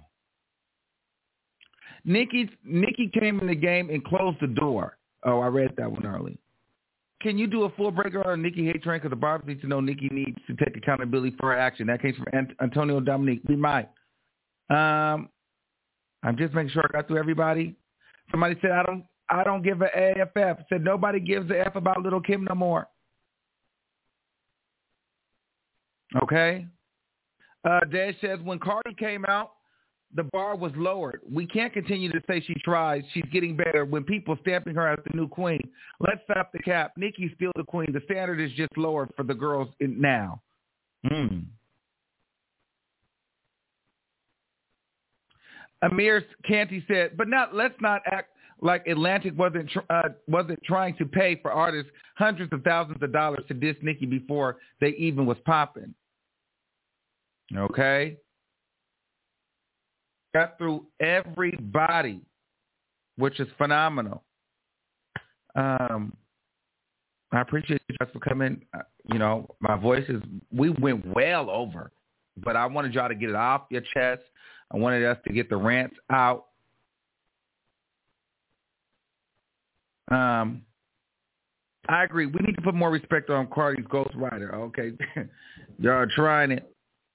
Nicki came in the game and closed the door. Oh, I read that one early. Can you do a full breaker on Nicki hate train? Because the Barbs need to know Nicki needs to take accountability for her action. That came from Antonio Dominique. We might. I'm just making sure I got through everybody. Somebody said I don't give an AFF. Said nobody gives a F about Lil' Kim no more. Okay. Dad says when Cardi came out, the bar was lowered. We can't continue to say she tries. She's getting better when people stamping her as the new queen. Let's stop the cap. Nicki's still the queen. The standard is just lowered for the girls now. Amir Canty said, but let's not act like Atlantic wasn't trying to pay for artists hundreds of thousands of dollars to diss Nicki before they even was popping. Okay? Got through everybody, which is phenomenal. I appreciate you guys for coming. My voice we went well over, but I wanted y'all to get it off your chest. I wanted us to get the rants out. I agree. We need to put more respect on Cardi's ghostwriter. Okay. Y'all are trying it.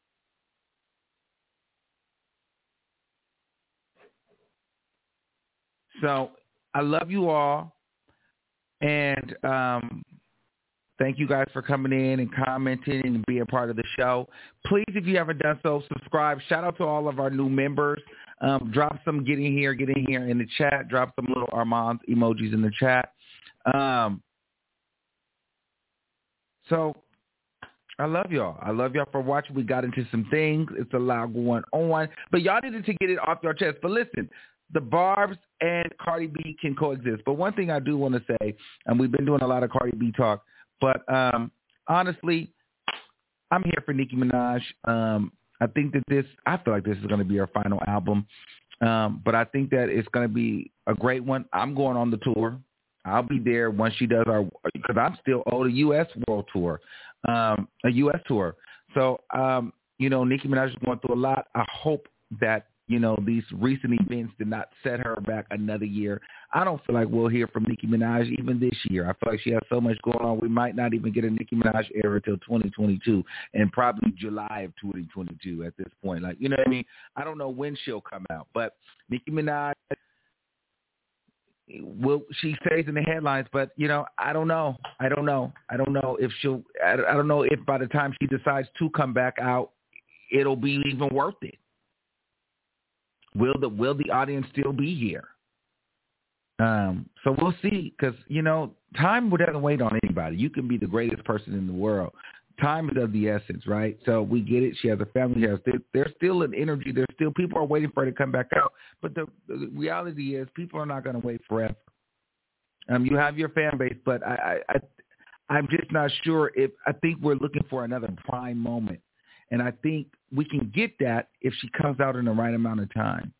So I love you all, and thank you guys for coming in and commenting and being a part of the show. Please, if you haven't done so, subscribe. Shout out to all of our new members. Drop some get in here in the chat. Drop some little Armand emojis in the chat. So I love y'all. I love y'all for watching. We got into some things. It's a lot going on. But y'all needed to get it off your chest. But listen, the Barbs and Cardi B can coexist. But one thing I do want to say, and we've been doing a lot of Cardi B talk, but honestly, I'm here for Nicki Minaj. I think that I feel like this is going to be her final album. But I think that it's going to be a great one. I'm going on the tour. I'll be there once she does because I'm still owed a U.S. world tour, a U.S. tour. So, Nicki Minaj is going through a lot. I hope that, these recent events did not set her back another year. I don't feel like we'll hear from Nicki Minaj even this year. I feel like she has so much going on. We might not even get a Nicki Minaj era until 2022 and probably July of 2022 at this point. Like, you know what I mean? I don't know when she'll come out, but Nicki Minaj, she stays in the headlines, but I don't know. I don't know if I don't know if by the time she decides to come back out, it'll be even worth it. Will the audience still be here? So we'll see, because time doesn't wait on anybody. You can be the greatest person in the world. Time is of the essence, right? So we get it. She has a family. There's still an energy. There's still people are waiting for her to come back out. But the reality is, people are not going to wait forever. You have your fan base, but I'm just not sure if I think we're looking for another prime moment, and I think we can get that if she comes out in the right amount of time.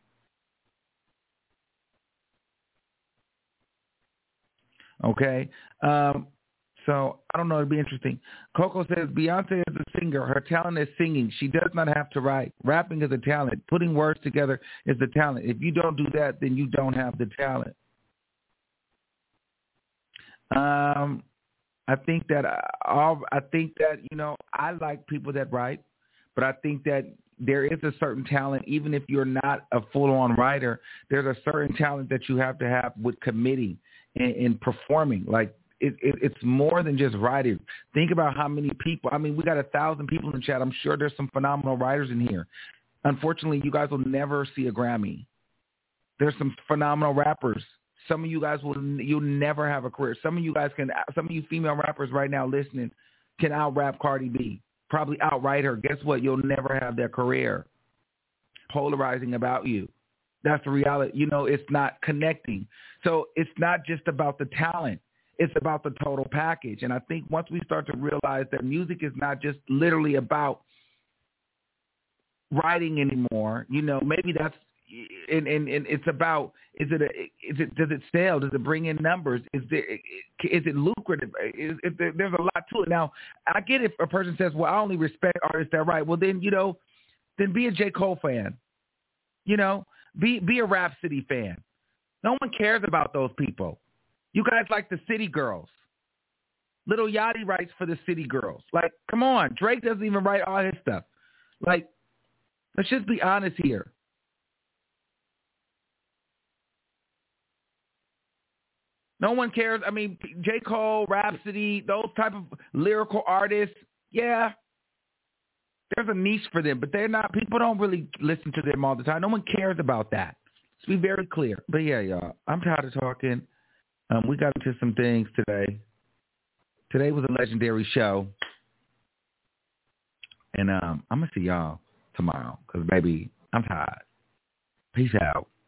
Okay. So I don't know. It'd be interesting. Coco says Beyonce is a singer. Her talent is singing. She does not have to write. Rapping is a talent. Putting words together is the talent. If you don't do that, then you don't have the talent. I think that I like people that write, but I think that there is a certain talent, even if you're not a full-on writer. There's a certain talent that you have to have with committing and performing. Like, it's more than just writing. Think about how many people. I mean, we got 1,000 people in the chat. I'm sure there's some phenomenal writers in here. Unfortunately, you guys will never see a Grammy. There's some phenomenal rappers. Some of you guys you'll never have a career. Some of you female rappers right now listening can out-rap Cardi B. Probably outright her. Guess what? You'll never have that career. Polarizing about you. That's the reality. It's not connecting. So it's not just about the talent. It's about the total package. And I think once we start to realize that music is not just literally about writing anymore, maybe that's and it's about does it sell? Does it bring in numbers? Is it lucrative? There's a lot to it. Now, I get if a person says, "Well, I only respect artists that write." Well, then then be a J. Cole fan. Be a Rhapsody fan. No one cares about those people. You guys like the City Girls. Lil Yachty writes for the City Girls. Like, come on. Drake doesn't even write all his stuff. Like, let's just be honest here. No one cares. I mean, J. Cole, Rhapsody, those type of lyrical artists, yeah, there's a niche for them, but they're not. People don't really listen to them all the time. No one cares about that. Let's be very clear. But yeah, y'all, I'm tired of talking. We got into some things today. Today was a legendary show. And I'm going to see y'all tomorrow because, baby, I'm tired. Peace out.